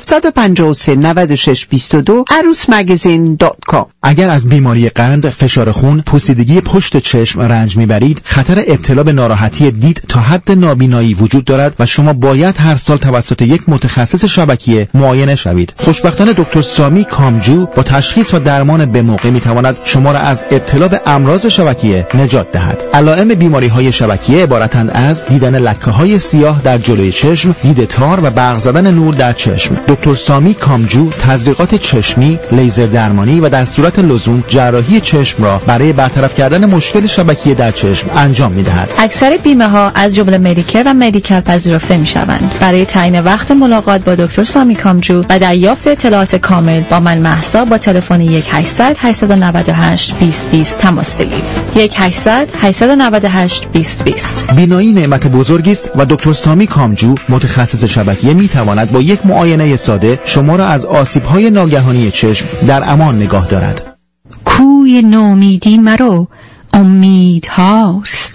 753 96 22 arusmagazine.com. اگر از بیماری قند، فشار خون، پوسیدگی پشت چشم رنج میبرید، خطر ابتلا به ناراحتی دید تا حد نابینایی وجود دارد و شما باید هر سال توسط یک متخصص شبکیه معاینه شوید. خوشبختانه دکتر سامی کامجو با تشخیص و درمان به موقع میتواند شما را از ابتلا به امراض شبکیه نجات دهد. علائم بیماری‌های شبکیه عبارتند از دیدن لکه‌های سیاه در جلوی چشم، دید تار و برق زدن نور در چشم. دکتر سامی کامجو تزریقات چشمی، لیزر درمانی و در صورت لزوم جراحی چشم را برای برطرف کردن مشکل شبکیه در چشم انجام می‌دهد. اکثر بیمه‌ها از جمله مدیکر و مدیکال پذیرفته می‌شوند. برای تعیین وقت ملاقات با دکتر سامی کامجو و دریافت اطلاعات کامل با من مهسا با تلفن 1800 898 2020 تماس بگیرید. 1800 898 2020. بینایی نعمت بزرگی است و دکتر سامی کامجو متخصص شبکیه می‌تواند با یک معاینه ساده شما را از آسیب‌های ناگهانی چشم در امان نگاه دارد. کوی نومیدی مرو، امید هاست.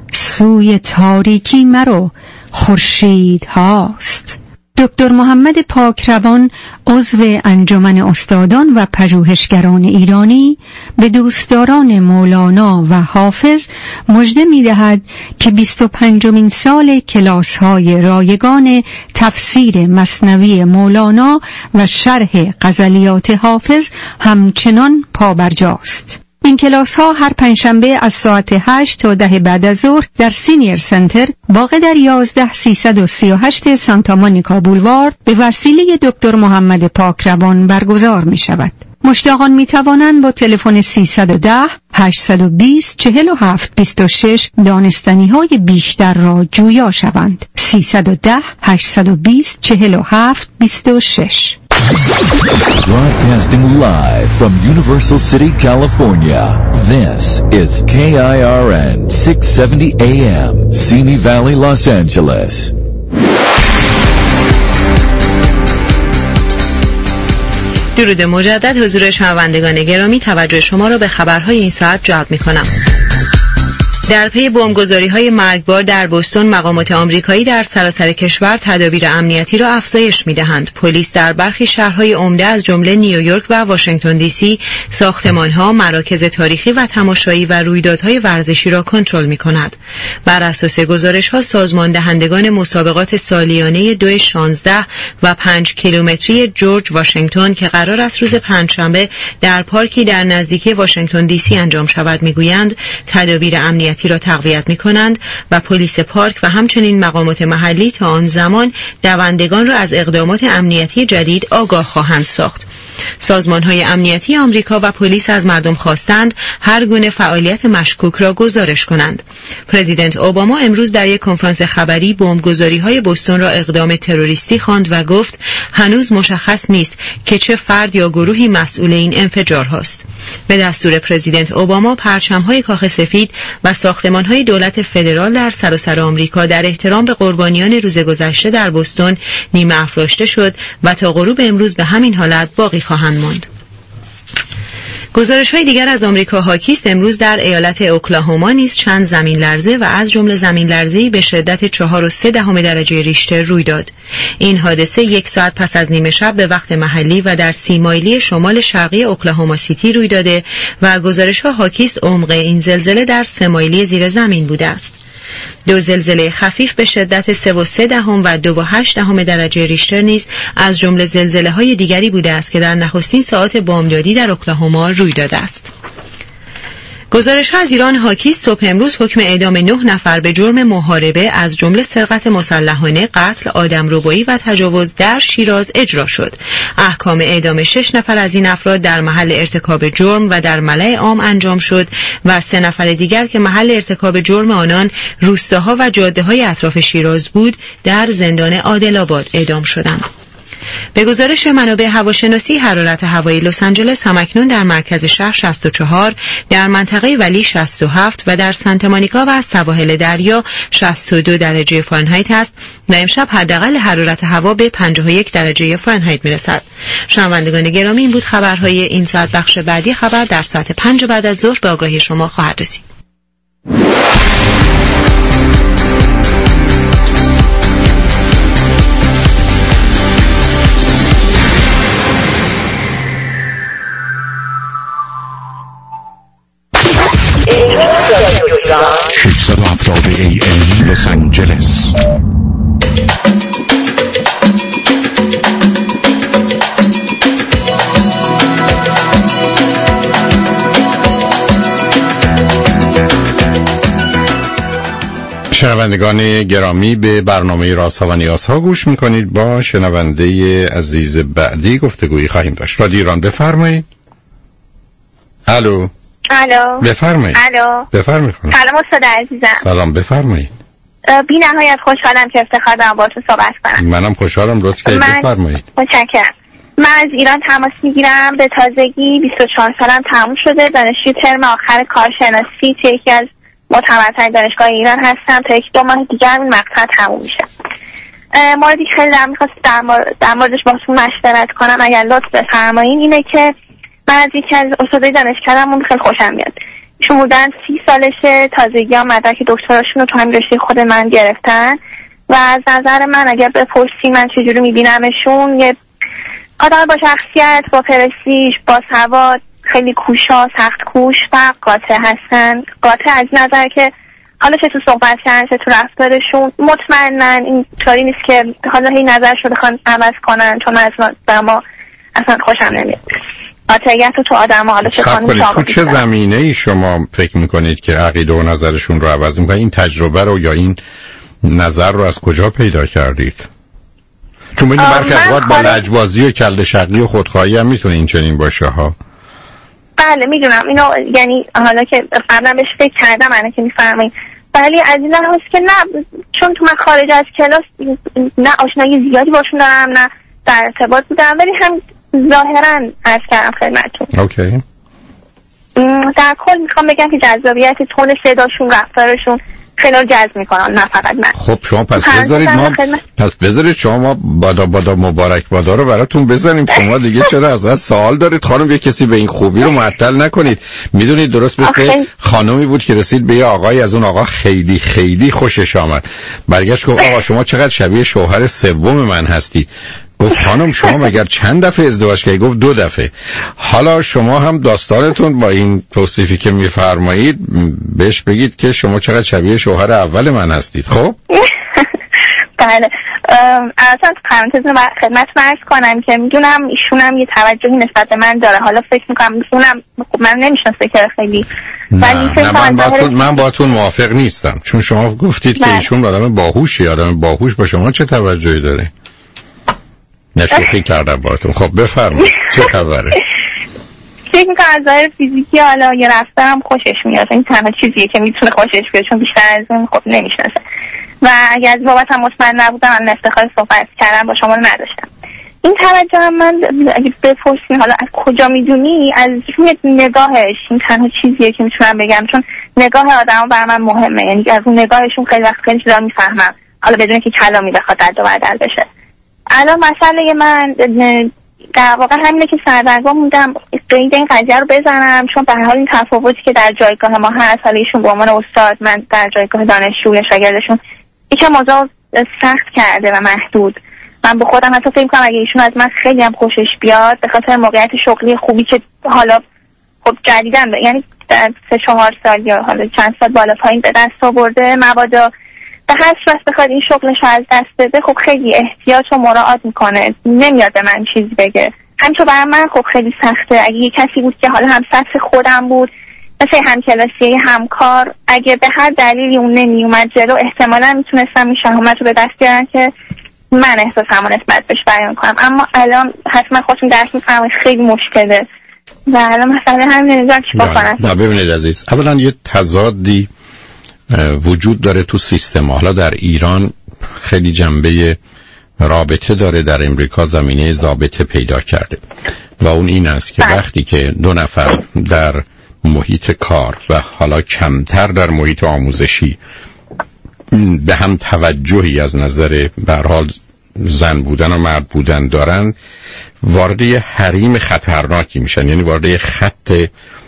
سوی تاریکی مرو خورشید هاست. دکتر محمد پاکروان، عضو انجمن استادان و پژوهشگران ایرانی، به دوستداران مولانا و حافظ مژده می‌دهد که 25مین سال کلاس‌های رایگان تفسیر مثنوی مولانا و شرح غزلیات حافظ همچنان پابرجاست. این کلاس ها هر پنجشنبه از ساعت 8 تا 10 بعد از ظهر در سینیر سنتر واقع در 11338 سانتا مونیکا بولوارد به وسیله دکتر محمد پاکروان برگزار می شود. مشتاقان می توانند با تلفن 310 820 47 26 دانستنی های بیشتر را جویا شوند. 310 820 47 26. Broadcasting live from Universal City, California. This is KIRN 670 AM, Simi Valley, Los Angeles. درود مجدد حضور شنوندگان گرامی، توجه شما را به خبرهای این ساعت جلب می‌کنم. در پی بمبگذاری‌های مرگبار در بوستون، مقامات آمریکایی در سراسر کشور تدابیر امنیتی را افزایش می‌دهند. پلیس در برخی شهرهای عمده از جمله نیویورک و واشنگتن دی سی ساختمان‌ها، مراکز تاریخی و تماشایی و رویدادهای ورزشی را کنترل می‌کند. بر اساس گزارش‌ها، سازمان دهندگان مسابقات سالیانه 2 16 و 5 کیلومتری جورج واشنگتن که قرار است روز پنجشنبه در پارکی در نزدیکی واشنگتن دی سی انجام شود می‌گویند تدابیر امنیتی را تقویت می‌کنند و پلیس پارک و همچنین مقامات محلی تا آن زمان دوندگان را از اقدامات امنیتی جدید آگاه خواهند ساخت. سازمان‌های امنیتی آمریکا و پلیس از مردم خواستند هر گونه فعالیت مشکوک را گزارش کنند. پرزیدنت اوباما امروز در یک کنفرانس خبری بمبگذاری‌های بوستون را اقدام تروریستی خواند و گفت هنوز مشخص نیست که چه فرد یا گروهی مسئول این انفجار هاست. به دستور پرزیدنت اوباما پرچم‌های کاخ سفید و ساختمان‌های دولت فدرال در سراسر آمریکا در احترام به قربانیان روز گذشته در بوستون نیمه افراشته شد و تا غروب امروز به همین حالت باقی خواهند ماند. گزارش‌های دیگر از آمریکا حاکی است. امروز در ایالت اوکلاهوما نیز چند زمین لرزه و از جمله زمین لرزه‌ای به شدت 4.3 درجه ریشتر روی داد. این حادثه 1 ساعت پس از نیمه شب به وقت محلی و در 30 مایلی شمال شرقی اوکلاهوما سیتی روی داده و گزارش‌ها حاکی است عمق این زلزله در 3 مایلی زیر زمین بوده است. 2 زلزله خفیف به شدت 3.3 و 2.8 درجه ریشتر نیز از جمله زلزله‌های دیگری بوده است که در نخستین ساعات بامدادی در اوکلاهوما روی داده است. گزارش‌ها از ایران حاکی است. صبح امروز حکم اعدام 9 نفر به جرم محاربه از جمله سرقت مسلحانه، قتل، آدمربایی و تجاوز در شیراز اجرا شد. احکام اعدام 6 نفر از این افراد در محل ارتکاب جرم و در ملأ عام انجام شد و 3 نفر دیگر که محل ارتکاب جرم آنان روستاها و جاده‌های اطراف شیراز بود در زندان عادل‌آباد اعدام شدند. به گزارش منابع هواشناسی، حرارت هوای لس آنجلس همکنون در مرکز شهر 64، در منطقه ولی 67 و در سانتا مونیکا و سواحل دریا 62 درجه فارنهایت است و امشب حداقل حرارت هوا به 51 درجه فارنهایت میرسد. شنوندگان گرامی، این بود خبرهای این ساعت. بخش بعدی خبر در ساعت 5 بعد از ظهر به آگاهی شما خواهد رسید. AM لس آنجلس. شنوندگان گرامی، به برنامه رازها و نیازها گوش میکنید. با شنونده عزیز بعدی گفتگویی خواهیم داشت. رادیو ایران، بفرمایید. الو. الو. بفرمایید. الو. بفرمایید. سلام استاد عزیزم. سلام، بفرمایید. بی نهایت خوشحالم که افتخار دارم باهاتون صحبت کنم. منم خوشحالم، لطف کنید بفرمایید. متشکرم. من از ایران تماس میگیرم. به تازگی 24 سالم تموم شده. دانشجوی ترم آخر کارشناسی توی یکی از معتبرترین دانشگاه ایران هستم. تا 1-2 ماه دیگه این مقطع تموم میشه. موردی که خیلی می‌خواستم در موردش باهاتون مشورت کنم اگر لطف بفرمایید اینه که من از یکی از استادای دانشکدهمون خیلی خوشم میاد. ایشون بودن 30 سالشه، تازگی ها مدرک دکتراشون رو تو همین رشته خود من گرفتن و از نظر من اگر بپرسی من چجوری میبینمشون، یه آدم با شخصیت، با پرستیژ، با سواد، خیلی کوشا، سخت کوش و قاطع هستن. قاطع از نظر که حالا چه تو صحبت کردن چه تو رفتارشون مطمئنن، این طوری نیست که حالا هی نظرشو بخوان عوض کنن، چون از ما اصلا خوشم نمیاد قاطعیت تو آدم. حالا چه تو چه زمینه ای شما فکر میکنید که عقیده و نظرشون رو عوض میکنن؟ این تجربه رو یا این نظر رو از کجا پیدا کردید؟ چون این برخی اوقات با لجبازی و کله شقی و خودخواهی هم میتونه این چنین باشه ها. بله میدونم اینو، یعنی حالا که قبلا بهش فکر کردم الان که میفهمین، ولی از این لحاظ که نه، چون تو من خارج از کلاس نه آشنایی زیادی باشون دارم نه در ارتباط بودم، ولی هم ظاهرا عرض کردم خدمتتون. اوکی. در کل میخوام بگم که جذابیت تون صداشون، رفتارشون خیلی جذب میکنن، نه فقط من. خب شما پس بذارید شما بادا مبارک بادا رو براتون بزنیم. شما دیگه چرا ازت سوال دارید خانم؟ یه کسی به این خوبی رو معطل نکنید. میدونید درست مثل خانمی بود که رسید به یه آقای، از اون آقا خیلی خیلی خوشش آمد، برگشت گفت آقا شما چقدر شبیه شوهر سوم من هستی. گفت خانم شما مگر چند دفعه ازدواج کردید؟ گفت 2 دفعه. حالا شما هم داستانتون با این توصیفی که میفرمایید بهش بگید که شما چقدر شبیه شوهر اول من هستید. خب بله، اصلا پرانتز خدمت عرض کنم که میدونم ایشون هم یه توجهی نسبت به من داره. حالا فکر میکنم اونم من نمیشناسه که خیلی، ولی من باهاتون موافق نیستم، چون شما گفتید که ایشون آدم باهوشی. آدم باهوش با شما چه توجهی داره؟ نشوخی کردم باهاتون. خب بفرمایید چه خبره؟ فکر میکنم از ظاهر فیزیکی حالا یه رفتارم خوشش میاد، این تنها چیزیه که میتونه خوشش بیاد، چون بیشتر از اون خب نمیشناسه و اگه از بابت هم مطمئن نبودم من افتخار صحبت کردم با شما رو نداشتم. این توجه هم من اگه بپرسین حالا از کجا میدونی، از روی نگاهش، این تنها چیزیه که میتونم بگم، چون نگاه آدم برای من مهمه، یعنی از اون نگاهشون خیلی وقت خیلی چیزا میفهمم، حالا بدون که کلامی بخواد رد و بدل بشه. الان مسئله من در واقع همینه که سردرگم موندم قید این قضیه رو بزنم، چون به هر حال این تفاوتی که در جایگاه ما هست، حالا ایشون به عنوان استاد، من در جایگاه دانشجو یا شاگردشون، یکم موضوع سخت کرده و محدود. من به خودم حتی فکر کنم اگه ایشون از من خیلی هم خوشش بیاد، به خاطر موقعیت شغلی خوبی که حالا خب جدیدن یعنی در 3-4 سال یا حالا چند سال بالا پایین به دست آورده، مبادا به هر صورت بخواد این شغلش از دست بده، خب خیلی احتیاط و مراعات میکنه، نمیاد به من چیزی بگه. همچون برای من خب خیلی سخته. اگه یه کسی بود که حالا هم سطح خودم بود، مثل همکلاسی، همکار، اگه به هر دلیلی اون نمیومد جلو، احتمالا میتونستم این شهامت رو به دست بیارم که من احساسمو نسبت بهش بیان کنم. اما الان حتما خودتون درک میفرمایید خیلی مشکله و الان مثلا همین نمیدونم چیکار کنم. نه ببینید عزیز، اولا یه تضادی وجود داره تو سیستم. حالا در ایران خیلی جنبه رابطه داره، در امریکا زمینه ضابطه پیدا کرده و اون این است که وقتی که 2 نفر در محیط کار و حالا کمتر در محیط آموزشی به هم توجهی از نظر به هر حال زن بودن و مرد بودن دارن، وارد یه حریم خطرناکی میشن، یعنی وارد یه خط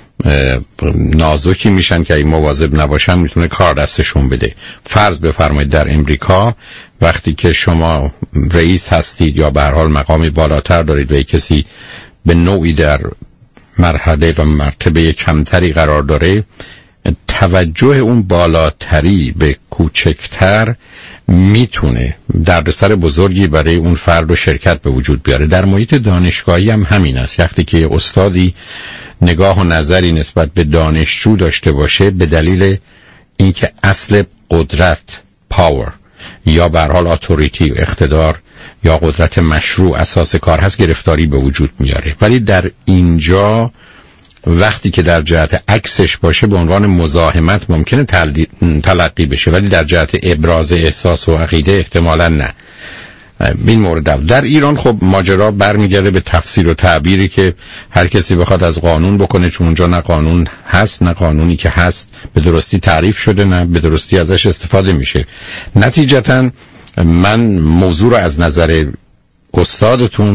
نازکی میشن که این مواظب نباشن میتونه کار دستشون بده. فرض بفرمایید در امریکا وقتی که شما رئیس هستید یا به هر حال مقامی بالاتر دارید و کسی به نوعی در مرحله و مرتبه کمتری قرار داره، توجه اون بالاتری به کوچکتر میتونه دردسر بزرگی برای اون فرد و شرکت به وجود بیاره. در محیط دانشگاهی هم همین است. وقتی که استادی نگاه و نظری نسبت به دانشجو داشته باشه، به دلیل اینکه اصل قدرت، پاور یا به هر حال اتوریتی و اقتدار یا قدرت مشروع اساس کار هست، گرفتاری به وجود میاره. ولی در اینجا وقتی که در جهت عکسش باشه به عنوان مزاحمت ممکنه تلقی بشه، ولی در جهت ابراز احساس و عقیده احتمالاً نه. این مورد در ایران خب ماجرا برمیگرده به تفسیر و تعبیری که هر کسی بخواد از قانون بکنه، چون اونجا نه قانون هست، نه قانونی که هست به درستی تعریف شده، نه به درستی ازش استفاده میشه. نتیجتاً من موضوع رو از نظر استادتون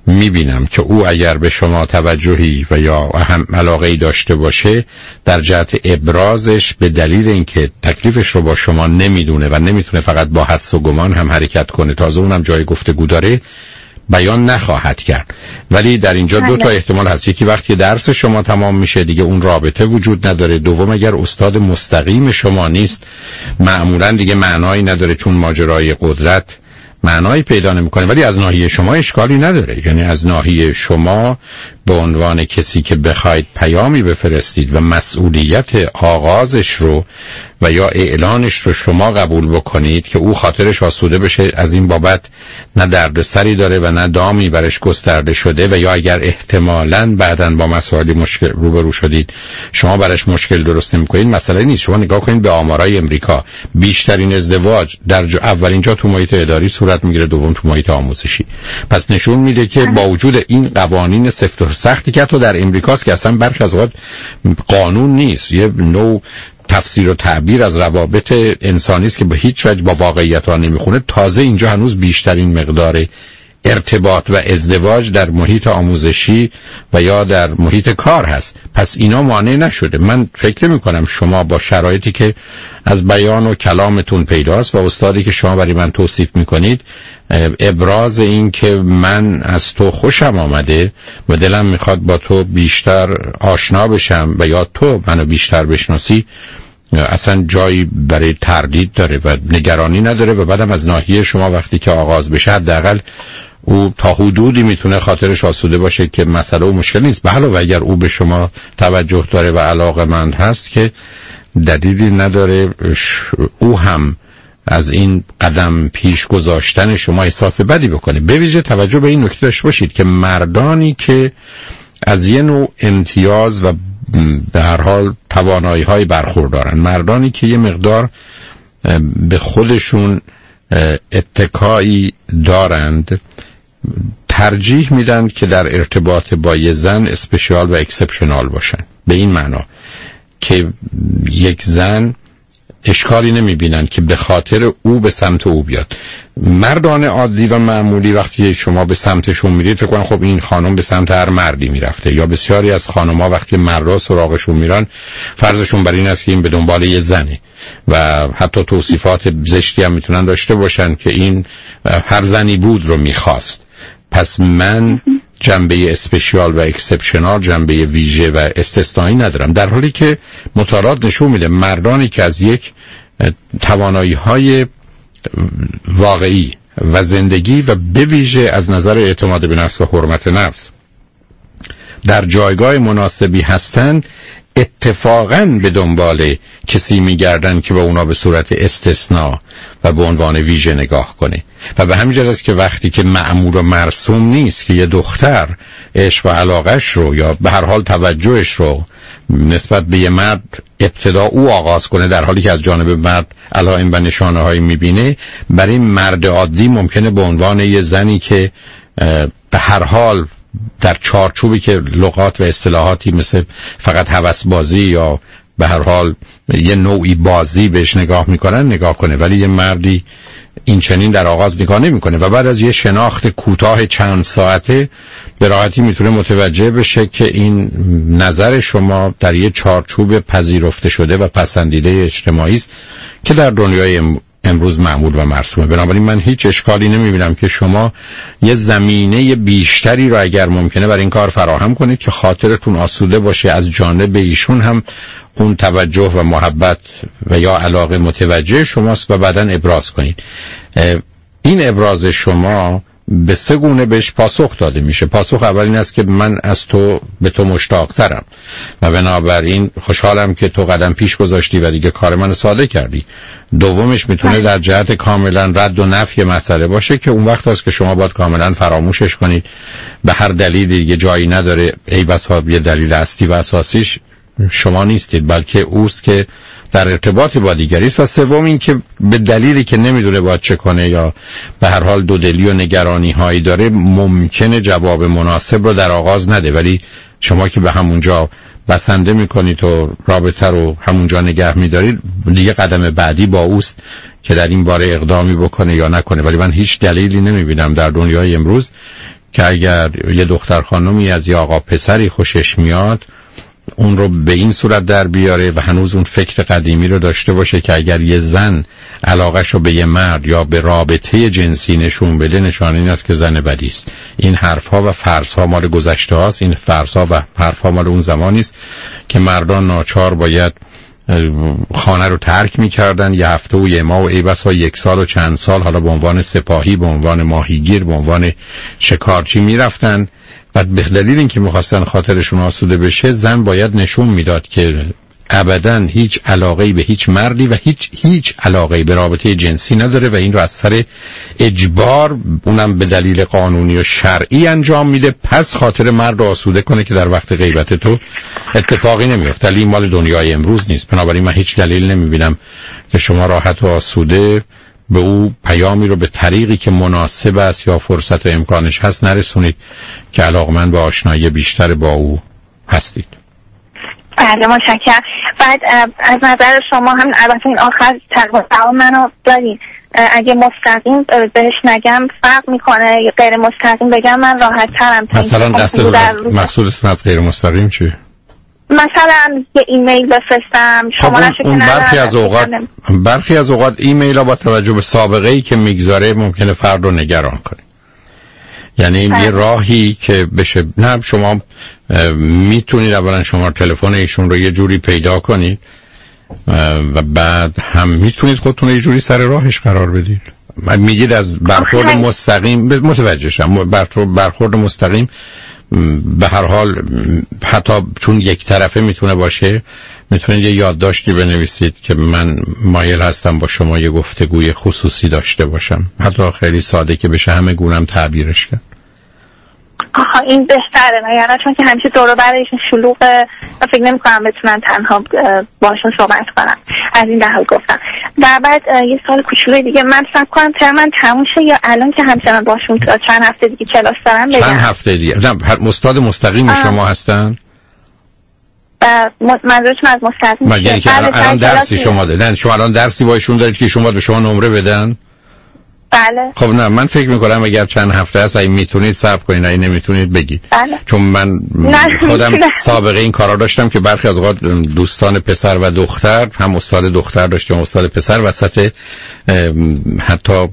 میبینم که او اگر به شما توجهی و یا اهم علاقه‌ای داشته باشه در جهت ابرازش به دلیل اینکه تکلیفش رو با شما نمیدونه و نمیتونه فقط با حدس و گمان هم حرکت کنه، تازه اونم جای گفتگو داره، بیان نخواهد کرد. ولی در اینجا دو تا احتمال هست. یکی وقتی درس شما تمام میشه دیگه اون رابطه وجود نداره. دوم اگر استاد مستقیم شما نیست معمولا دیگه معنایی نداره، چون ماجرای قدرت معنایی پیدا نمیکنه. ولی از ناحیه شما اشکالی نداره، یعنی از ناحیه شما به عنوان کسی که بخواید پیامی بفرستید و مسئولیت آغازش رو و یا اعلانش رو شما قبول بکنید که او خاطرش آسوده بشه، از این بابت نه دردسری داره و نه دامی برش گسترده شده، و یا اگر احتمالاً بعداً با مسائل مشکل روبرو شدید شما برش مشکل درست نمی‌کنید، مسئله نیست. شما نگاه کنید به آمارای امریکا، بیشترین ازدواج در اولین جا تو محیط اداری صورت میگیره، دوم تو محیط آموزشی. پس نشون میده که با وجود این قوانین سفت و سختی که تو در امریکاست که اصلا برخی از اوقات قانون نیست، یه نوع تفسیر و تعبیر از روابط انسانی است که به هیچ وجه با واقعیت ها نمیخونه، تازه اینجا هنوز بیشترین مقدار ارتباط و ازدواج در محیط آموزشی و یا در محیط کار هست. پس اینا مانع نشده. من فکر نمی کنم شما با شرایطی که از بیان و کلامتون پیداست و استادی که شما برای من توصیف میکنید، ابراز این که من از تو خوشم آمده و دلم میخواد با تو بیشتر آشنا بشم و یا تو منو بیشتر بشناسی، اصلا جایی برای تردید داره و نگرانی نداره. و بعدم از ناحیه شما وقتی که آغاز بشه حداقل او تا حدودی میتونه خاطرش آسوده باشه که مسئله و مشکل نیست. به علاوه اگر او به شما توجه داره و علاقه‌مند هست که دلیلی نداره او هم از این قدم پیش گذاشتن شما احساس بدی بکنه. به ویژه توجه به این نکته داشته باشید که مردانی که از یه نوع امتیاز و به هر حال توانایی‌های برخوردارن، مردانی که یه مقدار به خودشون اتکایی دارند، ترجیح میدن که در ارتباط با یه زن اسپشیال و اکسپشنال باشن. به این معنا که یک زن اشکالی نمیبینن که به خاطر او به سمت او بیاد. مردان عادی و معمولی وقتی شما به سمتشون میرید فکر کنن خب این خانم به سمت هر مردی میرفته، یا بسیاری از خانم‌ها وقتی مردا سراغشون میرن فرضشون بر این است که این به دنبال یه زنه و حتی توصیفات زشتی هم میتونن داشته باشن که این هر زنی بود رو میخواست. پس من جنبه اسپشیال و اکسپشنال، جنبه ویژه و استثنایی ندارم، در حالی که مطالعات نشون میده مردانی که از یک توانایی‌های واقعی و زندگی و به ویژه از نظر اعتماد به نفس و حرمت نفس در جایگاه مناسبی هستند، اتفاقاً به دنبال کسی میگردن که با اونا به صورت استثناء و به عنوان ویژه نگاه کنه. و به همین جهت است که وقتی که مأمور و مرسوم نیست که یه دختر عشق و علاقش رو یا به هر حال توجهش رو نسبت به یه مرد ابتدا او آغاز کنه، در حالی که از جانب مرد علائم و نشانه هایی میبینه، برای مرد عادی ممکنه به عنوان یه زنی که به هر حال در چارچوبی که لغات و اصطلاحاتی مثل فقط هوس بازی یا به هر حال یه نوعی بازی بهش نگاه میکنن نگاه کنه، ولی یه مردی این چنین در آغاز نگاه نمیکنه و بعد از یه شناخت کوتاه چند ساعته به راحتی میتونه متوجه بشه که این نظر شما در یه چارچوب پذیرفته شده و پسندیده اجتماعی است که در دنیای امروز معمول و مرسومه. بنابراین من هیچ اشکالی نمیبینم که شما یه زمینه بیشتری رو اگر ممکنه برای این کار فراهم کنید که خاطرتون آسوده باشه، از جانب ایشون هم اون توجه و محبت و یا علاقه متوجه شماست و بعداً ابراز کنید. این ابراز شما به سه گونه بهش پاسخ داده میشه. پاسخ اول این است که من از تو به تو مشتاق‌ترم و بنابراین خوشحالم که تو قدم پیش گذاشتی و دیگه کار منو ساده کردی. دومش میتونه در جهت کاملا رد و نفی مسئله باشه که اون وقت هست که شما باید کاملا فراموشش کنید، به هر دلیلی دیگه جایی نداره، ای بسا یه دلیل اصلی و اساسیش شما نیستید بلکه اوست که در ارتباطی با دیگری است. و سوم این که به دلیلی که نمیدونه باید چه کنه یا به هر حال دودلی و نگرانی هایی داره ممکنه جواب مناسب رو در آغاز نده، ولی شما که به همونجا بسنده میکنید و رابطه رو همونجا نگه میدارید، دیگه قدم بعدی با اوست که در این باره اقدامی بکنه یا نکنه. ولی من هیچ دلیلی نمیبینم در دنیای امروز که اگر یه دختر خانمی از یه آقا پسری خوشش میاد اون رو به این صورت در بیاره و هنوز اون فکر قدیمی رو داشته باشه که اگر یه زن علاقش رو به یه مرد یا به رابطه جنسی نشون بده نشانه این است که زن بدی است. این حرفها و فرضها مال گذشته هاست. این فرضها و حرفها مال اون زمانی است که مردان ناچار باید خانه رو ترک می‌کردن، یه هفته و یه ماه و ای بسا یک سال و چند سال، حالا به عنوان سپاهی، به عنوان ماهیگیر، به عنوان شکارچی میرفتن و به دلیل اینکه می‌خواستن خاطرشون آسوده بشه زن باید نشون میداد که ابداً هیچ علاقه‌ای به هیچ مردی و هیچ علاقه‌ای به رابطه جنسی نداره و این رو از سر اجبار، اونم به دلیل قانونی و شرعی انجام میده، پس خاطر مرد رو آسوده کنه که در وقت غیبت تو اتفاقی نمیفته. ولی مال دنیای امروز نیست. بنابراین من هیچ دلیل نمیبینم که شما راحت و آسوده به او پیامی رو به طریقی که مناسب است یا فرصت و امکانش هست نرسونید که علاقمند به آشنایی بیشتر با او هستید. بله متشکرم. بعد از نظر شما هم البته این آخر تقریبا تمام منو دارین، اگه مستقیم بهش نگم فرق میکنه یا غیر مستقیم بگم من راحت ترم؟ مثلا مقصودتون از غیر مستقیم چیه؟ مثلا یه ایمیل بفرستم شما اون برخی از اوقات ایمیل ها با توجه به سابقه ای که میگذاره ممکنه فرد رو نگران کنه. یعنی یه راهی که بشه، نه شما میتونید اولا شما تلفن ایشون رو یه جوری پیدا کنید و بعد هم میتونید خودتون یه جوری سر راهش قرار بدید. میگید از برخورد مستقیم، متوجه شم، برخورد مستقیم به هر حال حتی چون یک طرفه میتونه باشه، میتونید یه یادداشتی بنویسید که من مایل هستم با شما یه گفتگوی خصوصی داشته باشم، حتی خیلی ساده که بشه همه گونم تعبیرش کرد. آها این بهتره، نه چون که همیشه دور و برشون شلوغه و فکر نمی‌کنم بتونن تنها باشون صحبت کنم. از این دهل گفتم. و بعد یه سال کوچولوی دیگه من فکر کنم ترمن تموم شه یا الان که همچنان باشون چند هفته دیگه کلاس دارم بگم. چند هفته دیگه؟ نه استاد مستقیم شما هستن؟ منظورتون از مستقیم؟ یعنی که الان درسی شما دارید؟ نه شما الان درسی با ایشون دارید که شما به شما نمره بدن؟ بله. خب نه من فکر میکنم اگر چند هفته است اگه میتونید صبر کنید، اگه نمیتونید بگید. بله. چون من خودم سابقه این کارا داشتم که برخی از اوقات دوستان پسر و دختر، هم استاد دختر داشتم استاد پسر، وسط حتی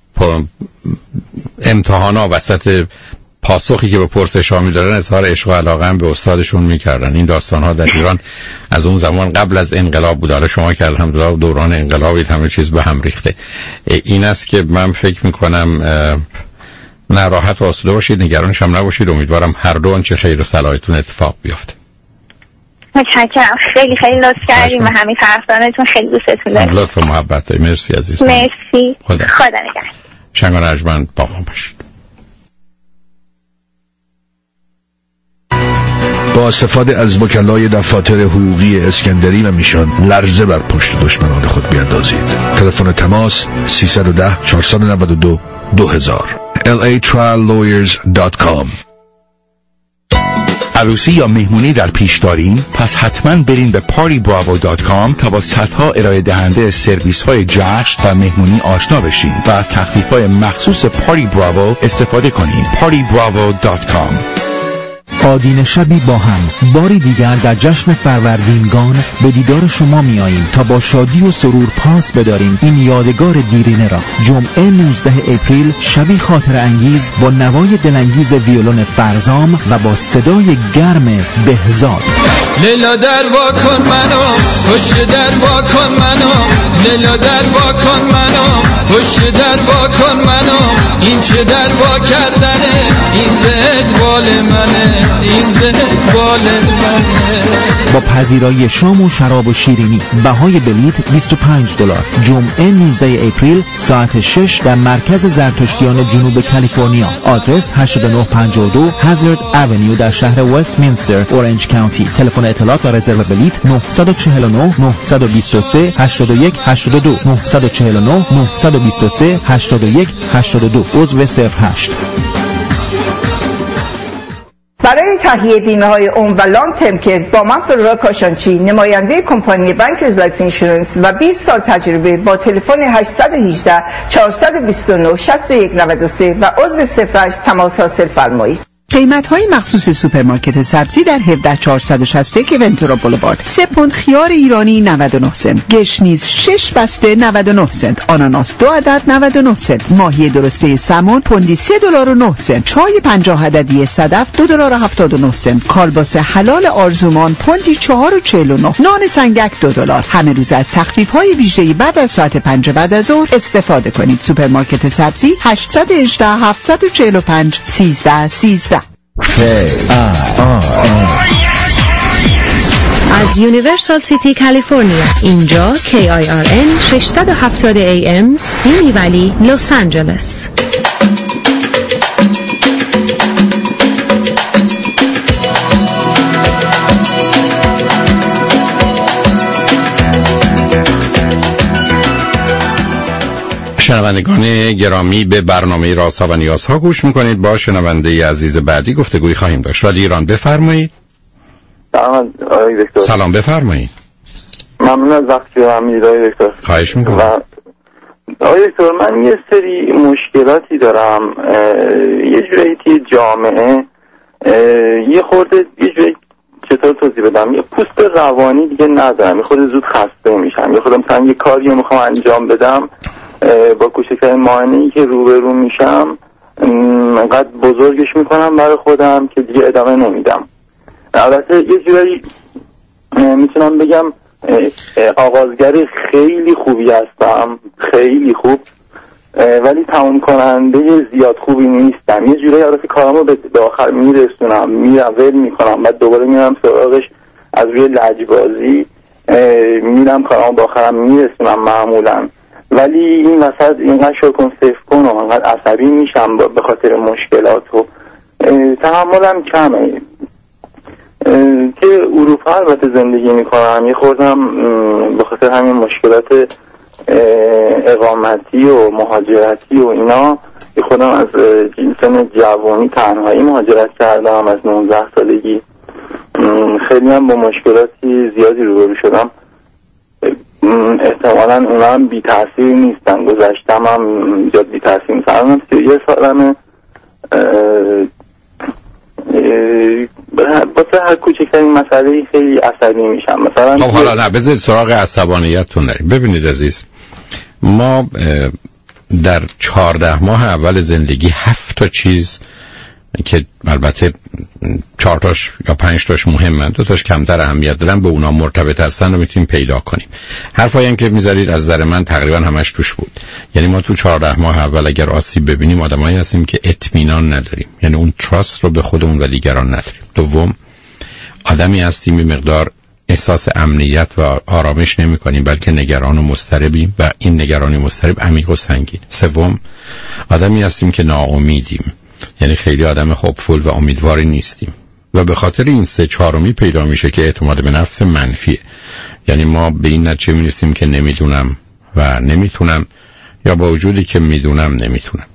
امتحانا وسط پاسخی که به پرسش ها می‌دارن اظهار عشق و علاقه هم به استادشون می‌کردن. این داستان ها در ایران از اون زمان قبل از انقلاب بود. حالا شما که الحمدلله دوران انقلابید همه چیز به هم ریخته. این است که من فکر می‌کنم راحت و آسوده باشید، نگرانش هم نباشید. امیدوارم هر دو آنچه خیر و صلاحتون اتفاق بیفته. متشکرم. خیلی خیلی لطف کردیم و همین طرفدارتون خیلی دوستتون دارم. لطف و محبت دارید. مرسی عزیزم. مرسی. خدا نگهدار. شنگ و نجمن با ما باشید. با استفاده از وکلای دفاتر حقوقی اسکندری و میشان لرزه بر پشت دشمنان خود بیاندازید. تلفن تماس 310 492 2000 latriallawyers.com. عروسی یا مهمونی در پیش دارین؟ پس حتما برین به partybravo.com تا با صدها ارائه دهنده سرویس های جشن و مهمونی آشنا بشین و از تخفیف های مخصوص پاری براوو استفاده کنین. partybravo.com. آدین شبی با هم باری دیگر در جشن فروردینگان به دیدار شما می آییم تا با شادی و سرور پاس بداریم این یادگار دیرینه را. جمعه 19 اپریل شبی خاطر انگیز با نوای دلانگیز ویولون فرزام و با صدای گرم بهزاد. لیلا در وا کن منو، پشت در وا کن منو، لیلا در وا کن منو، پشت در وا کن منو، این چه در وا کردنه، این زد بال منه، این زد بال منه. با پذیرایی شام و شراب و شیرینی. بهای بلیت $25. جمعه 19 اپریل ساعت 6 در مرکز زرتشتیان جنوب کالیفرنیا. آدرس 8952 هازارد اونیو در شهر وست مینستر، اورنج کانتی. تلفن اطلاعات و رزرو بلیت 949 923 81 82 949 923 81 82. عضو 08. برای تهیه بیمه‌های عمر و لانگ ترم کیر با من فرورا کاشانچی، نماینده کمپانی بانکرز لایف اینشورنس و 20 سال تجربه، با تلفن 818 429 6193 و عضو 08 تماس حاصل فرمایید. قیمت‌های مخصوص سوپرمارکت سبزی در 17461 ونتورا بولوارد. 3 پوند خیار ایرانی 99 سنت، گشنیز 6 بسته 99 سنت، آناناس 2 عدد 99 سنت، ماهی درسته سمون پوندی $3.09، چای 50 عددی صدف $2.79 سنت، کالباس حلال آرزومان پوندی 4.49، نان سنگک $2. همه روز از تخفیف‌های ویژه‌ای بعد از ساعت 5 بعد از ظهر استفاده کنید. سوپرمارکت سبزی 818 745 1313. از یونیورسال سیتی کالیفرنیا، اینجا KIRN 670 AM سیمی ولی لس آنجلس. شنوندگان گرامی، به برنامه رازها و نیازها گوش میکنید. با شنونده عزیز بعدی گفتگوی خواهیم داشت. رادیو ایران، بفرمایید. سلام، بفرمایید. ممنون از وقتی رو هم میدید دکتر. خواهش میکنم. آقای دکتر، من یه سری مشکلاتی دارم. یه جوری توی جامعه یه خورده یه جوری چطور توضیح بدم، یه پوست روانی دیگه ندارم، یه خورده زود خسته میشم. یه خورده مثلا یه کاری میخوام انجام بدم، با کوچکترین مانعی که روبرو میشم انقدر بزرگش میکنم برای خودم که دیگه ادامه نمیدم. البته یه جوری میتونم بگم آغازگر خیلی خوبی هستم، خیلی خوب، ولی تمام کننده زیاد خوبی نیستم. یه جوری البته کارامو به آخر میرسونم، ول میکنم، بعد دوباره میرم سراغش از روی لجبازی، میرم کارامو به آخرم میرسونم معمولا. ولی این وسط اینقدر شکن صفر کن و اینقدر عصبی میشم به خاطر مشکلات و تحملم کمه. که اروپا البته زندگی میکنم، یه خوردم به خاطر همین مشکلات اقامتی و مهاجرتی و اینا، یه خودم از سن جوانی تنهایی مهاجرت کردم از 19 سالگی. خیلی هم با مشکلاتی زیادی روبرو شدم. احتمالاً اونا هم بی تأثیر نیستن، گذشتم هم زیاد بی تأثیر نیستن. یه سالمه واسه هر کوچکترین مسئله خیلی عصبی میشم. مثلا خب حالا نه، بذارید سراغ عصبانیتتون نریم. ببینید عزیز، ما در 14 ماه اول زندگی 7 تا چیز که البته 4 تاش یا 5 تاش مهمن، 2 تاش کمتر اهمیت دارن، به اونا مرتبط هستن رو میتونیم پیدا کنیم. حرفایی هم که میذارید از نظر من تقریبا همش توش بود. یعنی ما تو 14 ماه اول اگر آسیب ببینیم، آدمایی هستیم که اطمینان نداریم، یعنی اون تراست رو به خودمون و دیگران نداریم. دوم، آدمی هستیم این مقدار احساس امنیت و آرامش نمی کنیم، بلکه نگران و مضطربیم و این نگرانی مضطرب عمیق و سنگین. سوم، آدمی هستیم که ناامیدیم، یعنی خیلی آدم خوبفول و امیدواری نیستیم و به خاطر این 3/4 پیدا میشه که اعتماد به نفس منفیه. یعنی ما به این نتیجه میرسیم که نمیدونم و نمیتونم، یا با وجودی که میدونم نمیتونم.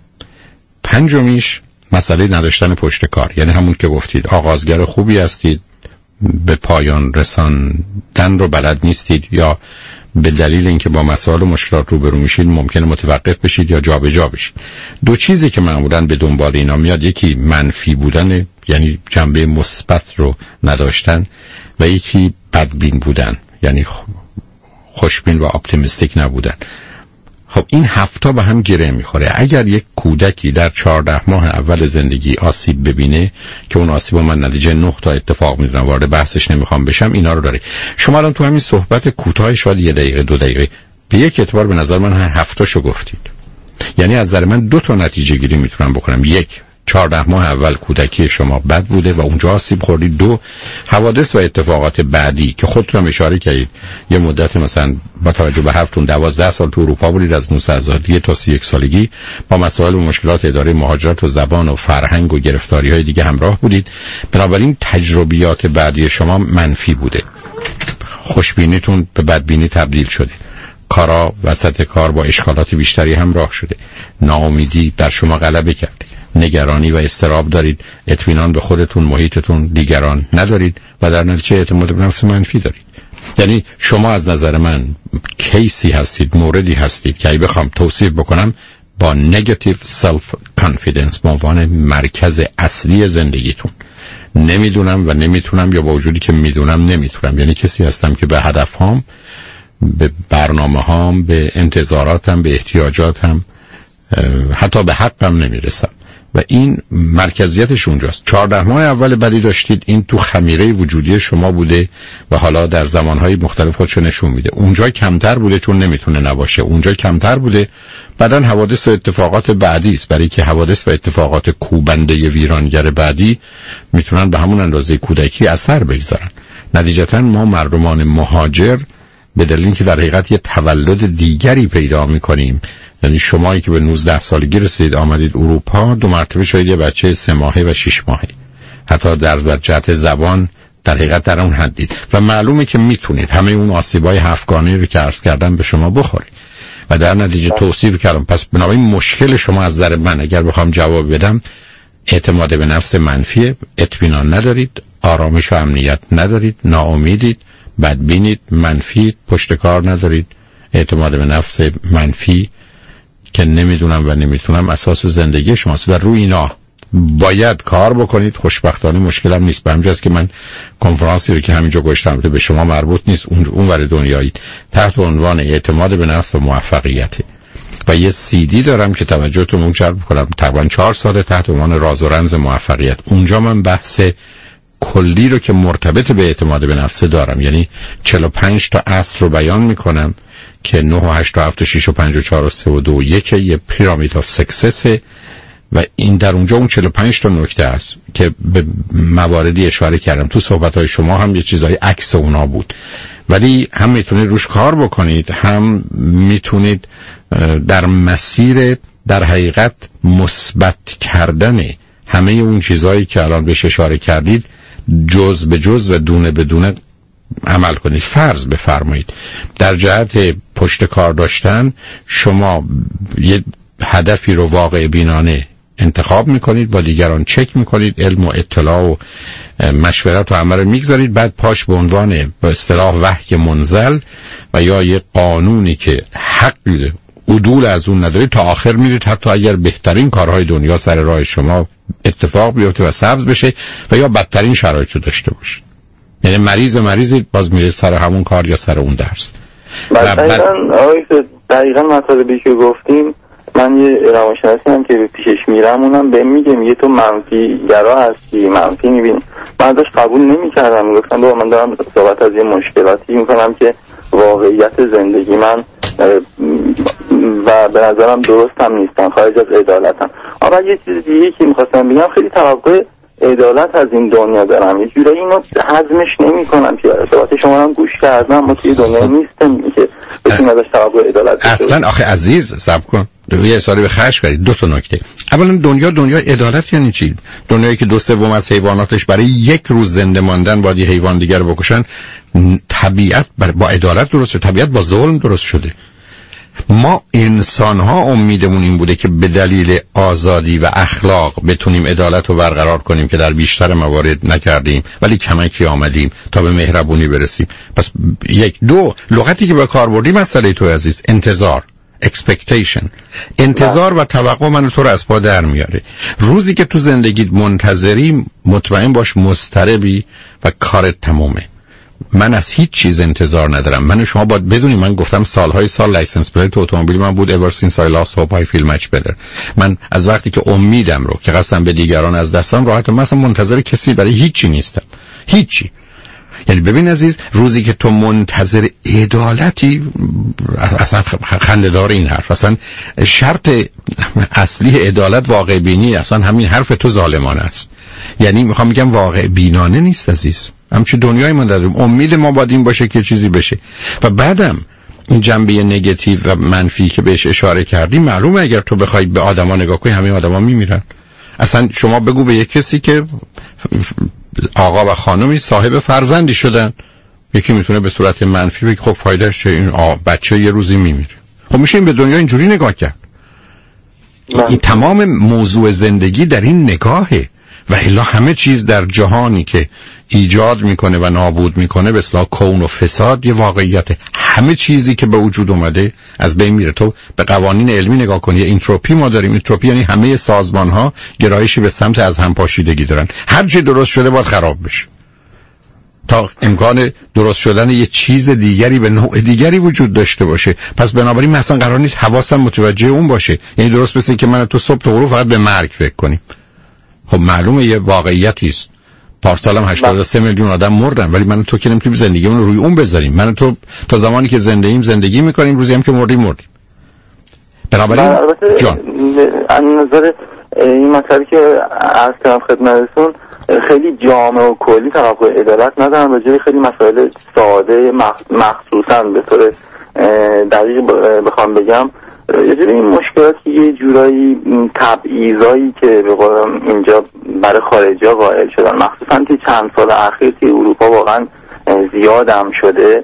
5 مسئله نداشتن پشت کار، یعنی همون که گفتید آغازگر خوبی هستید، به پایان رساندن رو بلد نیستید، یا به دلیل اینکه با مسائل و مشکلات روبرو میشید ممکنه متوقف بشید یا جابجا بشید. 2 چیزی که معمولاً به دنبال اینا میاد، یکی منفی بودن، یعنی جنبه مثبت رو نداشتن، و یکی بدبین بودن، یعنی خوشبین و اپتیمیستیک نبودن. خب این 7 به هم گره میخوره. اگر یک کودکی در 14 ماه اول زندگی آسیب ببینه که اون آسیب من نتیجه 9 تا اتفاق میدونم، وارد بحثش نمیخوام بشم، اینا رو داره. شما الان تو همین صحبت کوتاه شاید 1 دقیقه 2 دقیقه به یک اعتبار به نظر من هر 7 گفتید. یعنی از نظر من 2 تا نتیجه گیری میتونم بکنم. 1، 14 ماه اول کودکی شما بد بوده و اونجا آسیب خوردید. 2، حوادث و اتفاقات بعدی که خودتون اشاره کردید، یه مدت مثلا با توجه به حرفتون 12 سال تو اروپا بودید، از 19 سالگی تا 31 سالگی با مسائل و مشکلات اداره مهاجرت و زبان و فرهنگ و گرفتاری‌های دیگه همراه بودید. بنابراین تجربیات بعدی شما منفی بوده. خوشبینیتون به بدبینی تبدیل شده. کارا وسط کار با اشکالات بیشتری همراه شده. ناامیدی در شما غلبه کرده. نگرانی و اضطراب دارید، اطمینان به خودتون، محیطتون، دیگران ندارید و در نتیجه اعتماد به نفس منفی دارید. یعنی شما از نظر من کیسی هستید، موردی هستید که اگه بخوام توصیف بکنم با نگاتیو سلف کانفیدنس به عنوان مرکز اصلی زندگیتون. نمیدونم و نمیتونم، یا با وجودی که میدونم نمیتونم. یعنی کسی هستم که به هدفهام، به برنامه‌هام، به انتظاراتم، به احتیاجاتم، حتی به حقم نمیرسم و این مرکزیتش اونجاست. 14 ماه اول بدی داشتید، این تو خمیره وجودی شما بوده و حالا در زمانهای مختلف خودشو نشون میده. اونجا کمتر بوده چون نمیتونه نباشه، اونجا کمتر بوده. بعدن حوادث و اتفاقات بعدی است، برای که حوادث و اتفاقات کوبنده ویرانگر بعدی میتونن به همون اندازه کودکی اثر بگذارن. نتیجتا ما مردمان مهاجر به دلیل اینکه در حقیقت یه تولد دیگری پیدا میکنیم، یعنی شمایی که به 19 سالگی رسید آمدید اروپا، 2 مرتبه شاید یه بچه 3 ماهه و 6 ماهه، حتی در جهت زبان در حقیقت در اون حدید و معلومه که میتونید همه اون آسیبای هفتگانه رو که عرض کردم به شما بخورید و در نتیجه توصیف کردم. پس بنابراین مشکل شما از نظر من اگر بخوام جواب بدم اعتماد به نفس منفی، اطمینان ندارید، آرامش و امنیت ندارید، ناامیدید، بدبینید، منفی، پشتکار ندارید. اعتماد به نفس منفی که نمیدونم و نمیتونم اساس زندگی شماست و روی اینا باید کار بکنید. خوشبختانه مشکلم نیست. به همجاست که من کنفرانسی رو که همینجا گوشتم به شما مربوط نیست، اون ور دنیایی، تحت عنوان اعتماد به نفس و موفقیت و یه CD دارم که توجهتون اون جلب کنم، تقریبا 4 سال تحت عنوان راز و رمز موفقیت. اونجا من بحث کلی رو که مرتبط به اعتماد به نفس دارم، یعنی 45 تا اصل رو بیان میکنم که 9 و 8 و 7 و 6 و 5 و 4 و 3 و 2 و 1 یه پیرامید آف سکسس و این در اونجا اون 45 تا نکته است که به مواردی اشاره کردم. تو صحبت‌های شما هم یه چیزای عکس اونا بود، ولی هم میتونید روش کار بکنید، هم میتونید در مسیر در حقیقت مثبت کردن همه اون چیزایی که الان بهش اشاره کردید جز به جز و دونه به دونه عمل کنید. فرض بفرمایید در جهت پشت کار داشتن شما یه هدفی رو واقع بینانه انتخاب میکنید، با دیگران چک میکنید، علم و اطلاع و مشورت و عمل میگذارید، بعد پاش به عنوان به اصطلاح وحی منزل و یا یه قانونی که حق عدول از اون ندارید تا آخر میرید، حتی اگر بهترین کارهای دنیا سر راه شما اتفاق بیفته و سبز بشه و یا بدترین شرایط رو داشته باشید. یعنی مریضی باز میرید سر همون کار یا سر اون درس. دقیقا مطالبی که گفتیم، من یه روانشناسی هم که پیشش میرم اونم بهم میگه، میگه تو منفی گرا هستی، منفی میبینی. من داشت قبول نمیکردم، میگفتم من دارم صحبت از یه مشکلاتی میکنم که واقعیت زندگی من و به نظرم درست هم نیستم، خارج از عدالتم. اما یه چیز دیگه که میخواستم بگم، خیلی توقع عدالت از این دنیا دارم، یه جورایی اینو هضمش نمیکنم که صحبت شما هم گوش کردم، ما توی دنیا نیستم که بتونیم ازش توقع عدالت اصلا. آخه عزیز صبر کن، یه سالی به خرج کردید. 2 تا نکته. اولا دنیا عدالت یعنی چی؟ دنیایی که 2/3 از حیواناتش برای 1 روز زنده ماندن باید یه حیوان دیگر رو بکشن. طبیعت با عدالت درست شده، طبیعت با ظلم درست شده. ما انسان ها امیدمون این بوده که به دلیل آزادی و اخلاق بتونیم عدالت رو برقرار کنیم که در بیشتر موارد نکردیم، ولی کمکی آمدیم تا به مهربونی برسیم. پس 1 2 لغتی که به کار بردیم مسئله تو عزیز، انتظار، expectation، انتظار و توقع من تو رو از پا در میاره. روزی که تو زندگیت منتظری، مطمئن باش مضطربی و کارت تمومه. من از هیچ چیز انتظار ندارم. من و شما باید بدونیم، من گفتم سالهای سال لایسنس پلیت اتومبیل من بود ever since I lost hope I feel much better. من از وقتی که امیدم رو که قسم به دیگران از دستم راحتم، من اصلا منتظر کسی برای هیچی نیستم، هیچی. یعنی ببین عزیز، روزی که تو منتظر عدالتی، اصلا خنده‌دار این حرف، اصلا شرط اصلی عدالت واقع بینی، اصلا همین حرف تو ظالمانه است. یعنی میخوام بگم واقع بینانه نیست عزیز. همچه دنیای ما داریم، امید ما باید این باشه که چیزی بشه. و بعدم این جنبه نگاتیو و منفی که بهش اشاره کردی، معلومه اگر تو بخوای به آدما نگاه کنی همه آدما میمیرن. اصلا شما بگو به یک کسی که آقا و خانمی صاحب فرزندی شدن، یکی میتونه به صورت منفی بگه خب فایدهش چه، این بچه یه روزی میمیره. خب میشه این به دنیا اینجوری نگاه کرد. این تمام موضوع زندگی در این نگاهه و الا همه چیز در جهانی که ایجاد میکنه و نابود میکنه به اصطلاح کون و فساد یه واقعیت. همه چیزی که به وجود اومده از بین میره. تو به قوانین علمی نگاه کنی، انتروپی ما داریم. انتروپی یعنی همه سازمان ها گرایشی به سمت از هم پاشیدگی دارن. هر چی درست شده باید خراب بشه تا امکان درست شدن یه چیز دیگری به نوع دیگری وجود داشته باشه. پس بنابراین مثلا قرار نیست حواسم متوجه اون باشه. یعنی درست مثل که من تو صبح تا غروب فقط به مرگ فکر کنیم. خب معلومه یه واقعیتی است. پارسال هم 83 میلیون آدم مردن، ولی من تو که نمیتونیم زندگیمون رو روی اون بذاریم. من تو تا زمانی که زندگی میکنیم، روزی هم که مردیم. بنابراین جان از نظر این مسئله که عرض کردم خدمتتون خیلی جامع و کلی توقع عدالت ندارم، راجع به خیلی مسائل ساده مخصوصا به طور دقیق بخوام بگم راجع به این مشکلاتی یه جورایی تبعیضایی که به قولم اینجا برای خارجی‌ها قائل شدن، مخصوصا که چند سال اخیر که اروپا واقعا زیادم شده،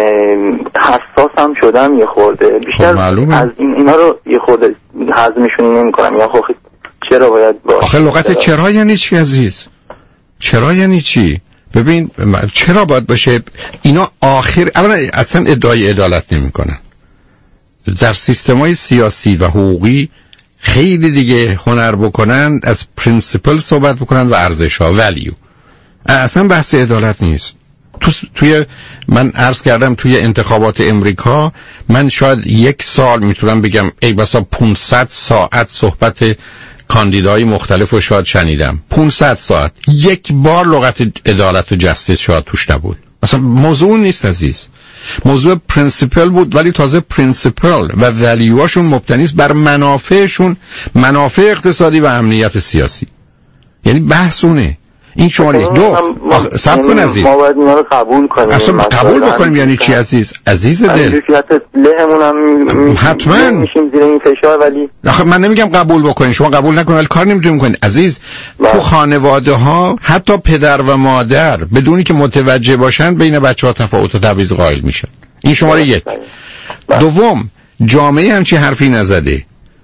حساسم شدم یه خورده بیشتر از اینا رو یه خورده هضمشون نمی‌کنم. یا خب چرا باید با آخه لغت چرا یعنی چی عزیز؟ چرا یعنی چی؟ ببین چرا باید باشه اینا آخر اولا اصلا ادعای عدالت نمی‌کنن. در سیستم‌های سیاسی و حقوقی خیلی دیگه هنر بکنن از پرینسیپل صحبت بکنن و ارزش‌ها ولیو. اصلا بحث عدالت نیست. توی من عرض کردم توی انتخابات امریکا من شاید 1 سال میتونم بگم ای بسا 500 ساعت صحبت کاندیدای مختلف رو شاید شنیدم. 500 ساعت یک بار لغت عدالت و جستیس شاید توش نبود. اصلا موضوع نیست عزیز. موضوع پرینسیپل بود، ولی تازه پرینسیپل و ولیوهاشون مبتنی است بر منافعشون، منافع اقتصادی و امنیت سیاسی. یعنی بحث اونه. این شماره 2 صبر کن عزیز، ما باید اینا رو قبول کنیم. اصلا قبول بکنیم یعنی چی عزیز؟ عزیز دل لهمون هم حتما میشیم زیر این فشار. ولی آخه من نمیگم قبول بکنین، شما قبول نکنین ولی کار نمیتونیم کنین عزیز. تو خانواده ها حتی پدر و مادر بدونی که متوجه باشن بین بچه‌ها تفاوت و تبعیض قائل میشن. این شماره 1. دوم، جامعه هم چه حرفی نزده.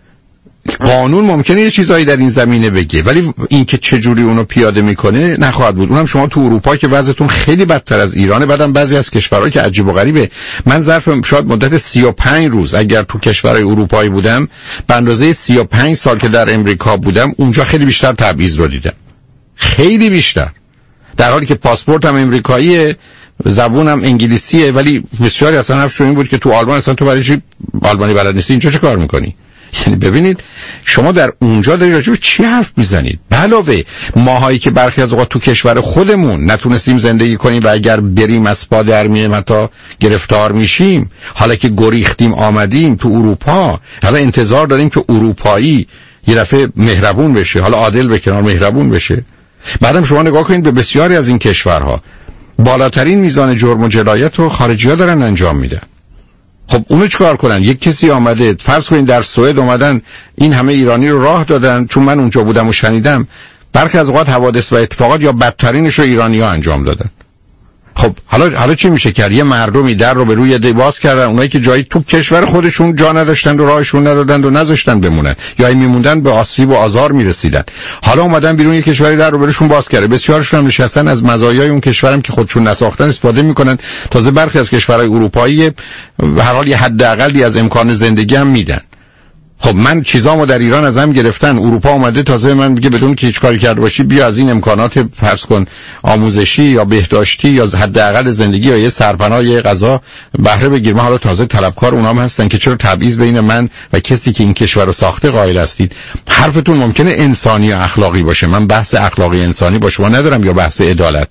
قانون ممکنه یه چیزایی در این زمینه بگه، ولی این که چجوری اونو پیاده میکنه نخواهد بود. اونم شما تو اروپا که وضعتون خیلی بدتر از ایرانه. بعدم بعضی از کشورها که عجیب و غریبه، من ظرف شاید مدت 35 روز اگر تو کشورهای اروپایی بودم به اندازه 35 سال که در امریکا بودم اونجا خیلی بیشتر تبعیض رو دیدم، خیلی بیشتر، در حالی که پاسپورتم امریکاییه، زبونم انگلیسیه، ولی بسیاری اصلا حرفشون این بود که تو آلمان اصلا تو برای چی آلمانی بلد نیستی، اینجا چه کار میکنی؟ یعنی ببینید شما در اونجا داری راجع به چی حرف میزنید. علاوه ماهایی که برخی از اوقات تو کشور خودمون نتونستیم زندگی کنیم و اگر بریم از پا در میایم حتی گرفتار میشیم، حالا که گریختیم آمدیم تو اروپا، حالا انتظار داریم که اروپایی یه دفعه مهربون بشه، حالا عادل به کنار مهربون بشه. بعدم شما نگاه کنید به بسیاری از این کشورها بالاترین میزان جرم و جنایت رو خارجی‌ها دارن انجام میدن. خب اونو چیکار کنن؟ یک کسی آمده، فرض کنید در سوئد اومدن این همه ایرانی رو راه دادن، چون من اونجا بودم و شنیدم برخی از اوقات حوادث و اتفاقات یا بدترینش رو ایرانی‌ها انجام دادن. خب حالا چی میشه کرد؟ یه مردمی در رو به روی دی باز کردن، اونایی که جایی تو کشور خودشون جا نداشتن و راهشون ندادن و نذاشتن بمونن یا میموندن به آسیب و آزار میرسیدن، حالا اومدن بیرون یه کشوری در رو برشون باز کرده. بسیارشون هم نشستن از مزایای اون کشورم که خودشون نساختن استفاده میکنن. تازه برخی از کشورهای اروپایی هر حال یه حداقلی از امکان زندگی هم میدن. خب من چیزامو در ایران ازم گرفتن، اروپا اومده تازه من میگه بدون که هیچ کاری کرده باشی بیا از این امکانات فرض کن آموزشی یا بهداشتی یا حداقل زندگی یا یه سرپناه یا غذا بهره بگیر. من حالا تازه طلبکار اونام هستن که چرا تبعیض بین من و کسی که این کشور رو ساخته قائل هستید. حرفتون ممکنه انسانی و اخلاقی باشه، من بحث اخلاقی انسانی با شما ندارم یا بحث عدالت،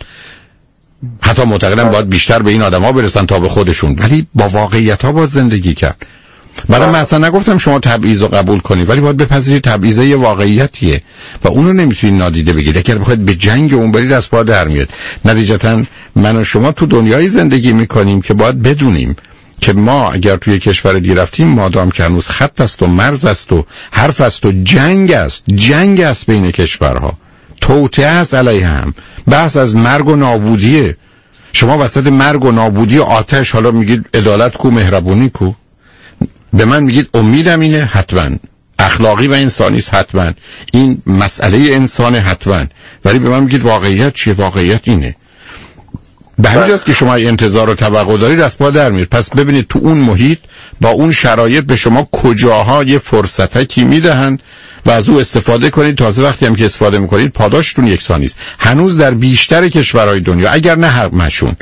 حتی معتقدم باید بیشتر به این آدما برسن تا به خودشون، ولی با واقعیت‌ها باید زندگی کرد. من اصلا نگفتم شما تبعیض رو قبول کنید، ولی باید بپذیرید تبعیض یه واقعیتیه و اونو نمیتونید نادیده بگیرید. اگر بخواید به جنگ اون برید از پا در میاد. نتیجتا من و شما تو دنیای زندگی میکنیم که باید بدونیم که ما اگر توی کشور دی رفتیم مادام که هنوز خط است و مرز است و حرف است و جنگ است بین کشورها، توطئه است علیه هم، بحث از مرگ و نابودیه. شما وسط مرگ و نابودی و آتش حالا میگید عدالت کو، مهربونی کو؟ به من میگید امیدم اینه، حتما اخلاقی و انسانی است حتما، این مسئله انسان حتما، ولی به من میگید واقعیت چیه؟ واقعیت اینه. به همین جاست که شما انتظار و توقع دارید از پا در میره. پس ببینید تو اون محیط با اون شرایط به شما کجاها یه فرصتکی میدهن و از او استفاده کنید. تازه وقتی هم که استفاده میکنید پاداشتون یکسانی است. هنوز در بیشتر کشورهای دنیا، اگر نه همشون،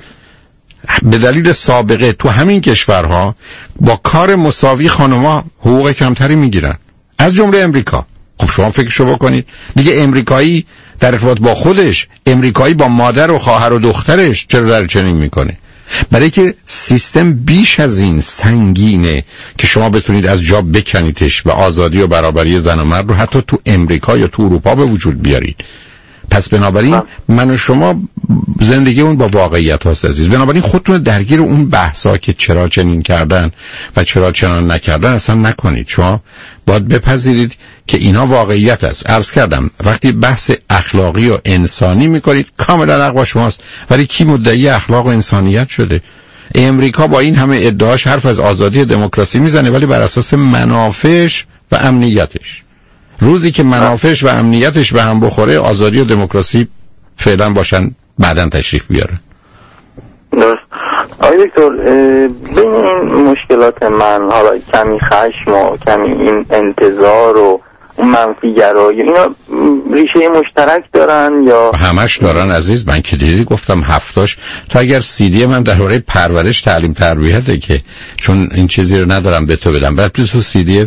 به دلیل سابقه تو همین کشورها با کار مساوی خانم‌ها حقوق کمتری میگیرن، از جمله امریکا. خب شما فکرشو بکنید دیگه، امریکایی در ارتباط با خودش، امریکایی با مادر و خواهر و دخترش چرا در چنین میکنه؟ برای که سیستم بیش از این سنگینه که شما بتونید از جا بکنیدش و آزادی و برابری زن و مرد رو حتی تو امریکا یا تو اروپا به وجود بیارید. پس بنابراین من و شما زندگی اون با واقعیت هاست عزیز. بنابراین خودتون درگیر اون بحثا که چرا چنین کردن و چرا چنان نکردن اصلا نکنید. شما باید بپذیرید که اینا واقعیت است. عرض کردم وقتی بحث اخلاقی و انسانی میکنید کاملا حق با شماست، ولی کی مدعی اخلاق و انسانیت شده؟ امریکا با این همه ادعاش حرف از آزادی دموکراسی میزنه، ولی بر اساس منافعش و امنیتش. روزی که منافعش و امنیتش به هم بخوره آزادی و دموکراسی فعلا باشن، بعداً تشریف بیارن. درست. آقای دکتر، بین این مشکلات من، حالا کمی خشم و کمی این انتظار و منفی گرایی، اینا ریشه مشترک دارن یا همش دارن عزیز؟ من که دیدی گفتم هفتاش. تو اگر CD من درباره پرورش تعلیم تربیته که چون این چیزی رو ندارم به تو بدم، بعد تو CD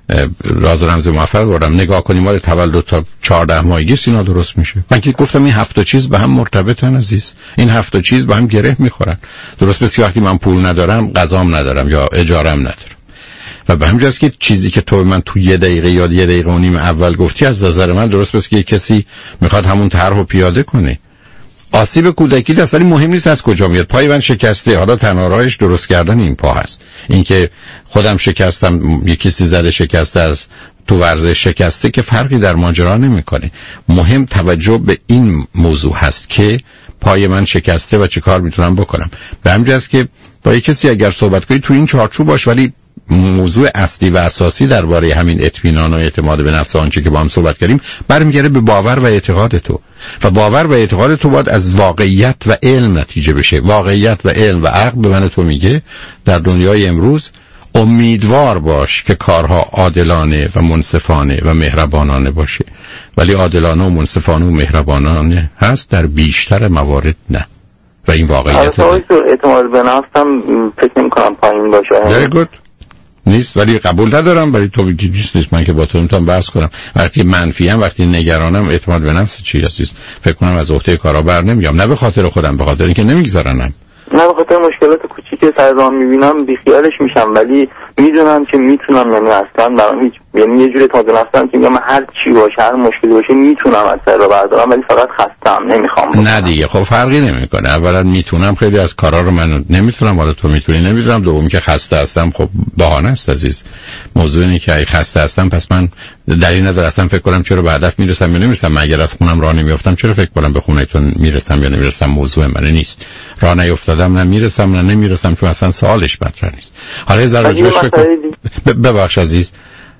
راز رمز موفق بردم نگاه کنیم مال تولد تا 14 ماهگی اینا درست میشه. من که گفتم این 7 چیز به هم مرتبطن عزیز، این 7 چیز به هم گره میخورن. درست مثل وقتی من پول ندارم غذام ندارم یا اجارم ندارم. و به همین جاست که چیزی که تو من تو 1 دقیقه یا 1 دقیقه و نیم اول گفتی از نظر من درست مثل که کسی میخواد همون طرح رو پیاده کنه. آسیب کودکی دست، ولی مهم نیست از کجا میاد. پای من شکسته، حالا تنها راهش درست کردن این پا هست. اینکه خودم شکستم، یکی کسی زده شکسته، از تو ورزش شکسته، که فرقی در ماجرا نمیکنه. مهم توجه به این موضوع هست که پای من شکسته و چه کار میتونم بکنم. به همین جاست که با یک کسی اگر صحبت کنی تو این چارچوب باش، ولی موضوع اصلی و اساسی درباره همین اطمینان و اعتماد به نفس آنچه که با هم صحبت کردیم برمیگره به باور و اعتقاد تو. و باور و اعتقاد تو باید از واقعیت و علم نتیجه بشه. واقعیت و علم و عقل به من تو میگه در دنیای امروز امیدوار باش که کارها عادلانه و منصفانه و مهربانانه باشه، ولی عادلانه و منصفانه و مهربانانه هست در بیشتر موارد نه. و این واقعیت اعتماد به نفس هم فکر نمی‌کنم پایین باشه. very good. نیست، ولی قبول ندارم. ولی تو بگی نیست، من که با تو میتونم بحث کنم. وقتی منفیم، وقتی نگرانم، اعتماد به نفس چی هست؟ فکر کنم از عهده کارا بر نمیام، نه به خاطر خودم، به خاطر اینکه نمیگذارنم، نه به خاطر مشکلات کوچیک سر راه میبینم بیخیالش میشم، ولی میدونم که میتونم، یعنی اصلا برام هیچ، یعنی یه جوری تازه نفتم که میگم هر چی باشه، هر مشکلی باشه میتونم از سر راه بردارم، ولی فقط خستم نمیخوام. نه دیگه خب فرقی نمیکنه. اولا میتونم خیلی از کارا رو من نمیتونم، حالا تو میتونی نمیدونم. دومی که خسته هستم، خب بهانه است عزیز. موضوع اینه که اگه خسته هستم پس من دلیل نداره اصلا فکر کنم چرا به هدف میرسم یا نمیرسم. من اگر از خونم راه نمیافتم چرا فکر کنم به خونه‌تون میرسم یا نمیرسم؟ موضوع من نیست. راه نیافتادم، نه میرسم نه نمیرسم، چون اصلا سوالش مطرح نیست. حالا زراجبش فکر ببخش عزیز،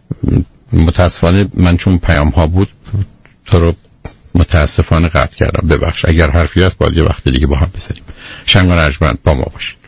متاسفانه من چون پیام ها بود تو رو متاسفانه قطع کردم. ببخش. اگر حرفی هست باید یه وقت دیگه با هم بزنیم. شنگان ارجمند با ما باشید.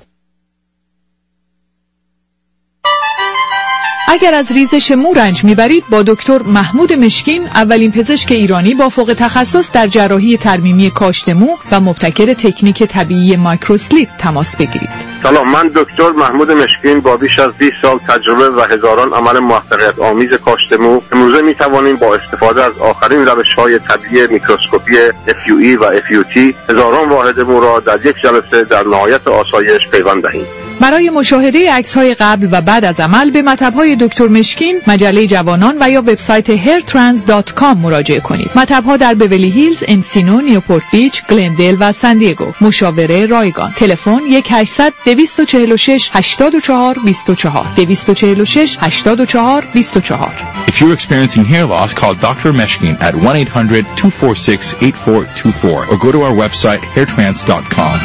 اگر از ریزش مو رنج میبرید با دکتر محمود مشکین، اولین پزشک ایرانی با فوق تخصص در جراحی ترمیمی کاشت مو و مبتکر تکنیک طبیعی مایکروسلیپ تماس بگیرید. سلام، من دکتر محمود مشکین با بیش از 20 سال تجربه و هزاران عمل موفقیت آمیز کاشت مو امروزه میتوانیم با استفاده از آخرین روش‌های طبیعی میکروسکوپی FUE و FUT هزاران واحد مو را در یک جلسه در نهایت آسایش پیوند دهیم. برای مشاهده عکس‌های قبل و بعد از عمل به مطب‌های دکتر مشکین، مجله جوانان و یا وبسایت hairtrans.com مراجعه کنید. مطب‌ها در بیولی هیلز، انسینو، نیوپورت بیچ، گلندل و سان دیگو. مشاوره رایگان. تلفن 1-800-246-84-24 246-84-24. If you're experiencing hair loss, call Dr. Meshkin at 1-800-246-8424 or go to our website hairtrans.com.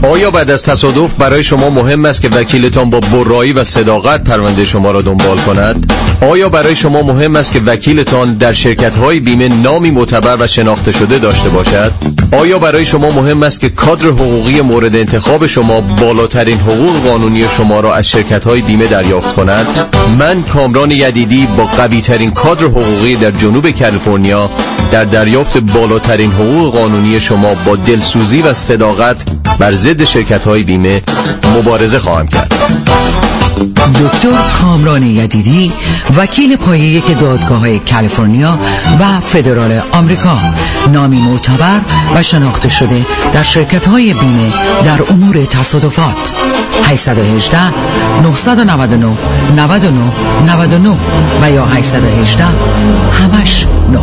آیا بعد از تصادف برای شما مهم است که وکیلتان با برایی و صداقت پرونده شما را دنبال کند؟ آیا برای شما مهم است که وکیلتان در شرکت‌های بیمه نامی معتبر و شناخته شده داشته باشد؟ آیا برای شما مهم است که کادر حقوقی مورد انتخاب شما بالاترین حقوق قانونی شما را از شرکت‌های بیمه دریافت کند؟ من کامران یدیدی با قوی‌ترین کادر حقوقی در جنوب کالیفرنیا در دریافت بالاترین حقوق قانونی شما با دلسوزی و صداقت بر ضد شرکت‌های بیمه مبارزه خواهم کرد. دکتر کامران یدیدی، وکیل پایه یک دادگاه‌های کالیفرنیا و فدرال آمریکا، نامی معتبر و شناخته شده در شرکت‌های بیمه در امور تصادفات. 818 999 99 99 و یا 818 همش 9.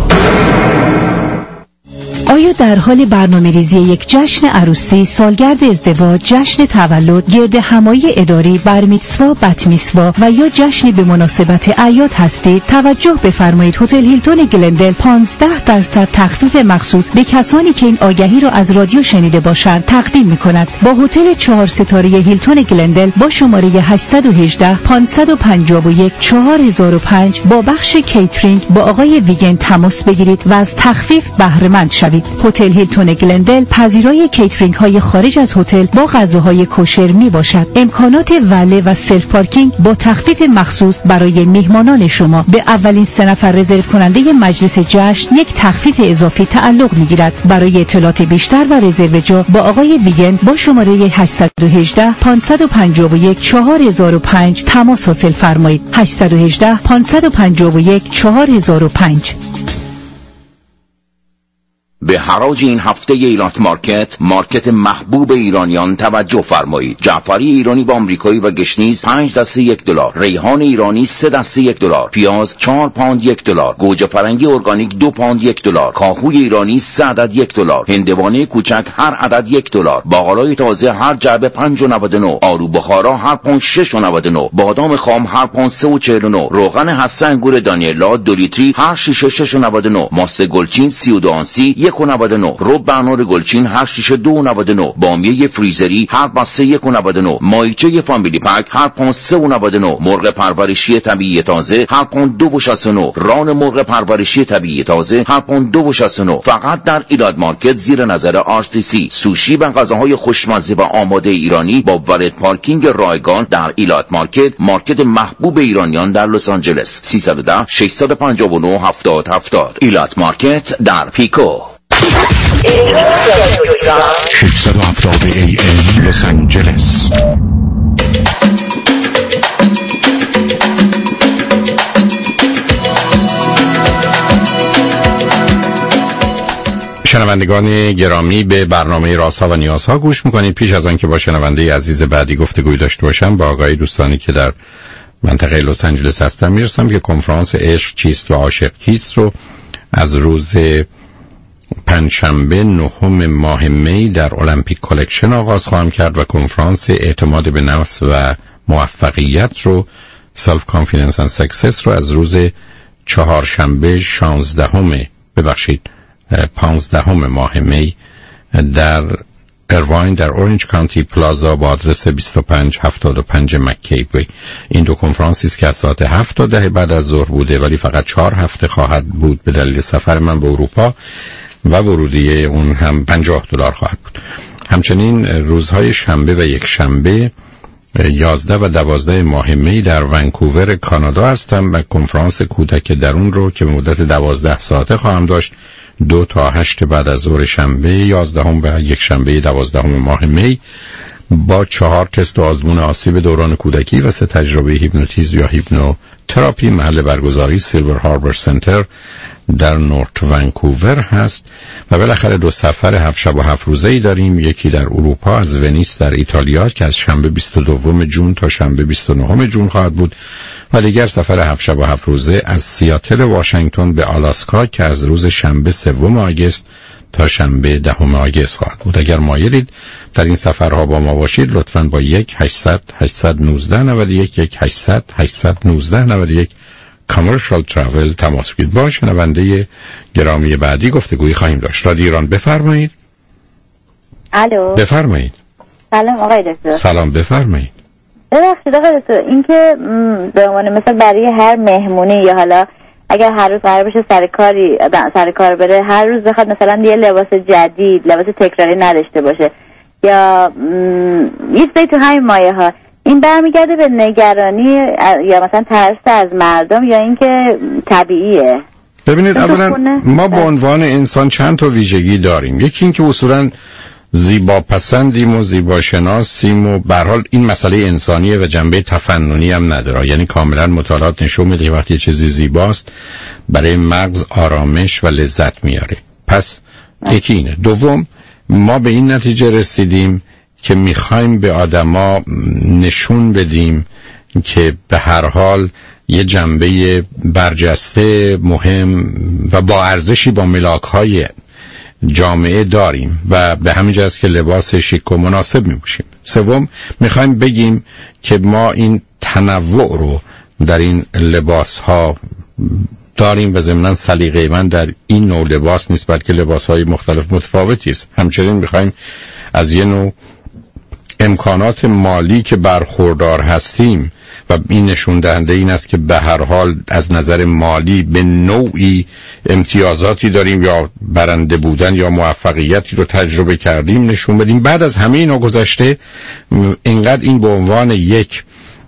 آیا در حال برنامه‌ریزی یک جشن عروسی، سالگرد ازدواج، جشن تولد، گرد همایی اداری، برمیتسوا، بتمیسوا و یا جشنی به مناسبت اعیاد هستید؟ توجه بفرمایید. هتل هیلتون گلندل 15% تخفیف مخصوص به کسانی که این آگهی را از رادیو شنیده باشند تقدیم می‌کند. با هتل 4 ستاره هیلتون گلندل با شماره 818 551 4005 با بخش کیترینگ با آقای ویگن تماس بگیرید و از تخفیف بهره مند شوید. هتل هیلتون گلندل پذیرای کیترینگ های خارج از هتل با غذاهای کوشر می باشد. امکانات وله و سلف پارکینگ با تخفیف مخصوص برای میهمانان شما. به اولین 3 نفر رزرو کننده مجلس جشن یک تخفیف اضافی تعلق می گیرد. برای اطلاعات بیشتر و رزرو جا با آقای ویگن با شماره 818 551 4005 تماس حاصل فرمایید. 818 551 4005. به حراج این هفته ایلات مارکت محبوب ایرانیان توجه فرمایید. جعفری ایرانی با آمریکایی و گشنیز 5 دسته $1، ریحان ایرانی 3 دسته $1، پیاز 4 پوند $1، گوجه فرنگی ارگانیک 2 پوند $1، کاهوی ایرانی 3 عدد $1، هندوانه کوچک هر عدد $1، باقلای تازه هر جعبه 5.99، آلو بخارا هر پوند 6.99، بادام خام هر پوند 3.49، روغن هسته انگور دانیلا 2 لیتری هر شیشه 6.99، ماست گلچین 32 آنسی 1.99، رب انار گلچین هر شیشه 2.99، بامیه فریزری هر بسته 1.99، ماهیچه فامیلی پک هر پوند 3.99، مرغ پرورشی طبیعی تازه هر پوند 2.69، ران مرغ پرورشی طبیعی تازه هر پوند 2.69. فقط در ایلات مارکت زیر نظر RCC. سوشی و غذاهای خوشمزه و آماده ایرانی با ولت پارکینگ رایگان در ایلات مارکت محبوب ایرانیان در لس آنجلس. 310 659 7070. ایلات مارکت در پیکو. 670 AM لس آنجلس. شنوندگان گرامی، به برنامه رازها و نیازها گوش میکنید. پیش از آن که با شنونده عزیز بعدی گفتگوی داشته باشم، با آقای دوستانی که در منطقه لس آنجلس هستم میرسم که کنفرانس عشق چیست و عاشق کیست رو از روز پنجشنبه 9 ماه می در المپیک کالکشن آغاز خواهم کرد و کنفرانس اعتماد به نفس و موفقیت رو سلف کانفیدنس اند سکسس رو از روز چهارشنبه 15 ماه می در ایرواین در اورنج کانتی پلازا با آدرس 2575 مک‌کیوی. این دو کنفرانسی است که از ساعت 7 تا 10 بعد از ظهر بوده، ولی فقط 4 هفته خواهد بود به دلیل سفر من به اروپا و ورودی اون هم $50 خواهد بود. همچنین روزهای شنبه و یک شنبه 11 و 12 ماه می در ونکوور کانادا هستم و کنفرانس کودک درون رو که به مدت 12 ساعته خواهم داشت 2 تا 8 بعد از ظهر شنبه 11 و یک شنبه 12 ماه می با 4 تست و آزمون آسیب دوران کودکی و 3 تجربه هیپنوتیزم یا هیپنوتراپی. محل برگزاری سیلور هاربر سنتر در نورت ونکوور هست و بالاخره 2 سفر 7 شب و 7 روزه‌ای داریم. یکی در اروپا از ونیس در ایتالیا که از شنبه 22 جون تا شنبه 29 جون خواهد بود و دیگر سفر 7 شب و 7 روزه از سیاتل واشنگتن به آلاسکا که از روز شنبه 3 آگوست تا شنبه 10 آگوست خواهد بود. اگر مایلید در این سفرها با ما باشید لطفاً با 1-800-819-91 کامرشال تراول تماس بگیرید. با شنونده گرامی بعدی گفتگویی خواهیم داشت. رادیو ایران، بفرمایید. الو، بفرمایید. سلام آقای دکتر. سلام، بفرمایید. ببخشید آقای دکتر، این که به عنوان مثلا برای هر مهمونی یا حالا اگر هر روز قرار بشه سر کار بره، هر روز بخواد مثلا یه لباس جدید، لباس تکراری نداشته باشه یا یه چیزی تو همین مایه ها، این برمیگرده به نگرانی یا مثلا ترس از مردم یا اینکه طبیعیه؟ ببینید، اولا ما به عنوان انسان چند تا ویژگی داریم. یکی این که اصولا زیبا پسندیم و زیبا شناسیم و به هر حال این مسئله انسانیه و جنبه تفننی هم نداره. یعنی کاملا مطالعات نشون میده وقتی یه چیزی زیباست برای مغز آرامش و لذت میاره. پس یکی اینه. دوم، ما به این نتیجه رسیدیم که میخوایم به آدما نشون بدیم که به هر حال یه جنبه برجسته، مهم و با ارزشی با ملاک‌های جامعه داریم و به همین جاست که لباس شیک و مناسب میپوشیم. سوم، میخوایم بگیم که ما این تنوع رو در این لباس ها داریم و ضمناً سلیقه من در این نوع لباس نیست بلکه لباس های مختلف متفاوتی است. همچنین میخوایم از یه نوع امکانات مالی که برخوردار هستیم و این نشون دهنده این است که به هر حال از نظر مالی به نوعی امتیازاتی داریم یا برنده بودن یا موفقیتی رو تجربه کردیم نشون بدیم. بعد از همه اینا گذشته، اینقدر این به عنوان یک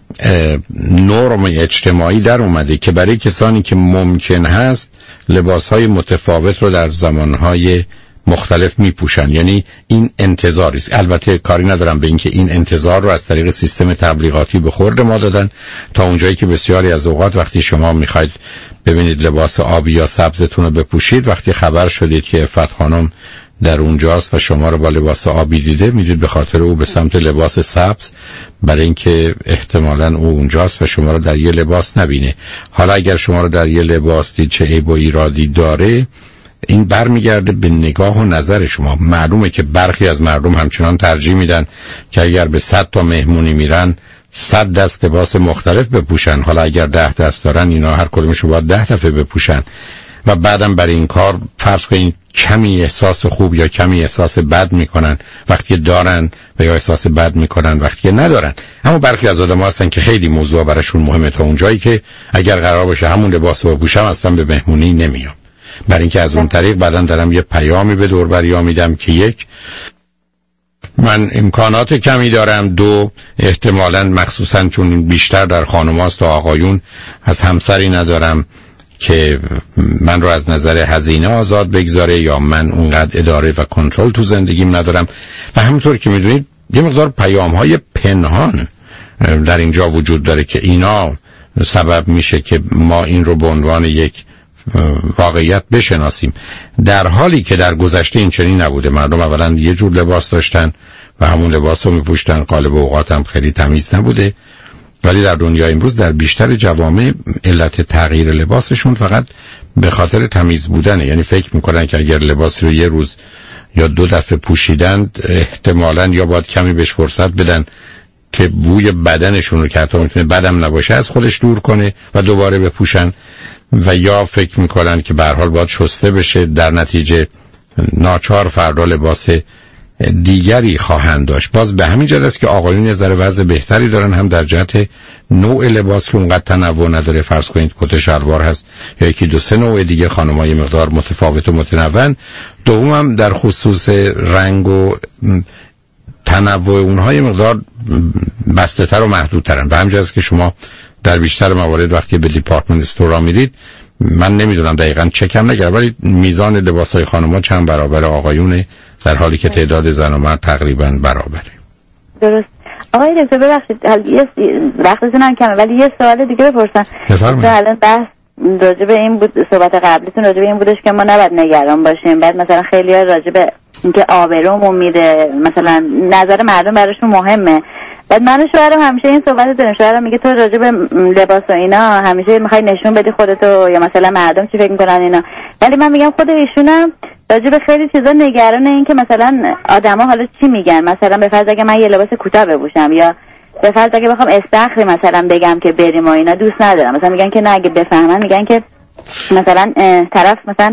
نرم اجتماعی در اومده که برای کسانی که ممکن هست لباسهای متفاوت رو در زمانهای مختلف میپوشن. یعنی این انتظاری است. البته کاری ندارم به این که این انتظار رو از طریق سیستم تبلیغاتی به خورد ما دادن تا اونجایی که بسیاری از اوقات وقتی شما میخواید ببینید لباس آبی یا سبزتون رو بپوشید، وقتی خبر شدید که عفت خانم در اونجاست و شما رو با لباس آبی دیده، میدید به خاطر او به سمت لباس سبز، برای اینکه احتمالاً او اونجاست و شما رو در یه لباس نبینه. حالا اگر شما رو در یه لباس دید چه عیب و ایرادی داره، این برمیگرده به نگاه و نظر شما. معلومه که برخی از مردم همچنان ترجیح میدن که اگر به 100 تا مهمونی میرن 100 دست لباس مختلف بپوشن. حالا اگر 10 دست دارن، اینا هر کدومشو باید 10 دفعه بپوشن و بعدم برای این کار فرض کنین کمی احساس خوب یا کمی احساس بد میکنن وقتی دارن و یا احساس بد میکنن وقتی ندارن. اما برخی از آدم‌ها هستن که خیلی موضوع براشون مهمه تا اونجایی که اگر قرار باشه همون لباس رو بپوشم اصلا به مهمونی نمیام. برای اینکه از اون طریق بعداً دارم یه پیامی به دور بریا میدم که یک، من امکانات کمی دارم، دو، احتمالاً مخصوصاً چون بیشتر در خانم‌هاست تا آقایون، از همسری ندارم که من رو از نظر هزینه آزاد بگذاره یا من اونقدر اداره و کنترل تو زندگیم ندارم. و همونطور که میدونید یه مقدار پیام‌های پنهان در اینجا وجود داره که اینا سبب میشه که ما این رو به عنوان یک واقعیت بشناسیم، در حالی که در گذشته این چنین نبوده. مردم اولا یه جور لباس داشتن و همون لباس رو میپوشتن، قالب اوقات هم خیلی تمیز نبوده. ولی در دنیای امروز در بیشتر جوامع علت تغییر لباسشون فقط به خاطر تمیز بودنه. یعنی فکر میکنن که اگر لباس رو یه روز یا 2 دفعه پوشیدن، احتمالاً یا باید کمی بهش فرصت بدن که بوی بدنشون رو که حتی میتونه بدم نباشه از خودش دور کنه و دوباره بپوشن، و یا فکر میکنن که به هر حال باید شسته بشه، در نتیجه ناچار فردا لباس دیگری خواهند داشت. باز به همین جهت است که آقایون یه ذره وضع بهتری دارن، هم در جهت نوع لباس که اونقدر تنوع نداره. فرض کنید کت شلوار هست یا یکی 2-3 نوع دیگه، خانم‌ها یه مقدار متفاوت و متنوع. دوم هم در خصوص رنگ و تنوع اونها یه مقدار بسته‌تر و محدودترن. به همین جهت است که شما در بیشتر موارد وقتی به دیپارتمنت استورا میرید، من نمیدونم دقیقاً چکم نگرد، ولی میزان لباس‌های خانم‌ها چند برابر آقایونه، در حالی که تعداد زن و مرد تقریباً برابره. درست. آقای دکتر ببخشید وقتتون هم کمه، ولی یه سوال دیگه بپرسم. بفرمایید. الان بحث راجع به این بود، صحبت قبلیتون راجع به این بودش که ما نباید نگران باشیم. بعد مثلا خیلی‌ها راجع به اینکه آبرومون میره، مثلا نظر مردم براشون مهمه. بعد من و شوهرم همیشه این صحبت داریم. شوهرم میگه تو راجع به لباس و اینا همیشه میخوای نشون بدی خودتو یا مثلا مردم چی فکر میکنن اینا. ولی من میگم خود ایشونم راجع به خیلی چیزا نگرانه، این که مثلا آدما حالا چی میگن. مثلا به فرض اگه من یه لباس کوتاه بپوشم یا به فرض اگه بخوام استخری مثلا بگم که بریم و اینا، دوست ندارم. مثلا میگن که نه، اگه بفهمن میگن که مثلا طرف مثلا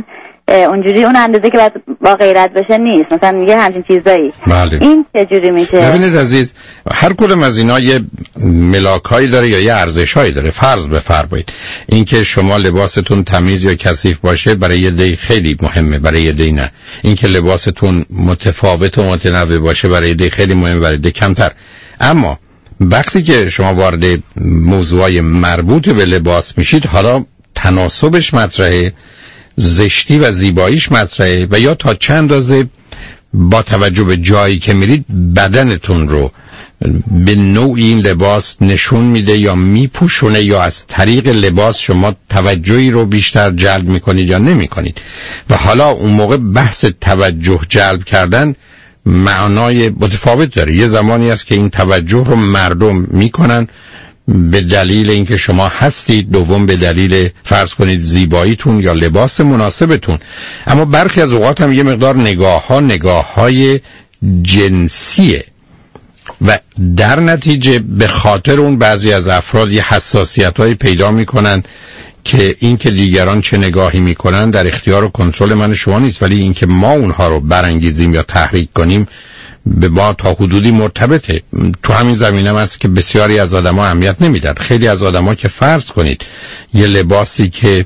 اونجوری اون اندازه که باید با غیرت بشه نیست، مثلا میگه همچین چیزایی. بله. این چجوری میشه؟ ببینید عزیز، هر کدوم از اینا یه ملاکایی داره یا یه ارزشایی داره. فرض بفرمایید اینکه شما لباستون تمیز یا کثیف باشه برای یه دی خیلی مهمه، برای یه دی نه. اینکه لباستون متفاوت و متنوع باشه برای یه دی خیلی مهمه، برای دی کمتر. اما وقتی که شما وارد موضوعای مربوط به لباس میشید، حالا تناسبش مطرحه، زشتی و زیباییش مطرحه و یا تا چند اندازه با توجه به جایی که میرید بدنتون رو به نوعی این لباس نشون میده یا میپوشونه، یا از طریق لباس شما توجهی رو بیشتر جلب میکنید یا نمیکنید. و حالا اون موقع بحث توجه جلب کردن معنای متفاوت داره. یه زمانی است که این توجه رو مردم میکنن به دلیل اینکه شما هستید، دوم به دلیل فرض کنید زیباییتون یا لباس مناسبتون. اما برخی از اوقات هم یه مقدار نگاه‌های جنسیه و در نتیجه به خاطر اون بعضی از افراد یه حساسیت‌هایی پیدا میکنن که این که دیگران چه نگاهی میکنن در اختیار و کنترل من شما نیست، ولی این که ما اونها رو برانگیزیم یا تحریک کنیم به ما تا حدودی مرتبطه. تو همین زمینه است که بسیاری از آدما اهمیت نمیدن. خیلی از آدما که فرض کنید یه لباسی که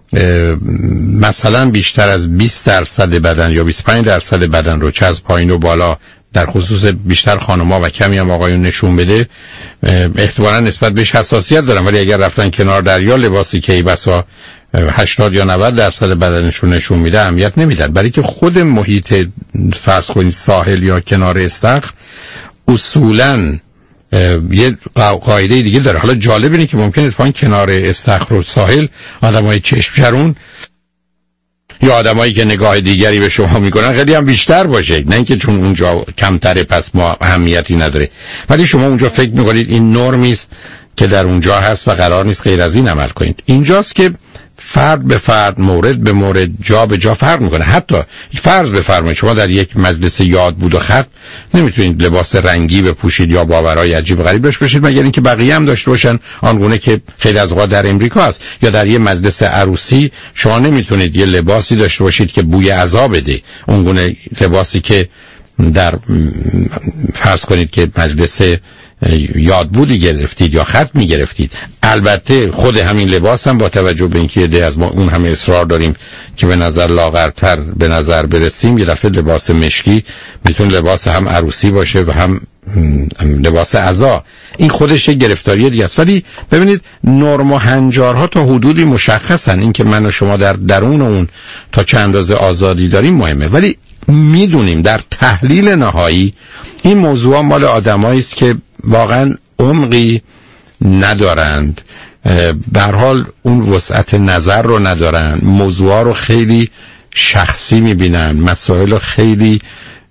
مثلا بیشتر از 20% بدن یا 25% بدن رو چه از پایین و بالا در خصوص بیشتر خانم‌ها و کمی هم آقایون نشون بده، احتمالاً نسبت بهش حساسیت دارن. ولی اگر رفتن کنار دریا لباسی که بسا 80 یا 90% بدنشون نشون میده اهمیت نمیدن، برای که خود محیط فرض کنید ساحل یا کنار استخر اصولاً یه قاعده دیگه داره. حالا جالب اینه که ممکنه اتفاقاً کنار استخر و ساحل آدمای چشم‌چرون یا آدمایی که نگاه دیگری به شما میکنن خیلی هم بیشتر باشه، نه اینکه چون اونجا کمتره پس ما اهمیتی نداره. ولی شما اونجا فکر میکنید این نرمی است که در اونجا هست و قرار نیست غیر از این عمل کنید. اینجاست که فرد به فرد، مورد به مورد، جا به جا فرق میکنه. حتی فرض بفرمایید شما در یک مجلس یاد بود و خط نمیتونید لباس رنگی بپوشید یا باورهای عجیب غریب داشته باشید مگر اینکه بقیه هم داشته باشن، آنگونه که خیلی از اوقات در امریکا است. یا در یک مجلس عروسی شما نمیتونید یه لباسی داشته باشید که بوی عزا بده، اونگونه لباسی که در فرض کنید که مجلس یاد بودی گرفتید یا خط می گرفتید. البته خود همین لباس هم با توجه به اینکه ده از ما اون همه اصرار داریم که به نظر لاغرتر به نظر برسیم، یه دفعه لباس مشکی میتونه لباس هم عروسی باشه و هم لباس عزا. این خودش یک گرفتاری دیگه است. ولی ببینید نرم و هنجارها تا حدودی مشخصن، این که من و شما در درون اون تا چند اندازه آزادی داریم مهمه. ولی میدونیم در تحلیل نهایی این موضوع مال آدمایی است که واقعا عمقی ندارند، به هر حال اون وسعت نظر رو ندارن، موضوعا رو خیلی شخصی میبینن، مسائل خیلی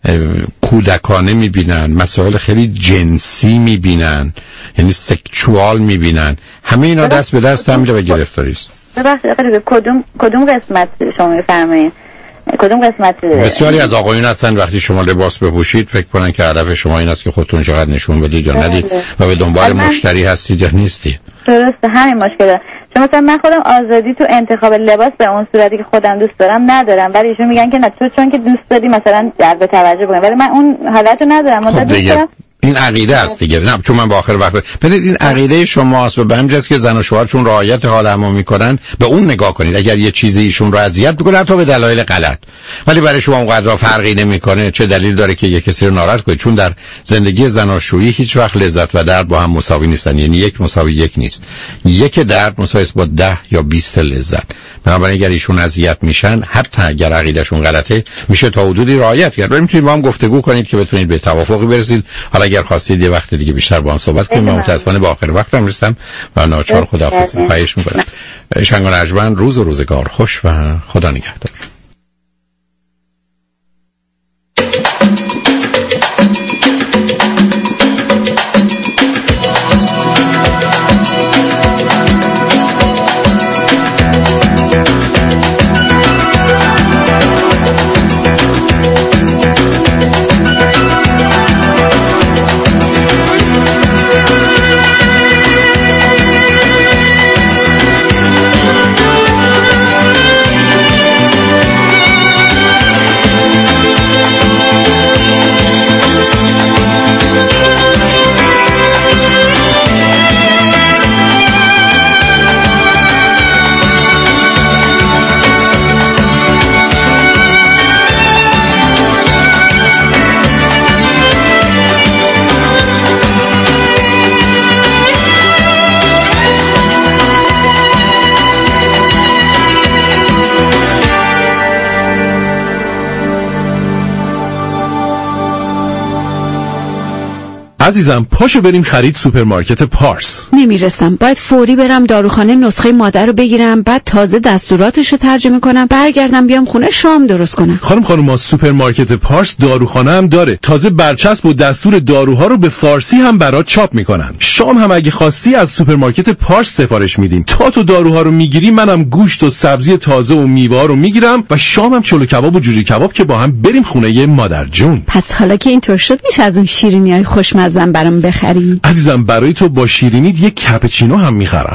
کودکانه میبینن، مسائل خیلی جنسی میبینن، یعنی سکشوال میبینن. همه اینا دست به دست هم میره و گرفتاری است. ببخشید کدوم قسمت شما میفرمایید؟ کدوم قسمت؟ بسیاری از آقایون هستن وقتی شما لباس بپوشید فکر کنن که هدف شما این است که خودتون چقدر نشون بدید یا ندید و به دنبال مشتری هستید یا نیستید. درسته، همین مشکله. چون مثلا من خودم آزادی تو انتخاب لباس به اون صورتی که خودم دوست دارم ندارم، ولی ایشون میگن که نه تو چون که دوست داری مثلا جلب توجه کنی، ولی من اون حالت رو ندارم. خب دیگه این عقیده است دیگه. نه چون من با آخر وقت ببینید این عقیده شماست و به همین جاست که زن و شوهر چون رعایت حال همو میکنن به اون نگاه کنید. اگر یه چیزی ایشون رو اذیت میکنه حتی به دلایل غلط، ولی برای شما اونقدر فرقی نمیکنه، چه دلیل داره که یه کسی رو ناراحت کنید؟ چون در زندگی زناشویی هیچ وقت لذت و درد با هم مساوی نیستن، یعنی یک مساوی یک نیست. یک درد مساوی است با 10 یا 20 لذت. بنابراین اگر ایشون اذیت میشن حتی اگر عقیدهشون غلطه میشه تا حدودی رعایت کرد. ولی میتونید با هم گفتگو کنید که بتونید به توافقی برسید. حالا اگر خواستید یه وقت دیگه بیشتر با هم صحبت کنیم. من متاسفانه با آخر وقتم رسیدم و ناچار خداحافظی خواهش میکنم. شنگ و نجمن روز و روزگار خوش و خدا نگهدار. عزیزم پاشو بریم خرید سوپرمارکت پارس. نمیرسم، باید فوری برم داروخانه نسخه مادر رو بگیرم، بعد تازه دستوراتش رو ترجمه کنم، برگردم بیام خونه شام درست کنم. خانم ما سوپرمارکت پارس داروخانه هم داره، تازه برچسب و دستور داروها رو به فارسی هم برات چاپ میکنن. شام هم اگه خواستی از سوپرمارکت پارس سفارش میدیم. تا تو داروها رو میگیری منم گوشت و سبزی تازه و میوه رو میگیرم و شامم چلو کباب و جوجه کباب که با هم بریم خونه مادر جون. پس حالا که اینطور شد میشه از اون شیرینیای خوشمزه‌ام برام بخری؟ عزیزم برای تو با شیرینیت یک کاپوچینو هم میخرم.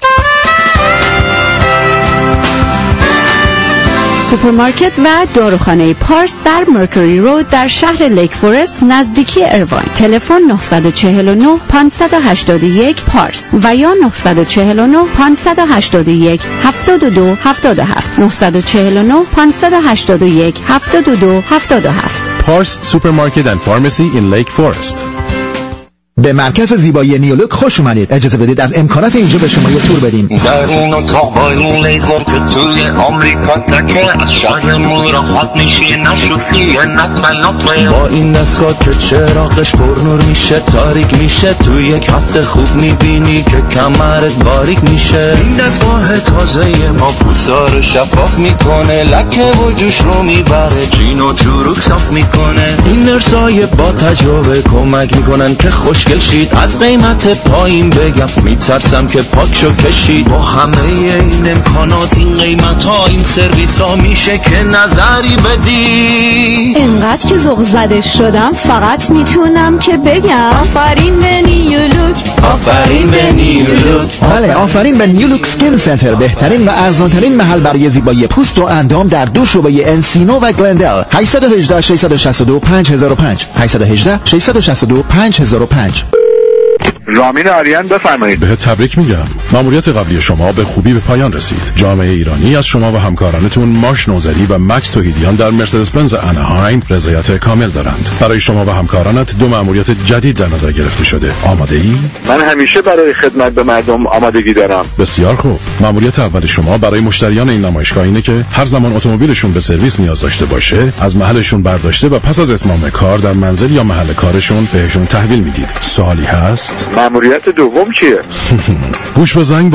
سوپرمارکت و داروخانه پارس در مرکوری رود در شهر لیک فورست نزدیکی ایرواین. تلفن 949 581 پارس و یا 949 581 7277 949 581 7277. پارس سوپرمارکت اند فارمسی این لیک فورست. به مرکز زیبایی نیولوک خوش اومدید. اجازه بدید از امکانات اینجا به شما یه تور بدیم. در این اتاق با این لیزر که توی آمریکا تکه، از شهرمون راحت میشی نشوفی نطمه با این دستگاه که چراغش پرنور میشه تاریک میشه، توی یک هفته خوب میبینی که کمرت باریک میشه. این دستگاه تازه ما پوستا رو شفاف میکنه، لکه و جوش رو میبره، جین و چروک صاف میکنه. این نرسای با تجربه کمک میکنن که خوشگل شید. از قیمت پایین بگم میترسم که پاکشو کشید. با همه این امکانات این قیمت ها این سرویس ها میشه که نظری بدی. انقدر که ذوق زده شدم فقط میتونم که بگم آفرین به نیولوک، آفرین به نیولوک. بله آفرین به نیولوک سکین سنتر، بهترین و ارزانترین محل برای زیبایی پوست و اندام در دو شعبه انسینو و گلندل. 818 662 5005 818 662 5005. رامین آریان بفرمایید. به تبریک میگم. ماموریت قبلی شما به خوبی به پایان رسید. جامعه ایرانی از شما و همکارانتون مارش نوزری و مکس توحیدیان در مرسدس بنز انهایم رضایت کامل دارند. برای شما و همکارانت دو ماموریت جدید در نظر گرفته شده. آماده ای؟ من همیشه برای خدمت به مردم آمادگی دارم. بسیار خوب. ماموریت اول شما برای مشتریان این نمایشگاه اینه که هر زمان اتومبیلشون به سرویس نیاز داشته باشه از محلشون برداشته و پس از اتمام کار در منزل یا محل کارشون بهشون تحویل میدید. سوالی هست؟ ماموریت دوم چیه؟ گوش بزنگ